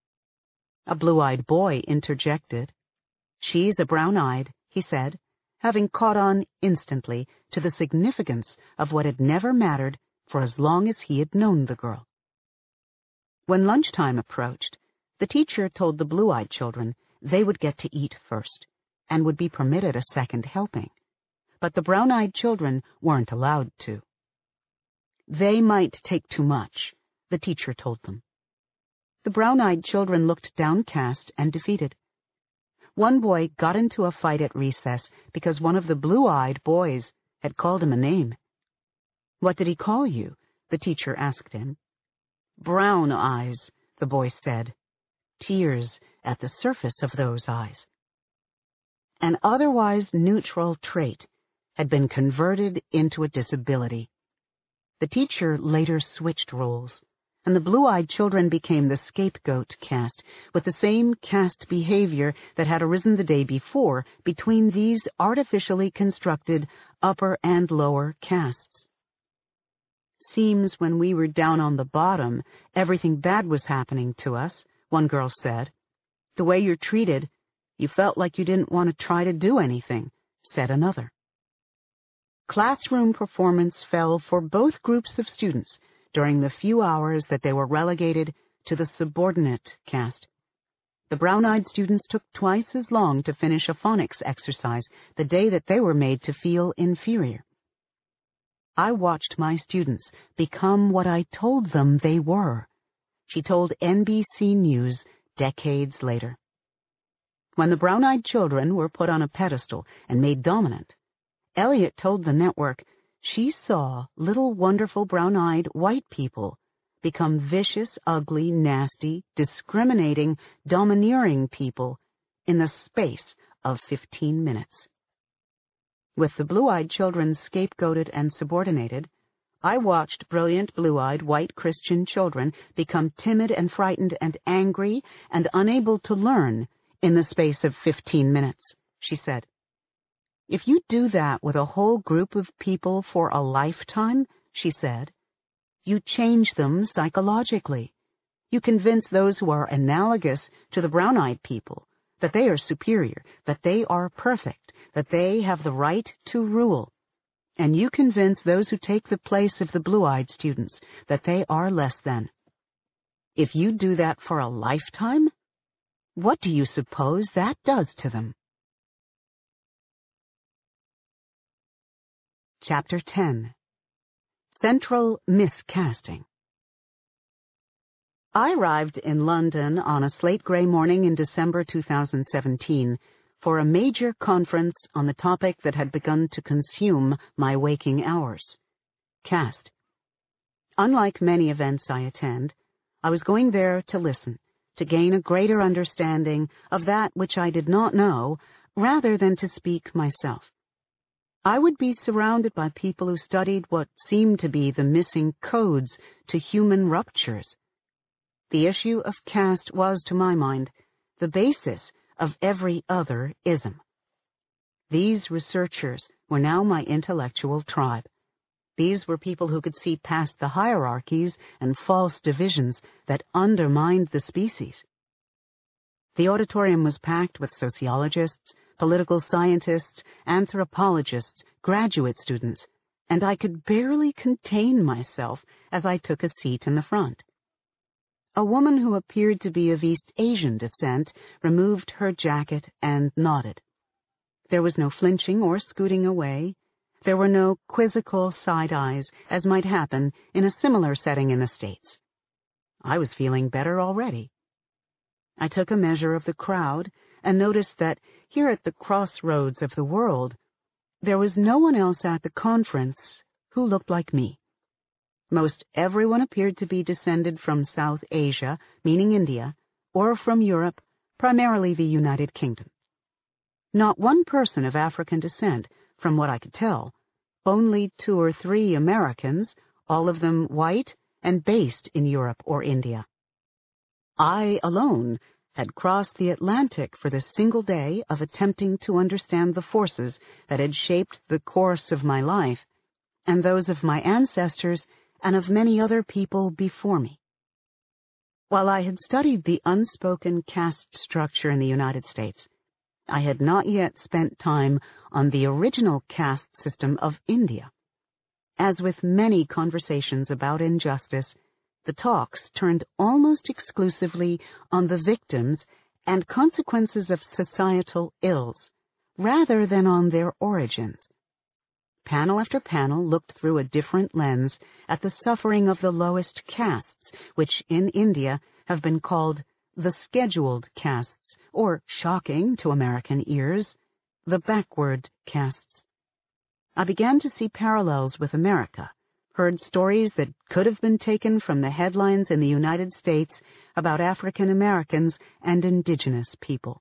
A blue-eyed boy interjected. "She's a brown-eyed," he said, having caught on instantly to the significance of what had never mattered for as long as he had known the girl. When lunchtime approached, the teacher told the blue-eyed children they would get to eat first and would be permitted a second helping, but the brown-eyed children weren't allowed to. They might take too much, the teacher told them. The brown-eyed children looked downcast and defeated. One boy got into a fight at recess because one of the blue-eyed boys had called him a name. "What did he call you?" the teacher asked him. "Brown eyes," the boy said, tears at the surface of those eyes. An otherwise neutral trait had been converted into a disability. The teacher later switched roles, and the blue-eyed children became the scapegoat caste, with the same caste behavior that had arisen the day before between these artificially constructed upper and lower castes. "Seems when we were down on the bottom, everything bad was happening to us," one girl said. "The way you're treated, you felt like you didn't want to try to do anything," said another. Classroom performance fell for both groups of students during the few hours that they were relegated to the subordinate caste. The brown-eyed students took twice as long to finish a phonics exercise the day that they were made to feel inferior. "I watched my students become what I told them they were," she told NBC News decades later. When the brown-eyed children were put on a pedestal and made dominant, Elliott told the network she saw little wonderful brown-eyed white people become vicious, ugly, nasty, discriminating, domineering people in the space of 15 minutes. With the blue-eyed children scapegoated and subordinated, I watched brilliant blue-eyed white Christian children become timid and frightened and angry and unable to learn in the space of 15 minutes, she said. If you do that with a whole group of people for a lifetime, she said, you change them psychologically. You convince those who are analogous to the brown-eyed people that they are superior, that they are perfect, that they have the right to rule. And you convince those who take the place of the blue-eyed students that they are less than. If you do that for a lifetime, what do you suppose that does to them? Chapter 10. Central Miscasting. I arrived in London on a slate-gray morning in December 2017 for a major conference on the topic that had begun to consume my waking hours: caste. Unlike many events I attend, I was going there to listen, to gain a greater understanding of that which I did not know, rather than to speak myself. I would be surrounded by people who studied what seemed to be the missing codes to human ruptures. The issue of caste was, to my mind, the basis of every other ism. These researchers were now my intellectual tribe. These were people who could see past the hierarchies and false divisions that undermined the species. The auditorium was packed with sociologists, political scientists, anthropologists, graduate students, and I could barely contain myself as I took a seat in the front. A woman who appeared to be of East Asian descent removed her jacket and nodded. There was no flinching or scooting away. There were no quizzical side eyes, as might happen in a similar setting in the States. I was feeling better already. I took a measure of the crowd and noticed that here at the crossroads of the world, there was no one else at the conference who looked like me. Most everyone appeared to be descended from South Asia, meaning India, or from Europe, primarily the United Kingdom. Not one person of African descent, from what I could tell, only 2 or 3 Americans, all of them white and based in Europe or India. I alone had crossed the Atlantic for the single day of attempting to understand the forces that had shaped the course of my life, and those of my ancestors and of many other people before me. While I had studied the unspoken caste structure in the United States, I had not yet spent time on the original caste system of India. As with many conversations about injustice, the talks turned almost exclusively on the victims and consequences of societal ills, rather than on their origins. Panel after panel looked through a different lens at the suffering of the lowest castes, which in India have been called the scheduled castes, or, shocking to American ears, the backward castes. I began to see parallels with America, heard stories that could have been taken from the headlines in the United States about African Americans and indigenous people.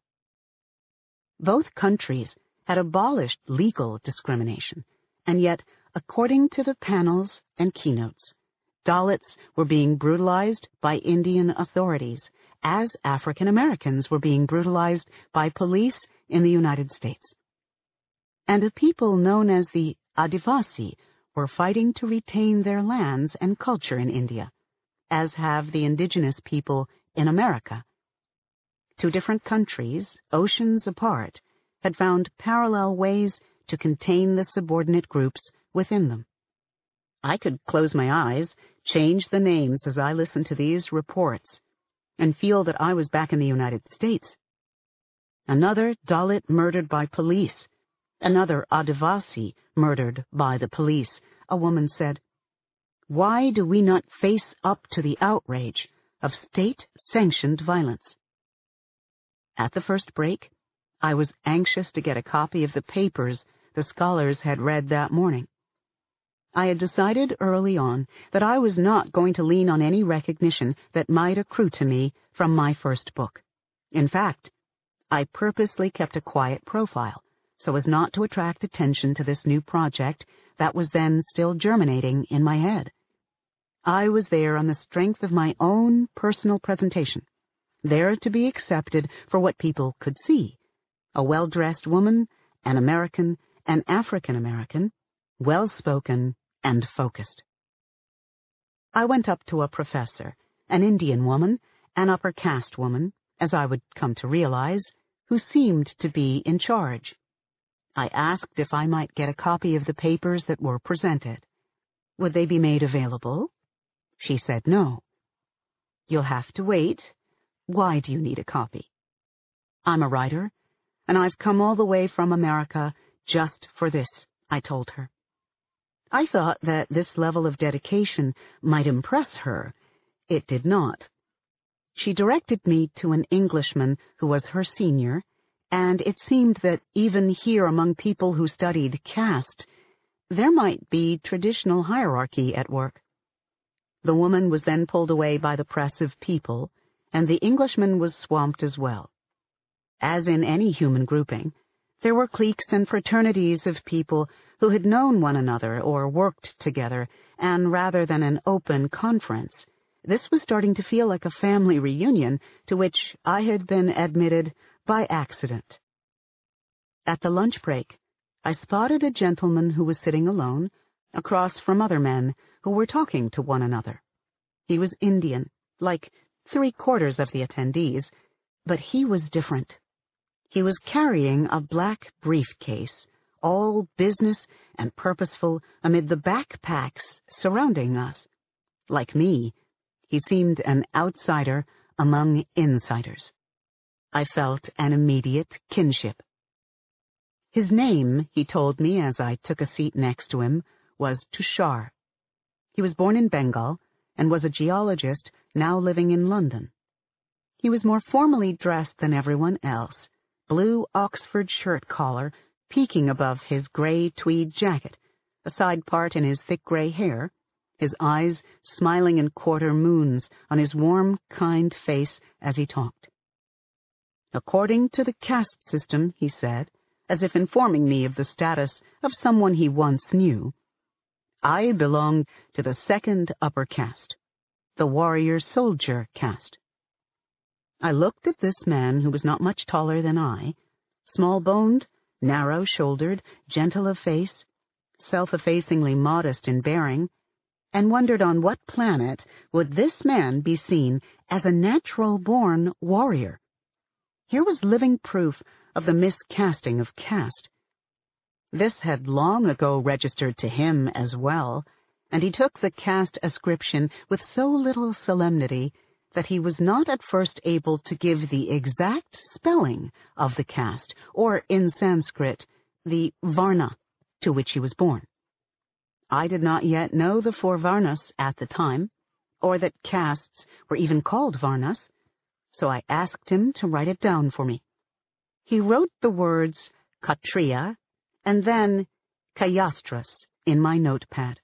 Both countries had abolished legal discrimination, and yet, according to the panels and keynotes, Dalits were being brutalized by Indian authorities, as African Americans were being brutalized by police in the United States. And a people known as the Adivasi were fighting to retain their lands and culture in India, as have the indigenous people in America. 2 different countries, oceans apart, had found parallel ways to contain the subordinate groups within them. I could close my eyes, change the names as I listened to these reports, and feel that I was back in the United States. Another Dalit murdered by police, another Adivasi murdered by the police, a woman said. Why do we not face up to the outrage of state-sanctioned violence? At the first break, I was anxious to get a copy of the papers the scholars had read that morning. I had decided early on that I was not going to lean on any recognition that might accrue to me from my first book. In fact, I purposely kept a quiet profile so as not to attract attention to this new project that was then still germinating in my head. I was there on the strength of my own personal presentation, there to be accepted for what people could see. A well-dressed woman, an American, an African-American, well-spoken and focused. I went up to a professor, an Indian woman, an upper caste woman, as I would come to realize, who seemed to be in charge. I asked if I might get a copy of the papers that were presented. Would they be made available? She said no. You'll have to wait. Why do you need a copy? I'm a writer, and I've come all the way from America just for this, I told her. I thought that this level of dedication might impress her. It did not. She directed me to an Englishman who was her senior, and it seemed that even here among people who studied caste, there might be traditional hierarchy at work. The woman was then pulled away by the press of people, and the Englishman was swamped as well. As in any human grouping, there were cliques and fraternities of people who had known one another or worked together, and rather than an open conference, this was starting to feel like a family reunion to which I had been admitted by accident. At the lunch break, I spotted a gentleman who was sitting alone, across from other men who were talking to one another. He was Indian, like 3/4 of the attendees, but he was different. He was carrying a black briefcase, all business and purposeful amid the backpacks surrounding us. Like me, he seemed an outsider among insiders. I felt an immediate kinship. His name, he told me as I took a seat next to him, was Tushar. He was born in Bengal and was a geologist now living in London. He was more formally dressed than everyone else, blue Oxford shirt collar peeking above his gray tweed jacket, a side part in his thick gray hair, his eyes smiling in quarter moons on his warm, kind face as he talked. According to the caste system, he said, as if informing me of the status of someone he once knew, I belong to the second upper caste, the warrior-soldier caste. I looked at this man who was not much taller than I, small-boned, narrow-shouldered, gentle of face, self-effacingly modest in bearing, and wondered on what planet would this man be seen as a natural-born warrior. Here was living proof of the miscasting of caste. This had long ago registered to him as well, and he took the caste ascription with so little solemnity that he was not at first able to give the exact spelling of the caste, or in Sanskrit, the varna, to which he was born. I did not yet know the 4 varnas at the time, or that castes were even called varnas, so I asked him to write it down for me. He wrote the words Kshatriya and then Kayastras in my notepad.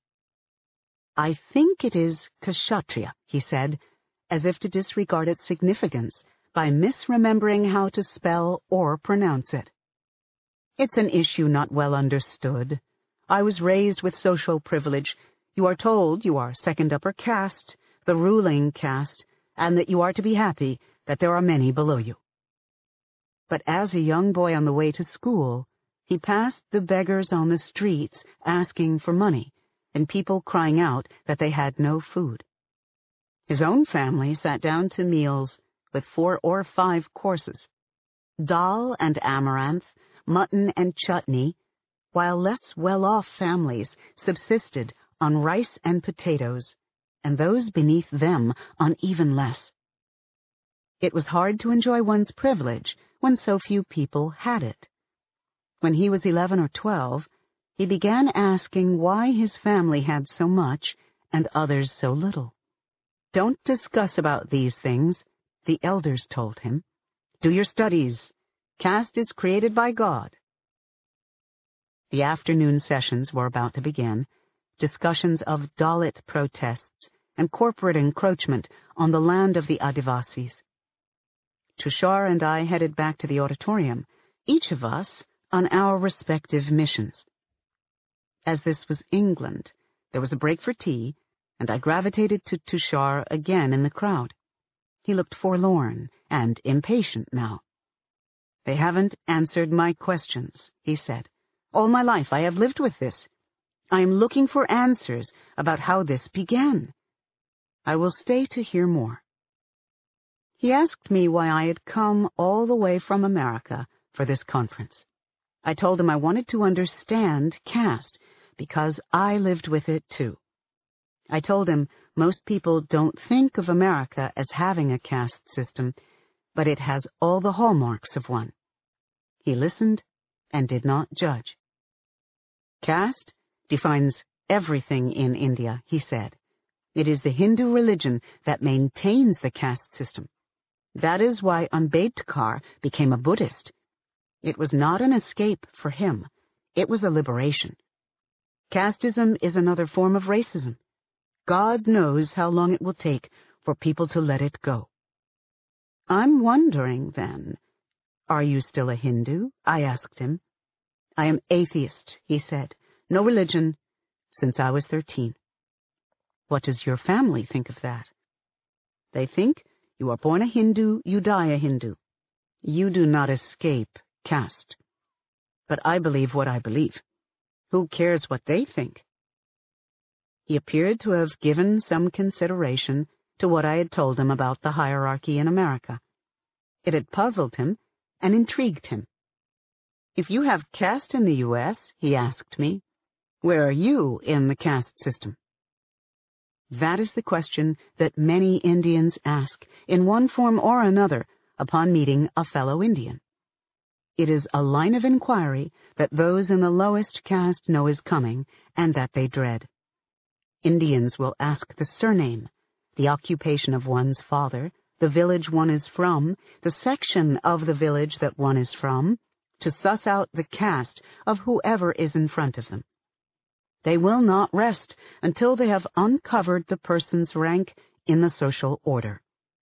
I think it is Kshatriya, he said, as if to disregard its significance by misremembering how to spell or pronounce it. It's an issue not well understood. I was raised with social privilege. You are told you are second upper caste, the ruling caste, and that you are to be happy that there are many below you. But as a young boy on the way to school, he passed the beggars on the streets asking for money, and people crying out that they had no food. His own family sat down to meals with 4 or 5 courses, dal and amaranth, mutton and chutney, while less well-off families subsisted on rice and potatoes, and those beneath them on even less. It was hard to enjoy one's privilege when so few people had it. When he was 11 or 12, he began asking why his family had so much and others so little. Don't discuss about these things, the elders told him. Do your studies. Caste is created by God. The afternoon sessions were about to begin. discussions of Dalit protests and corporate encroachment on the land of the Adivasis. Tushar and I headed back to the auditorium, each of us on our respective missions. As this was England, there was a break for tea, and I gravitated to Tushar again in the crowd. He looked forlorn and impatient now. "They haven't answered my questions," he said. "All my life I have lived with this. I am looking for answers about how this began. I will stay to hear more." He asked me why I had come all the way from America for this conference. I told him I wanted to understand caste because I lived with it too. I told him most people don't think of America as having a caste system, but it has all the hallmarks of one. He listened and did not judge. "Caste defines everything in India," he said. "It is the Hindu religion that maintains the caste system. That is why Ambedkar became a Buddhist. It was not an escape for him. It was a liberation. Casteism is another form of racism. God knows how long it will take for people to let it go." "I'm wondering, then, are you still a Hindu?" I asked him. "I am atheist," he said. "No religion since I was 13. "What does your family think of that?" "They think you are born a Hindu, you die a Hindu. You do not escape caste. But I believe what I believe. Who cares what they think?" He appeared to have given some consideration to what I had told him about the hierarchy in America. It had puzzled him and intrigued him. "If you have caste in the U.S., he asked me, where are you in the caste system?" That is the question that many Indians ask, in one form or another, upon meeting a fellow Indian. It is a line of inquiry that those in the lowest caste know is coming, and that they dread. Indians will ask the surname, the occupation of one's father, the village one is from, the section of the village that one is from, to suss out the caste of whoever is in front of them. They will not rest until they have uncovered the person's rank in the social order.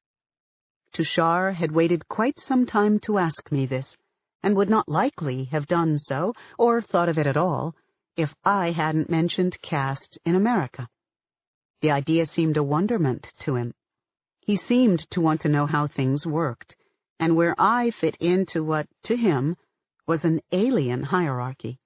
Tushar had waited quite some time to ask me this, and would not likely have done so, or thought of it at all, if I hadn't mentioned caste in America. The idea seemed a wonderment to him. He seemed to want to know how things worked, and where I fit into what, to him, was an alien hierarchy.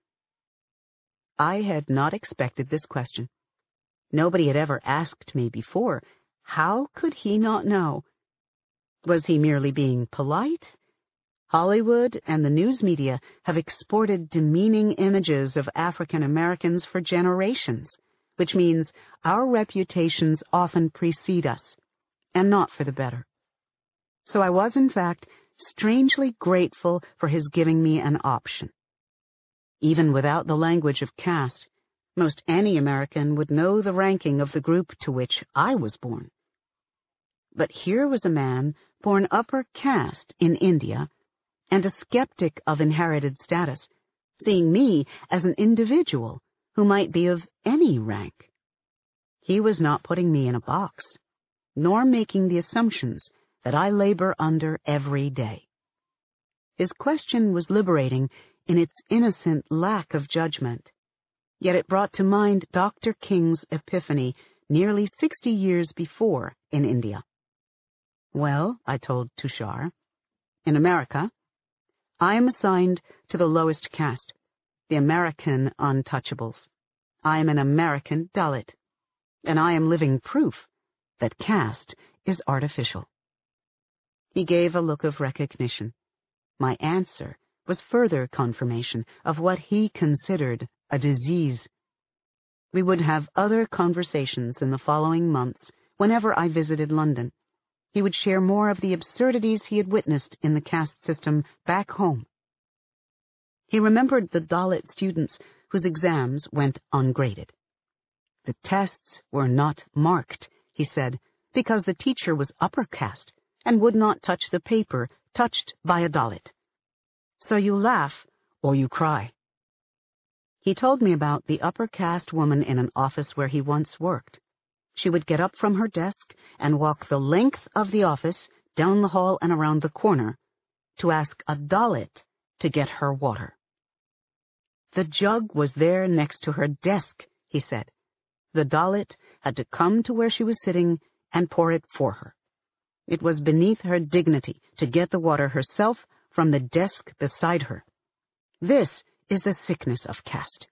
I had not expected this question. Nobody had ever asked me before. How could he not know? Was he merely being polite? Hollywood and the news media have exported demeaning images of African Americans for generations, which means our reputations often precede us, and not for the better. So I was, in fact, strangely grateful for his giving me an option. Even without the language of caste, most any American would know the ranking of the group to which I was born. But here was a man born upper caste in India, and a skeptic of inherited status, seeing me as an individual who might be of any rank. He was not putting me in a box, nor making the assumptions that I labor under every day. His question was liberating in its innocent lack of judgment, yet it brought to mind Dr. King's epiphany nearly 60 years before in India. "Well," I told Tushar, "in America, I am assigned to the lowest caste, the American untouchables. I am an American Dalit, and I am living proof that caste is artificial." He gave a look of recognition. My answer was further confirmation of what he considered a disease. We would have other conversations in the following months whenever I visited London. He would share more of the absurdities he had witnessed in the caste system back home. He remembered the Dalit students whose exams went ungraded. The tests were not marked, he said, because the teacher was upper caste and would not touch the paper touched by a Dalit. So you laugh or you cry. He told me about the upper caste woman in an office where he once worked. She would get up from her desk and walk the length of the office, down the hall and around the corner, to ask a Dalit to get her water. The jug was there next to her desk, he said. The Dalit had to come to where she was sitting and pour it for her. It was beneath her dignity to get the water herself from the desk beside her. This is the sickness of caste.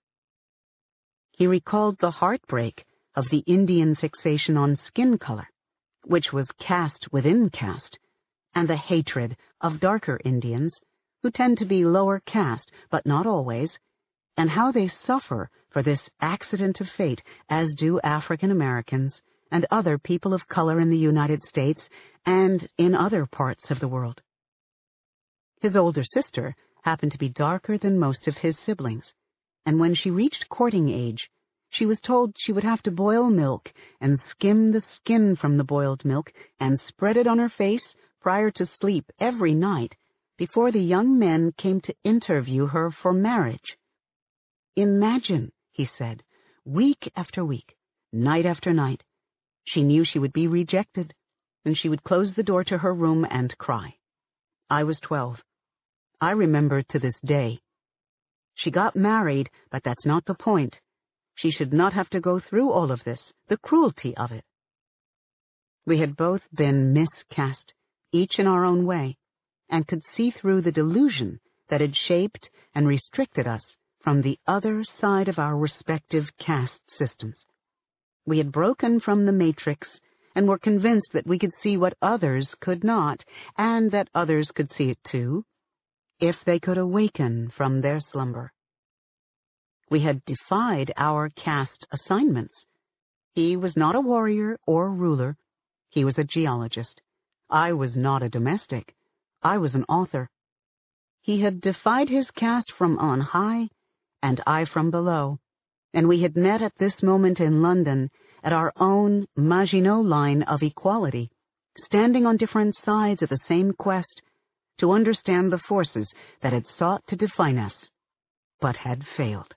He recalled the heartbreak of the Indian fixation on skin color, which was caste within caste, and the hatred of darker Indians, who tend to be lower caste, but not always, and how they suffer for this accident of fate, as do African Americans and other people of color in the United States and in other parts of the world. His older sister happened to be darker than most of his siblings, and when she reached courting age, she was told she would have to boil milk and skim the skin from the boiled milk and spread it on her face prior to sleep every night before the young men came to interview her for marriage. Imagine, he said, week after week, night after night. She knew she would be rejected, and she would close the door to her room and cry. I was 12. I remember to this day. She got married, but that's not the point. She should not have to go through all of this, the cruelty of it. We had both been miscast, each in our own way, and could see through the delusion that had shaped and restricted us from the other side of our respective caste systems. We had broken from the matrix and were convinced that we could see what others could not, and that others could see it too, if they could awaken from their slumber. We had defied our caste assignments. He was not a warrior or ruler. He was a geologist. I was not a domestic. I was an author. He had defied his caste from on high, and I from below, and we had met at this moment in London at our own Maginot Line of equality, standing on different sides of the same quest to understand the forces that had sought to define us, but had failed.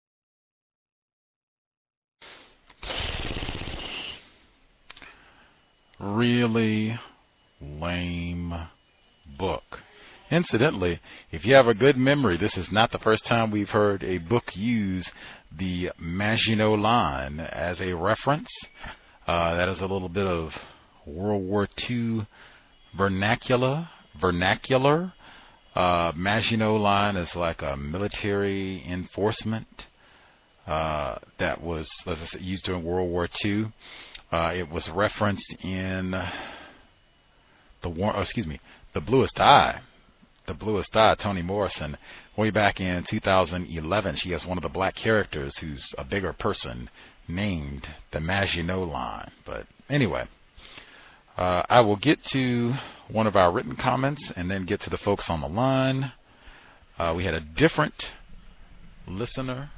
Really lame book. Incidentally, if you have a good memory, this is not the first time we've heard a book use the Maginot Line as a reference. That is a little bit of World War II vernacular. Maginot Line is like a military enforcement that was, let's say, used during World War II. It was referenced in The Bluest Eye. The Bluest Eye, Toni Morrison, way back in 2011. She has one of the black characters who's a bigger person named the Maginot Line. But anyway, I will get to one of our written comments and then get to the folks on the line. We had a different listener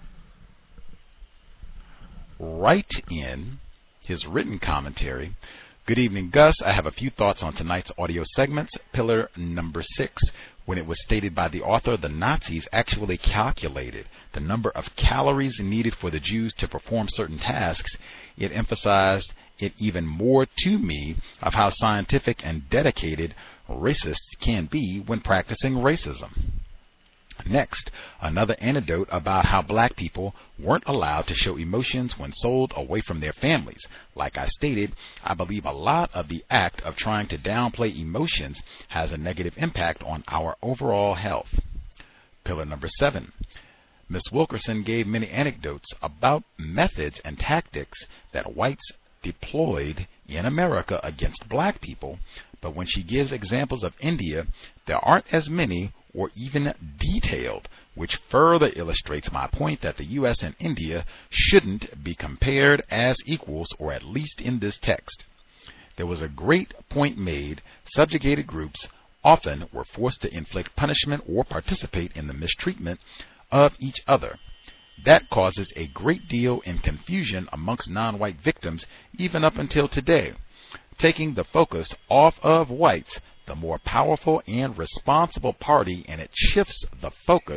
write in his written commentary. Good evening, Gus. I have a few thoughts on tonight's audio segments. Pillar number 6. When it was stated by the author, the Nazis actually calculated the number of calories needed for the Jews to perform certain tasks, it emphasized it even more to me of how scientific and dedicated racists can be when practicing racism. Next, another anecdote about how black people weren't allowed to show emotions when sold away from their families. Like I stated, I believe a lot of the act of trying to downplay emotions has a negative impact on our overall health. Pillar number 7. Ms. Wilkerson gave many anecdotes about methods and tactics that whites deployed in America against black people, but when she gives examples of India, there aren't as many or even detailed, which further illustrates my point that the U.S. and India shouldn't be compared as equals, or at least in this text. There was a great point made. Subjugated groups often were forced to inflict punishment or participate in the mistreatment of each other. That causes a great deal in confusion amongst non-white victims even up until today. Taking the focus off of whites, the more powerful and responsible party, and it shifts the focus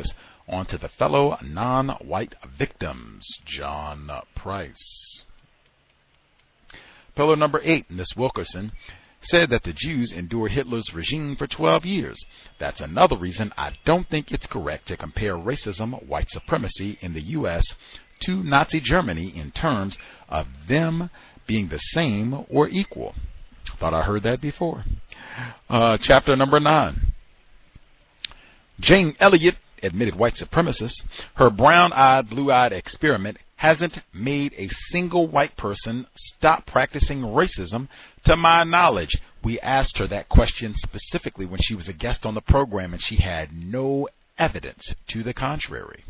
on to the fellow non-white victims, John Price. Pillar number 8, Miss Wilkerson, said that the Jews endured Hitler's regime for 12 years. That's another reason I don't think it's correct to compare racism, white supremacy in the U.S. to Nazi Germany in terms of them being the same or equal. Thought I heard that before. Chapter number 9. Jane Elliott, admitted white supremacist, her brown-eyed, blue-eyed experiment hasn't made a single white person stop practicing racism, to my knowledge. We asked her that question specifically when she was a guest on the program, and she had no evidence to the contrary.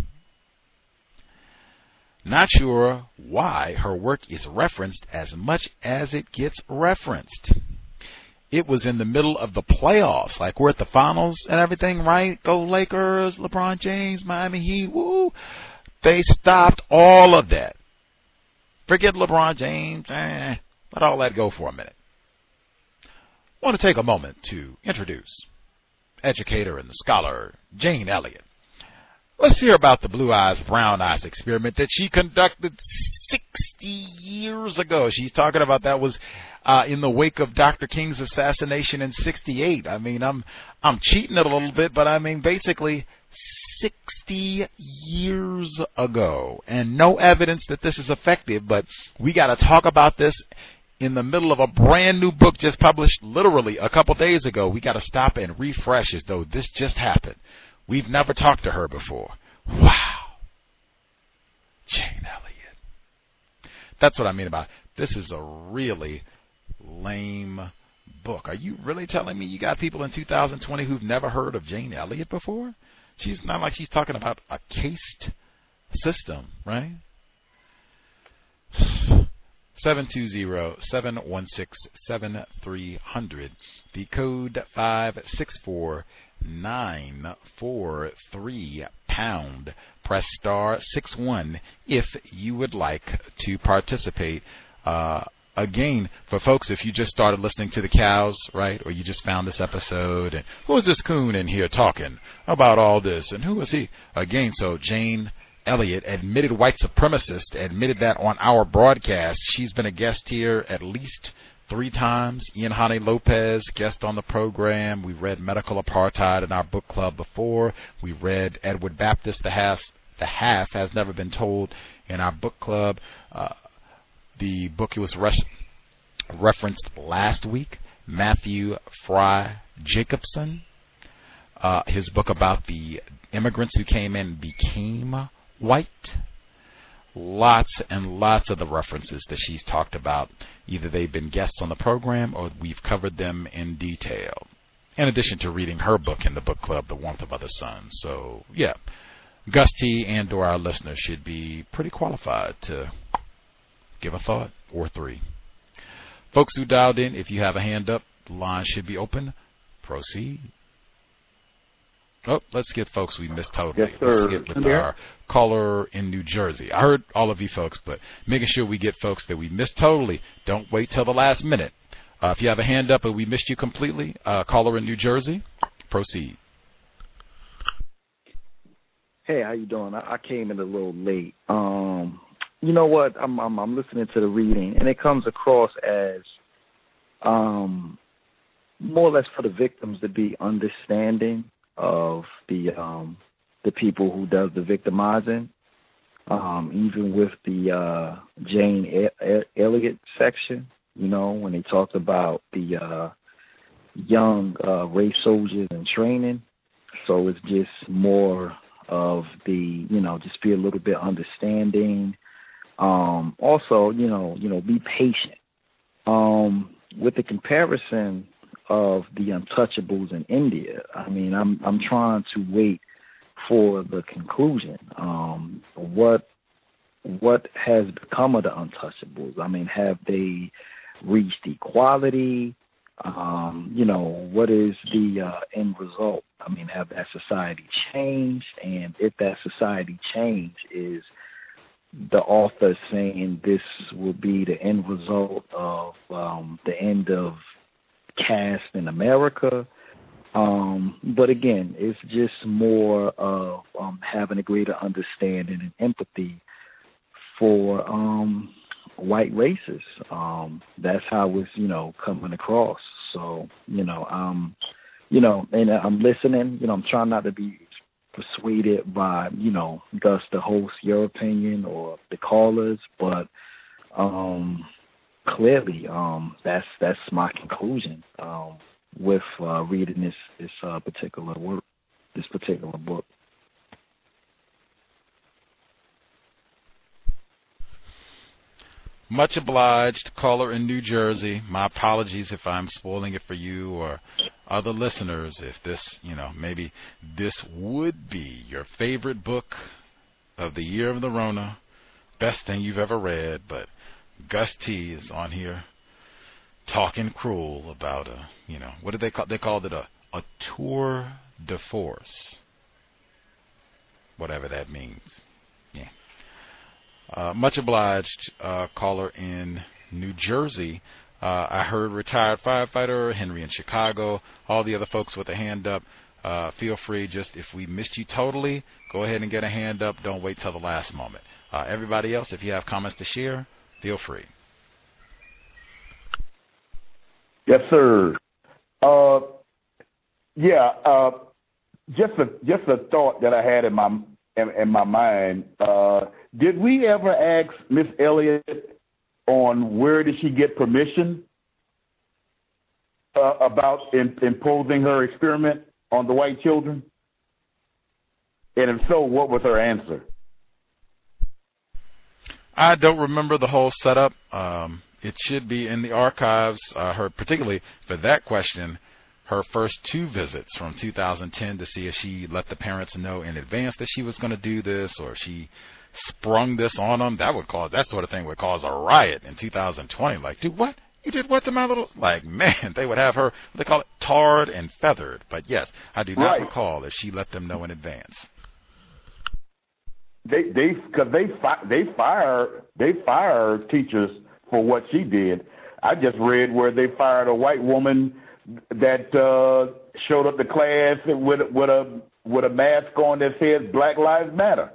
Not sure why her work is referenced as much as it gets referenced. It was in the middle of the playoffs, like we're at the finals and everything, right? Go Lakers, LeBron James, Miami Heat, woo! They stopped all of that. Forget LeBron James. Let all that go for a minute. I want to take a moment to introduce educator and scholar Jane Elliott. Let's hear about the blue eyes, brown eyes experiment that she conducted 60 years ago. She's talking about that was in the wake of Dr. King's assassination in 68. I mean, I'm cheating it a little bit, but I mean, basically 60 years ago, and no evidence that this is effective, but we got to talk about this in the middle of a brand new book just published literally a couple days ago. We got to stop and refresh as though this just happened. We've never talked to her before. Wow. Jane Elliott. That's what I mean about this is a really lame book. Are you really telling me you got people in 2020 who've never heard of Jane Elliott before? She's not like she's talking about a caste system, right? 720-716-7300. The code 564-943#. Press star 61 if you would like to participate. Again, for folks, if you just started listening to the cows, right, or you just found this episode, and who is this coon in here talking about all this, and who is he? Again, so Jane Elliott, admitted white supremacist, admitted that on our broadcast. She's been a guest here at least 3 times. Ian Hane Lopez, guest on the program. We read Medical Apartheid in our book club before. We read Edward Baptist, The Half Has Never Been Told in our book club. The book was referenced last week, Matthew Fry Jacobson, his book about the immigrants who came in and became white. Lots and lots of the references that she's talked about, either they've been guests on the program or we've covered them in detail, in addition to reading her book in the book club, The Warmth of Other Suns. So, yeah, Gus T. and or our listeners should be pretty qualified to give a thought or 3. Folks who dialed in, if you have a hand up, the line should be open. Proceed. Oh, let's get folks we missed totally. Yes, sir. Let's get with our caller in New Jersey. I heard all of you folks, but making sure we get folks that we missed totally. Don't wait till the last minute. If you have a hand up and we missed you completely, caller in New Jersey, proceed. Hey, how you doing? I came in a little late. You know what? I'm listening to the reading, and it comes across as more or less for the victims to be understanding of the people who does the victimizing. Even with the Jane Elliott section, you know, when they talked about the young race soldiers in training. So it's just more of the, you know, just be a little bit understanding. Also, you know, be patient. With the comparison of the Untouchables in India, I mean, I'm trying to wait for the conclusion. What has become of the Untouchables? I mean, have they reached equality? You know, what is the end result? I mean, have that society changed? And if that society changed, is the author saying this will be the end result of the end of caste in America? But again, it's just more of having a greater understanding and empathy for white races. That's how it's, coming across. So, and I'm listening, I'm trying not to be persuaded by, Gus, the host, your opinion or the callers, but clearly that's my conclusion with reading this particular work, this particular book. Much obliged, caller in New Jersey. My apologies if I'm spoiling it for you or other listeners. If this, maybe this would be your favorite book of the year of the Rona, best thing you've ever read, but Gus T is on here talking cruel about what did they call? They called it a tour de force, whatever that means. Yeah. Much obliged, caller in New Jersey. I heard retired firefighter, Henry in Chicago, all the other folks with a hand up. Feel free, just if we missed you totally, go ahead and get a hand up. Don't wait till the last moment. Everybody else, if you have comments to share, feel free. Yes, sir. Just a thought that I had in my mind. Did we ever ask Miss Elliott on where did she get permission about imposing her experiment on the white children? And if so, what was her answer? I don't remember the whole setup. It should be in the archives. Particularly for that question, her first 2 visits from 2010 to see if she let the parents know in advance that she was going to do this, or if she sprung this on them. That sort of thing would cause a riot in 2020. Like, dude, what? You did what to my little? Like, man, they would have her. They call it tarred and feathered. But yes, I do not recall if she let them know in advance. They fire teachers for what she did. I just read where they fired a white woman that showed up to class with a mask on that says Black Lives Matter.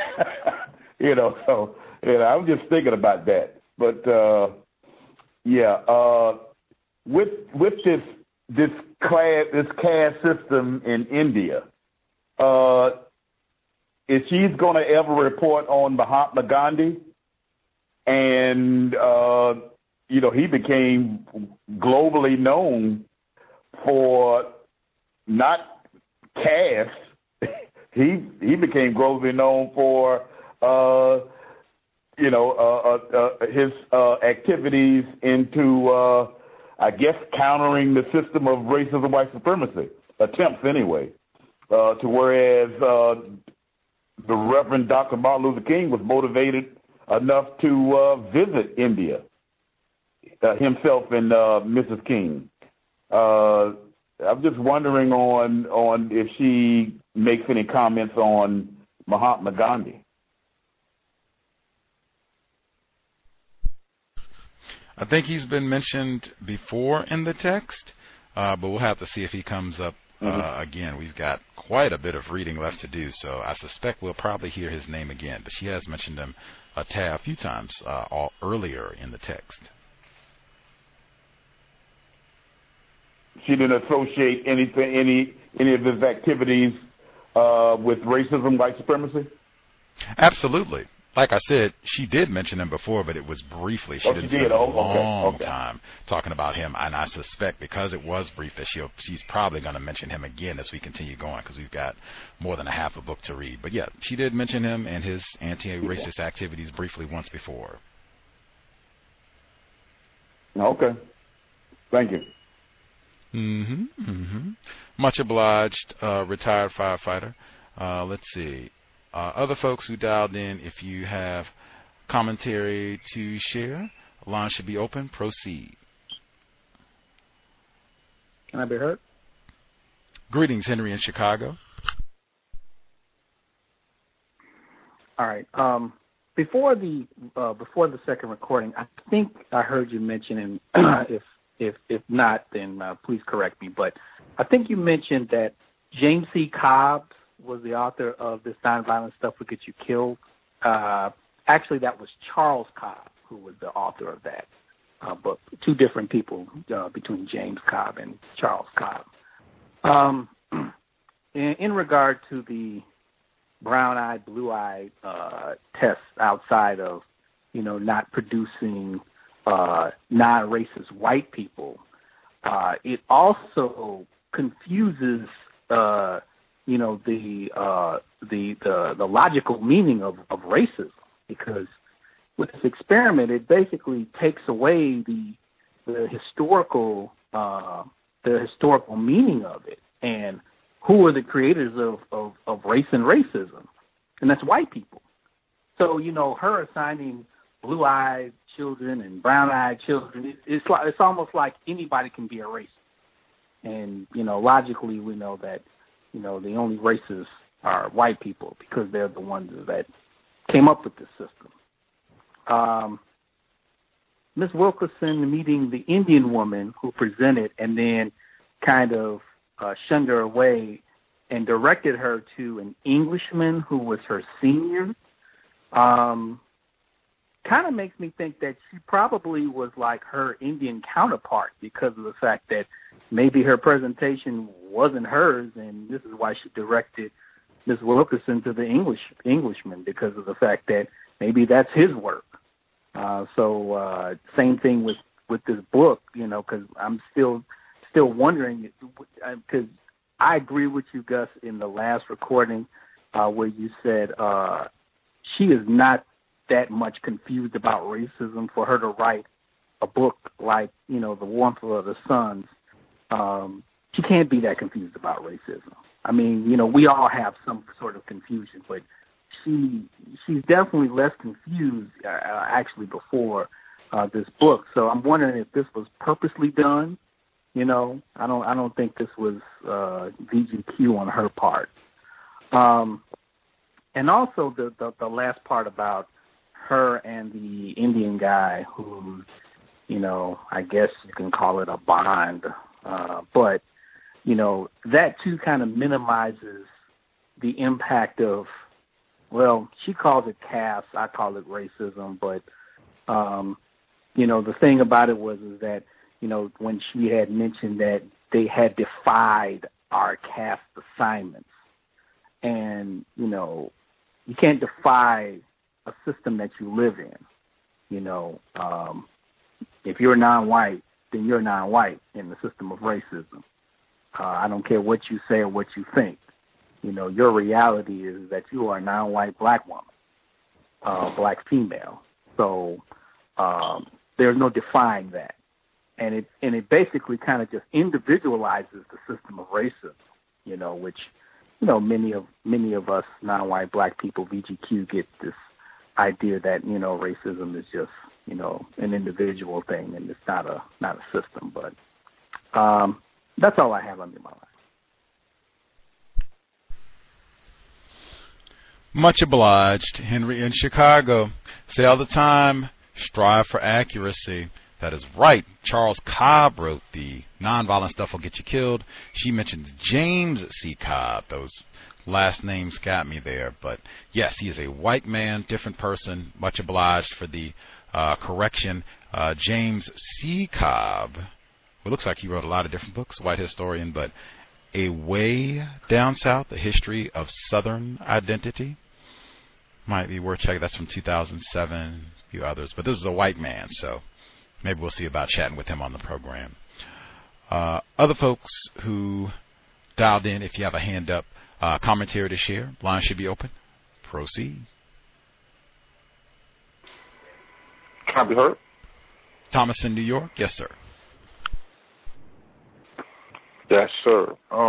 I'm just thinking about that. But with this caste system in India, if she's going to ever report on Mahatma Gandhi, and he became globally known for not caste. he became globally known for his activities into I guess countering the system of racism, white supremacy attempts anyway. To whereas the Reverend Dr. Martin Luther King was motivated enough to visit India himself and Mrs. King. I'm just wondering on if she makes any comments on Mahatma Gandhi. I think he's been mentioned before in the text, but we'll have to see if he comes up again. We've got quite a bit of reading left to do, so I suspect we'll probably hear his name again. But she has mentioned him a few times earlier in the text. She didn't associate any of his activities with racism, white supremacy? Absolutely. Like I said, she did mention him before, but it was briefly. She didn't spend a long time talking about him, and I suspect because it was brief that she's probably going to mention him again as we continue going, because we've got more than a half a book to read. But yeah, she did mention him and his anti-racist activities briefly once before. Okay. Thank you. Much obliged, retired firefighter. Let's see. Other folks who dialed in, if you have commentary to share, the line should be open. Proceed. Can I be heard? Greetings, Henry in Chicago. All right. Before the second recording, I think I heard you mentioning, if not, then please correct me. But I think you mentioned that James C. Cobb was the author of This Nonviolent Stuff Will Get You Killed. Actually, that was Charles Cobb who was the author of that. But two different people between James Cobb and Charles Cobb. In regard to the brown-eyed, blue-eyed tests outside of, not producing non-racist white people, it also confuses, the logical meaning of racism, because with this experiment, it basically takes away the historical meaning of it, and who are the creators of race and racism, and that's white people. So her assigning blue-eyed children and brown-eyed children, it's almost like anybody can be a racist, and logically we know that the only racists are white people because they're the ones that came up with this system. Ms. Wilkerson meeting the Indian woman who presented and then kind of shunned her away and directed her to an Englishman who was her senior, kind of makes me think that she probably was like her Indian counterpart because of the fact that maybe her presentation wasn't hers, and this is why she directed Ms. Wilkerson to the Englishman, because of the fact that maybe that's his work. So same thing with this book, because I'm still wondering, because I agree with you, Gus, in the last recording where you said she is not that much confused about racism for her to write a book like, The Warmth of the Suns. She can't be that confused about racism. I mean, we all have some sort of confusion, but she's definitely less confused actually before this book. So I'm wondering if this was purposely done. I don't think this was VGQ on her part. And also the last part about her and the Indian guy who, I guess you can call it a bond. But, that too kind of minimizes the impact of, well, she calls it caste, I call it racism, but, the thing about it was that, when she had mentioned that they had defied our caste assignments, and, you can't defy a system that you live in, if you're non-white, then you're non-white in the system of racism. I don't care what you say or what you think. Your reality is that you are a non-white black woman, black female. So there's no defying that. And it basically kind of just individualizes the system of racism, which, many of us non-white black people, VGQ, get this idea that, racism is just, an individual thing and it's not a system. But that's all I have under my line. Much obliged. Henry in Chicago. Say all the time, strive for accuracy. That is right. Charles Cobb wrote The Nonviolent Stuff Will Get You Killed. She mentions James C. Cobb. Those last names got me there. But yes, he is a white man, different person. Much obliged for the correction. James C. Cobb. It looks like he wrote a lot of different books, white historian, but A Way Down South, The History of Southern Identity. Might be worth checking. That's from 2007, a few others. But this is a white man, so maybe we'll see about chatting with him on the program. Other folks who dialed in, if you have a hand up, commentary to share, line should be open. Proceed. Can I be heard? Thomas in New York. Yes, sir. Yes, sir.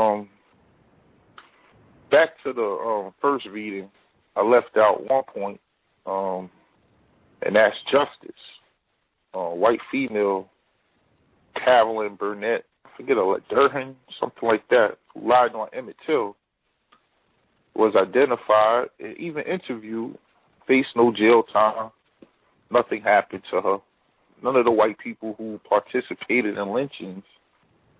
Back to the first reading, I left out one point, and that's justice. White female, Carolyn Burnett, I forget, Durhan, something like that, who lied on Emmett Till, was identified and even interviewed, faced no jail time. Nothing happened to her. None of the white people who participated in lynchings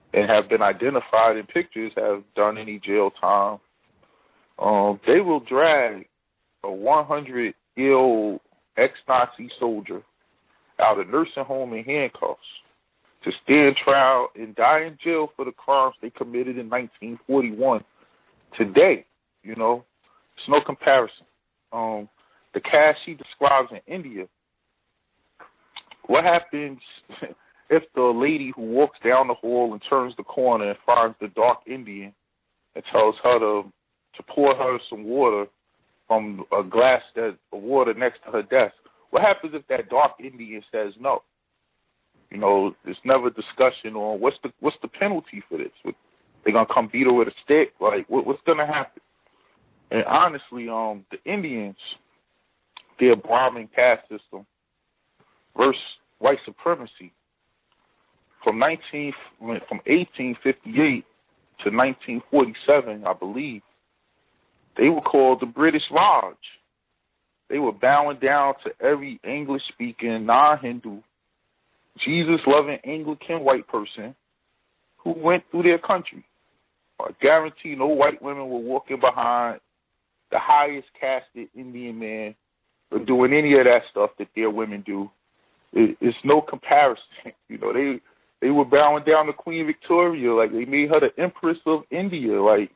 and have been identified in pictures have done any jail time, they will drag a 100-year-old ex-Nazi soldier out of nursing home in handcuffs to stand trial and die in jail for the crimes they committed in 1941. Today, you know, it's no comparison. The caste she describes in India, what happens if the lady who walks down the hall and turns the corner and finds the dark Indian and tells her to pour her some water from a glass of water next to her desk? What happens if that dark Indian says no? You know, there's never discussion on what's the penalty for this. They're gonna come beat her with a stick? Like, what's gonna happen? And honestly, the Indians, their Brahmin caste system versus white supremacy from 1858 to 1947, I believe, they were called the British Raj. They were bowing down to every English-speaking, non-Hindu, Jesus-loving Anglican white person who went through their country. I guarantee no white women were walking behind the highest casted Indian man or doing any of that stuff that their women do. It's no comparison. You know, they were bowing down to Queen Victoria. Like, they made her the Empress of India. Like,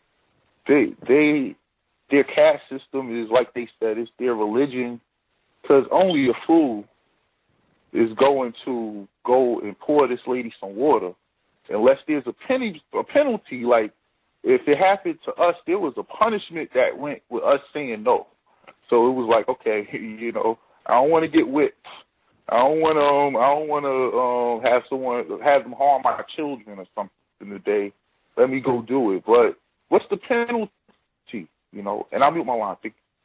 their caste system is, like they said, it's their religion, because only a fool is going to go and pour this lady some water unless there's a penalty. Like, if it happened to us, there was a punishment that went with us saying no. So it was like, okay, you know, I don't want to get whipped. I don't want to have them harm my children or something today. Let me go do it. But what's the penalty? You know, and I'll mute my line.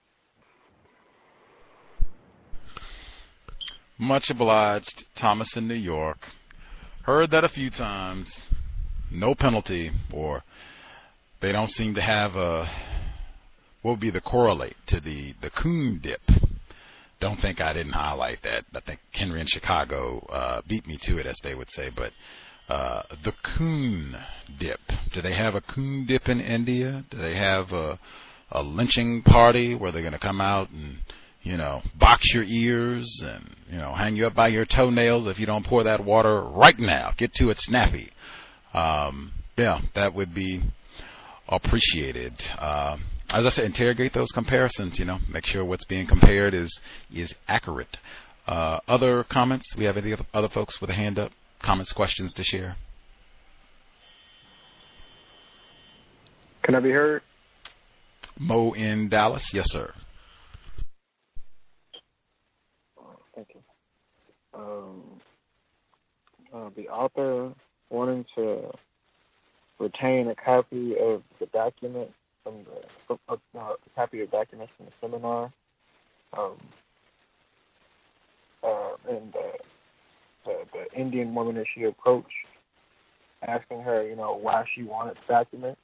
Much obliged, Thomas in New York. Heard that a few times. No penalty, or they don't seem to have what would be the correlate to the coon dip. Don't think I didn't highlight that. I think Henry in Chicago beat me to it, as they would say. But the coon dip. Do they have a coon dip in India? Do they have a lynching party where they're going to come out and, you know, box your ears and, you know, hang you up by your toenails if you don't pour that water right now? Get to it snappy. Yeah, that would be appreciated. As I said, interrogate those comparisons, you know, make sure what's being compared is accurate. Other comments? We have any other folks with a hand up? Comments, questions to share? Can I be heard? Mo in Dallas. Yes, sir. Thank you. The author wanting to retain a copy of the document a copy of documents from the seminar, and the Indian woman that she approached, asking her, you know, why she wanted the document.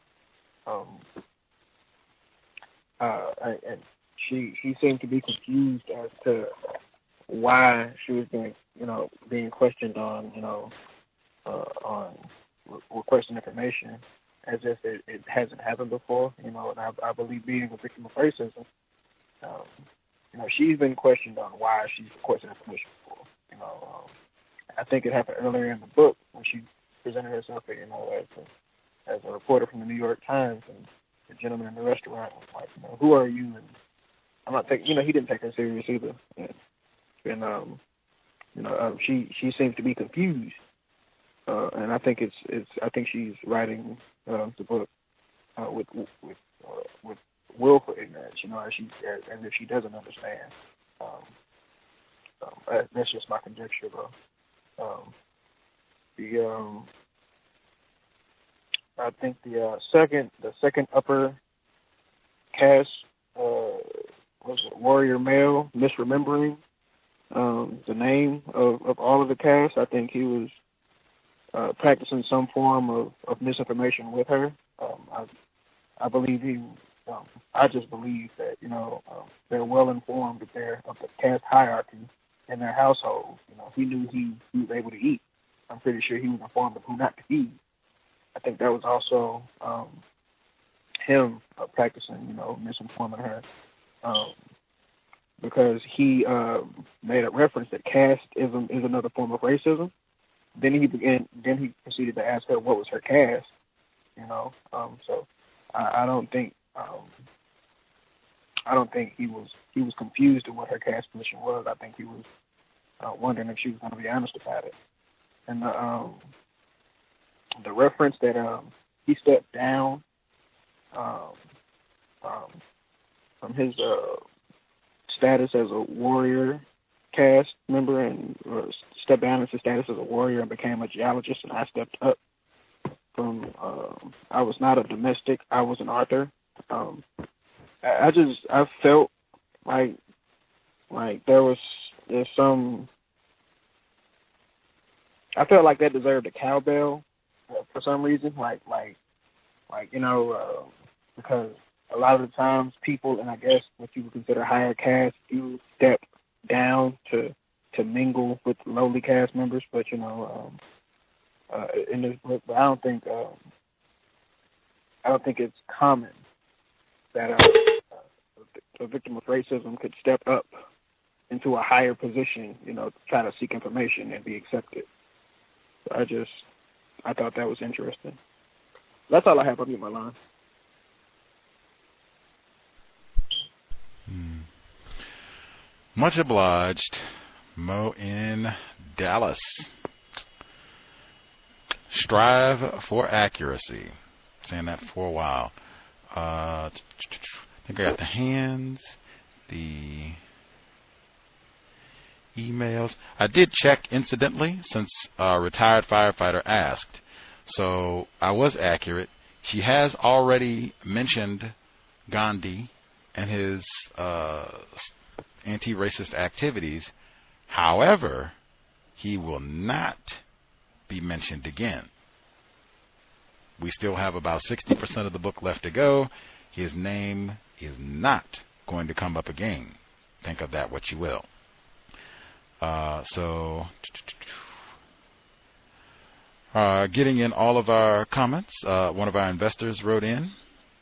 And she seemed to be confused as to why she was being questioned on, on requesting information, as if it hasn't happened before, and I believe being a victim of racism, she's been questioned on why she's requested information before. I think it happened earlier in the book when she presented herself, as a reporter from the New York Times, and the gentleman in the restaurant was like, who are you? And I'm not taking, he didn't take her serious either. And she seems to be confused. And I think I think she's writing the book with willful ignorance, and if she doesn't understand. That's just my conjecture, though. I think the second upper caste was Warrior Male, misremembering the name of all of the caste. I think he was practicing some form of misinformation with her. I believe I just believe that they're well informed of the caste hierarchy in their household. He knew he was able to eat. I'm pretty sure he was informed of who not to feed. I think that was also him practicing, misinforming her, because he made a reference that casteism is another form of racism. Then he proceeded to ask her what was her caste, So I don't think he was confused at what her caste position was. I think he was wondering if she was going to be honest about it. And the reference that he stepped down from his status as a warrior caste member and stepped down in his status as a warrior and became a geologist, and I stepped up from I was not a domestic, I was an author. I felt like there's some, I felt like that deserved a cowbell for some reason, because a lot of the times people, and I guess what you would consider higher caste, do step down to mingle with lowly caste members, but in this book, but I don't think it's common that a victim of racism could step up into a higher position, to try to seek information and be accepted. So I thought that was interesting. That's all I have. I'll mute my line. Much obliged, Mo in Dallas. Strive for accuracy. Saying that for a while. I think I got the hands, the emails. I did check, incidentally, since a retired firefighter asked. So I was accurate. She has already mentioned Gandhi and his anti-racist activities. However, he will not be mentioned again. We still have about 60% of the book left to go. His name is not going to come up again. Think of that what you will. Getting in all of our comments, one of our investors wrote in.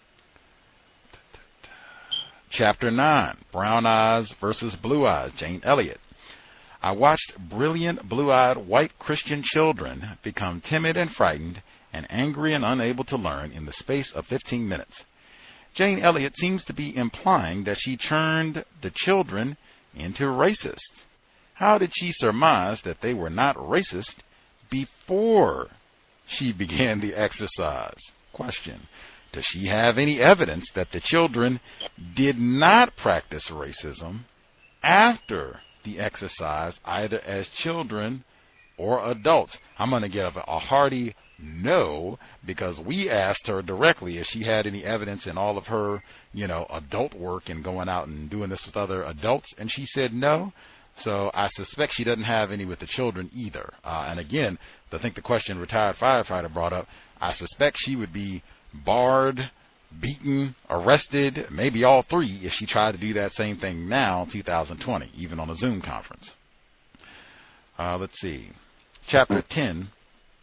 Chapter 9, Brown Eyes versus Blue Eyes, Jane Elliott. I watched brilliant blue-eyed white Christian children become timid and frightened and angry and unable to learn in the space of 15 minutes. Jane Elliott seems to be implying that she turned the children into racists. How did she surmise that they were not racist before she began the exercise? Question. Does she have any evidence that the children did not practice racism after the exercise, either as children or adults? I'm going to give a hearty no, because we asked her directly if she had any evidence in all of her, adult work and going out and doing this with other adults, and she said no. So I suspect she doesn't have any with the children either. And again, I think the question retired firefighter brought up, I suspect she would be barred, beaten, arrested, maybe all three if she tried to do that same thing now, 2020, even on a Zoom conference. Let's see. Chapter 10,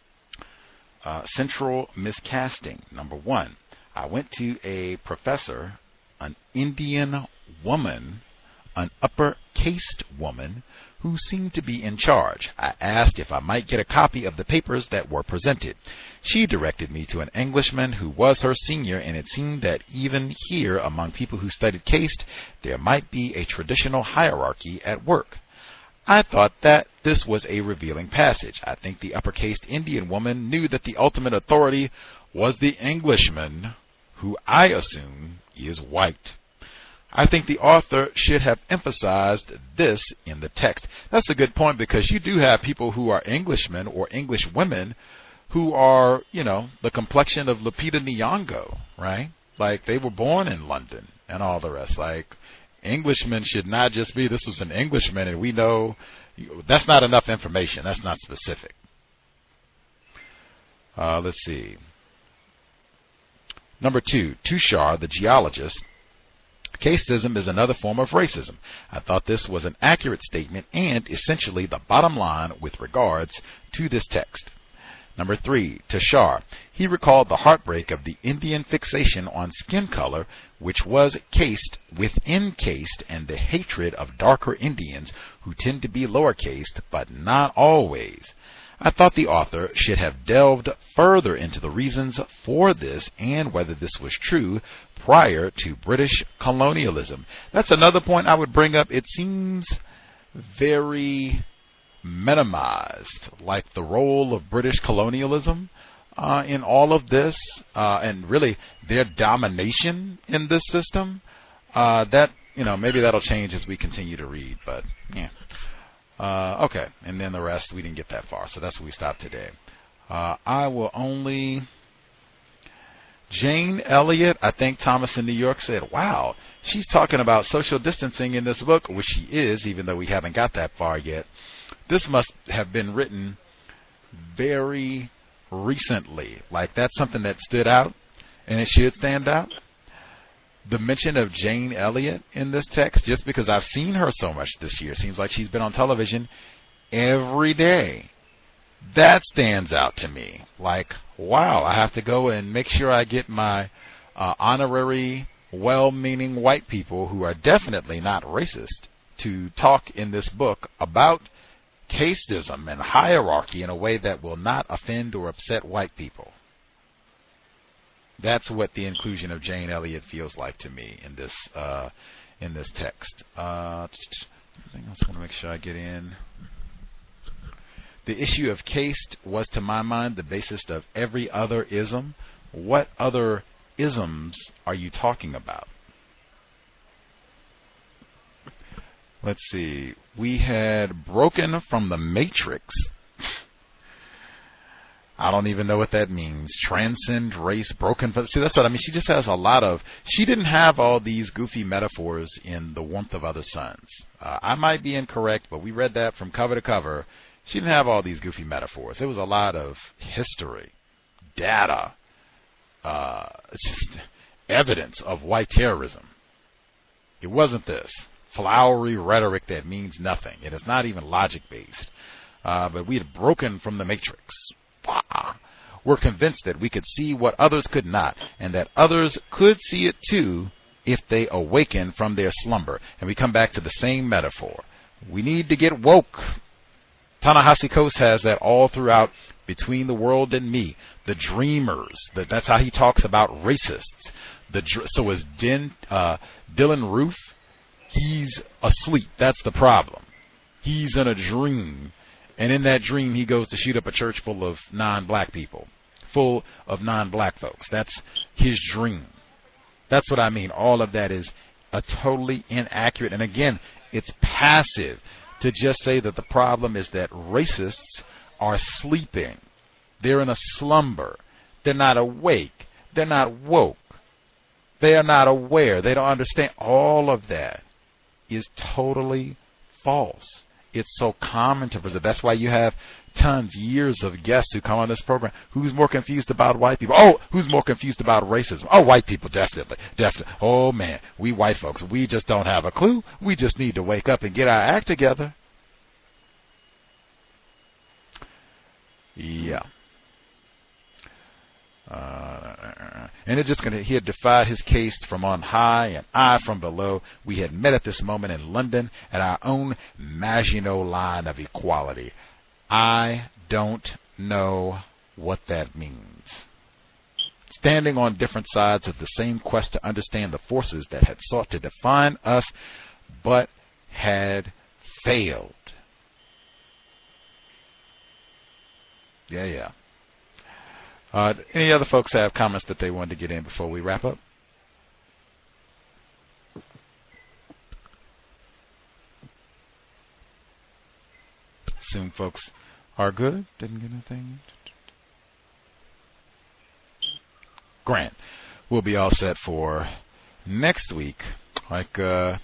Central Miscasting. Number 1, I went to a professor, an Indian woman, an upper-caste woman, who seemed to be in charge. I asked if I might get a copy of the papers that were presented. She directed me to an Englishman who was her senior, and it seemed that even here, among people who studied caste, there might be a traditional hierarchy at work. I thought that this was a revealing passage. I think the upper-caste Indian woman knew that the ultimate authority was the Englishman, who I assume is white. I think the author should have emphasized this in the text. That's a good point, because you do have people who are Englishmen or English women who are, the complexion of Lupita Nyong'o, right? Like, they were born in London and all the rest. Like, Englishmen should not just be, this was an Englishman, and we know that's not enough information. That's not specific. Let's see. Number 2, Tushar, the geologist. Casteism is another form of racism. I thought this was an accurate statement and essentially the bottom line with regards to this text. Number 3, Tashar. He recalled the heartbreak of the Indian fixation on skin color, which was cased within caste, and the hatred of darker Indians who tend to be lower caste, but not always. I thought the author should have delved further into the reasons for this and whether this was true prior to British colonialism. That's another point I would bring up. It seems very minimized, like the role of British colonialism in all of this, and really their domination in this system. That, maybe that'll change as we continue to read, but yeah. Okay, and then the rest, we didn't get that far, so that's where we stopped today. Jane Elliott, I think Thomas in New York said, wow, she's talking about social distancing in this book, which she is, even though we haven't got that far yet. This must have been written very recently. Like, that's something that stood out, and it should stand out. The mention of Jane Elliott in this text, just because I've seen her so much this year, seems like she's been on television every day. That stands out to me. Like, wow, I have to go and make sure I get my honorary, well-meaning white people who are definitely not racist to talk in this book about casteism and hierarchy in a way that will not offend or upset white people. That's what the inclusion of Jane Elliott feels like to me in this text. Anything else I want to make sure I get in? The issue of caste was, to my mind, the basis of every other ism. What other isms are you talking about? Let's see. We had broken from the matrix. I don't even know what that means. Transcend race, broken. See, that's what I mean. She just has a lot of. She didn't have all these goofy metaphors in The Warmth of Other Suns. I might be incorrect, but we read that from cover to cover. She didn't have all these goofy metaphors. There was a lot of history, data, just evidence of white terrorism. It wasn't this flowery rhetoric that means nothing. It is not even logic-based. But we had broken from the matrix. We're convinced that we could see what others could not, and that others could see it too if they awaken from their slumber. And we come back to the same metaphor. We need to get woke. Ta-Nehisi Coates has that all throughout Between the World and Me. The dreamers. That's how he talks about racists. So is Dylan Roof. He's asleep. That's the problem. He's in a dream. And in that dream, he goes to shoot up a church full of non-black people, full of non-black folks. That's his dream. That's what I mean. All of that is a totally inaccurate. And again, it's passive to just say that the problem is that racists are sleeping. They're in a slumber. They're not awake. They're not woke. They are not aware. They don't understand. All of that is totally false. It's so common to present. That's why you have years of guests who come on this program. Who's more confused about white people? Oh, who's more confused about racism? Oh, white people, definitely. Oh, man, we white folks, we just don't have a clue. We just need to wake up and get our act together. Yeah. And he had defied his case from on high and I from below. We had met at this moment in London at our own Maginot Line of equality. I don't know what that means. Standing on different sides of the same quest to understand the forces that had sought to define us, but had failed. Yeah. Any other folks have comments that they wanted to get in before we wrap up? Assume folks are good. Didn't get anything. Grant, we'll be all set for next week. Like, I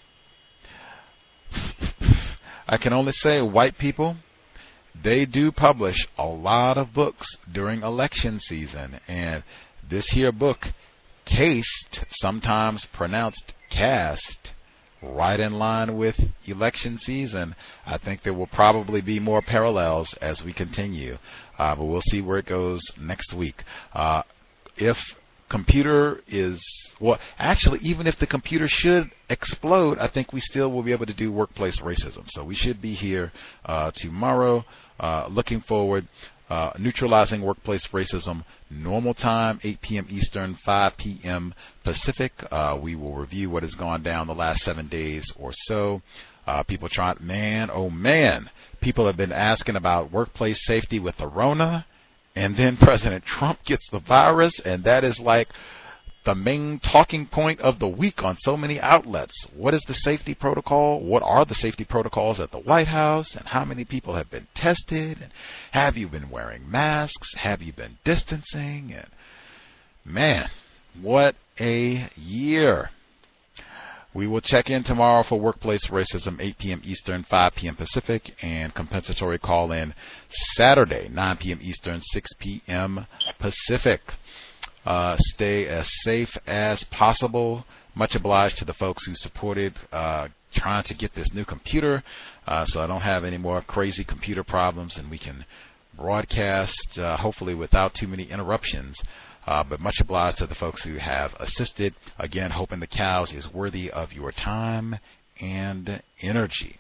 can only say, white people, they do publish a lot of books during election season, and this here book, Cased, sometimes pronounced cast, right in line with election season. I think there will probably be more parallels as we continue, but we'll see where it goes next week. If computer is, well, actually, even if the computer should explode, I think we still will be able to do workplace racism. So we should be here tomorrow. Looking forward. Neutralizing workplace racism, normal time, 8 p.m. Eastern, 5 p.m. Pacific. We will review what has gone down the last 7 days or so. People trying, man, oh man, people have been asking about workplace safety with the Rona, and then President Trump gets the virus, and that is like the main talking point of the week on so many outlets. What is the safety protocol? What are the safety protocols at the White House? And how many people have been tested? And have you been wearing masks? Have you been distancing? And man, what a year. We will check in tomorrow for workplace racism, 8 p.m. Eastern, 5 p.m. Pacific, and compensatory call-in Saturday, 9 p.m. Eastern, 6 p.m. Pacific. Stay as safe as possible. Much obliged to the folks who supported trying to get this new computer so I don't have any more crazy computer problems and we can broadcast hopefully without too many interruptions. But much obliged to the folks who have assisted. Again, hoping the cows is worthy of your time and energy.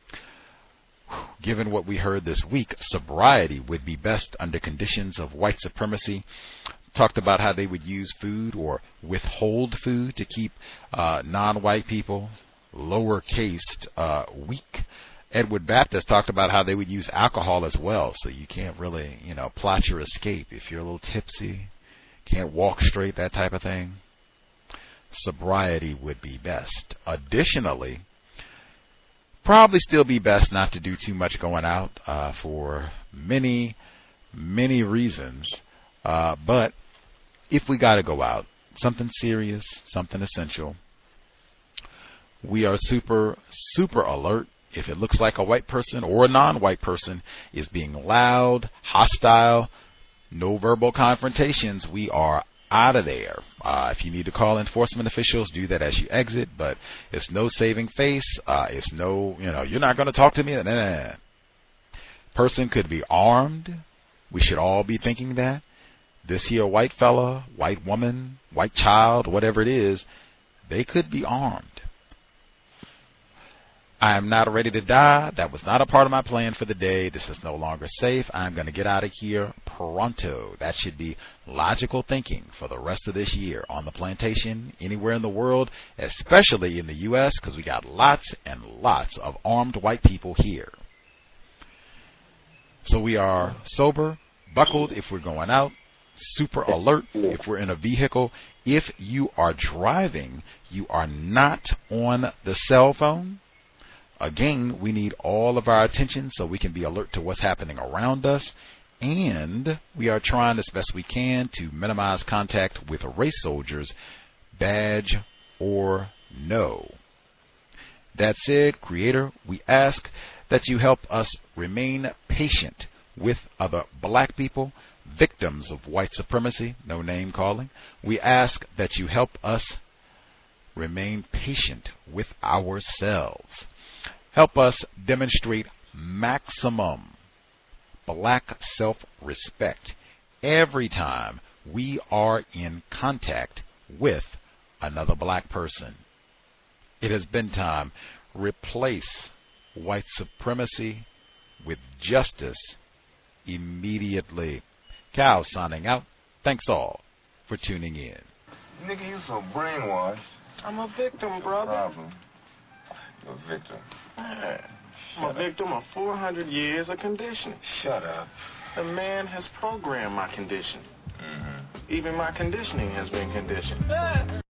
Given what we heard this week, sobriety would be best under conditions of white supremacy. Talked about how they would use food or withhold food to keep non-white people lower-cased weak. Edward Baptist talked about how they would use alcohol as well, so you can't really, plot your escape if you're a little tipsy, can't walk straight, that type of thing. Sobriety would be best. Additionally, probably still be best not to do too much going out for many, many reasons. But if we got to go out, something serious, something essential, we are super, super alert. If it looks like a white person or a non-white person is being loud, hostile, no verbal confrontations, we are out of there. If you need to call enforcement officials, do that as you exit, but it's no saving face. It's no, you're not going to talk to me. Nah. Person could be armed. We should all be thinking that. This here white fella, white woman, white child, whatever it is, they could be armed. I am not ready to die. That was not a part of my plan for the day. This is no longer safe. I'm going to get out of here pronto. That should be logical thinking for the rest of this year on the plantation, anywhere in the world, especially in the U.S., because we got lots and lots of armed white people here. So we are sober, buckled if we're going out, super alert if we're in a vehicle. If you are driving, you are not on the cell phone. Again, we need all of our attention so we can be alert to what's happening around us. And we are trying as best we can to minimize contact with race soldiers, badge or no. That said, Creator, we ask that you help us remain patient with other black people, victims of white supremacy, no name calling. We ask that you help us remain patient with ourselves. Help us demonstrate maximum black self-respect every time we are in contact with another black person. It has been time. Replace white supremacy with justice immediately. Cal signing out. Thanks all for tuning in. Nigga, you so brainwashed. I'm a victim, brother. Problem. You're a victim. I'm a victim of 400 years of conditioning. Shut up. The man has programmed my condition. Mm-hmm. Even my conditioning has been conditioned.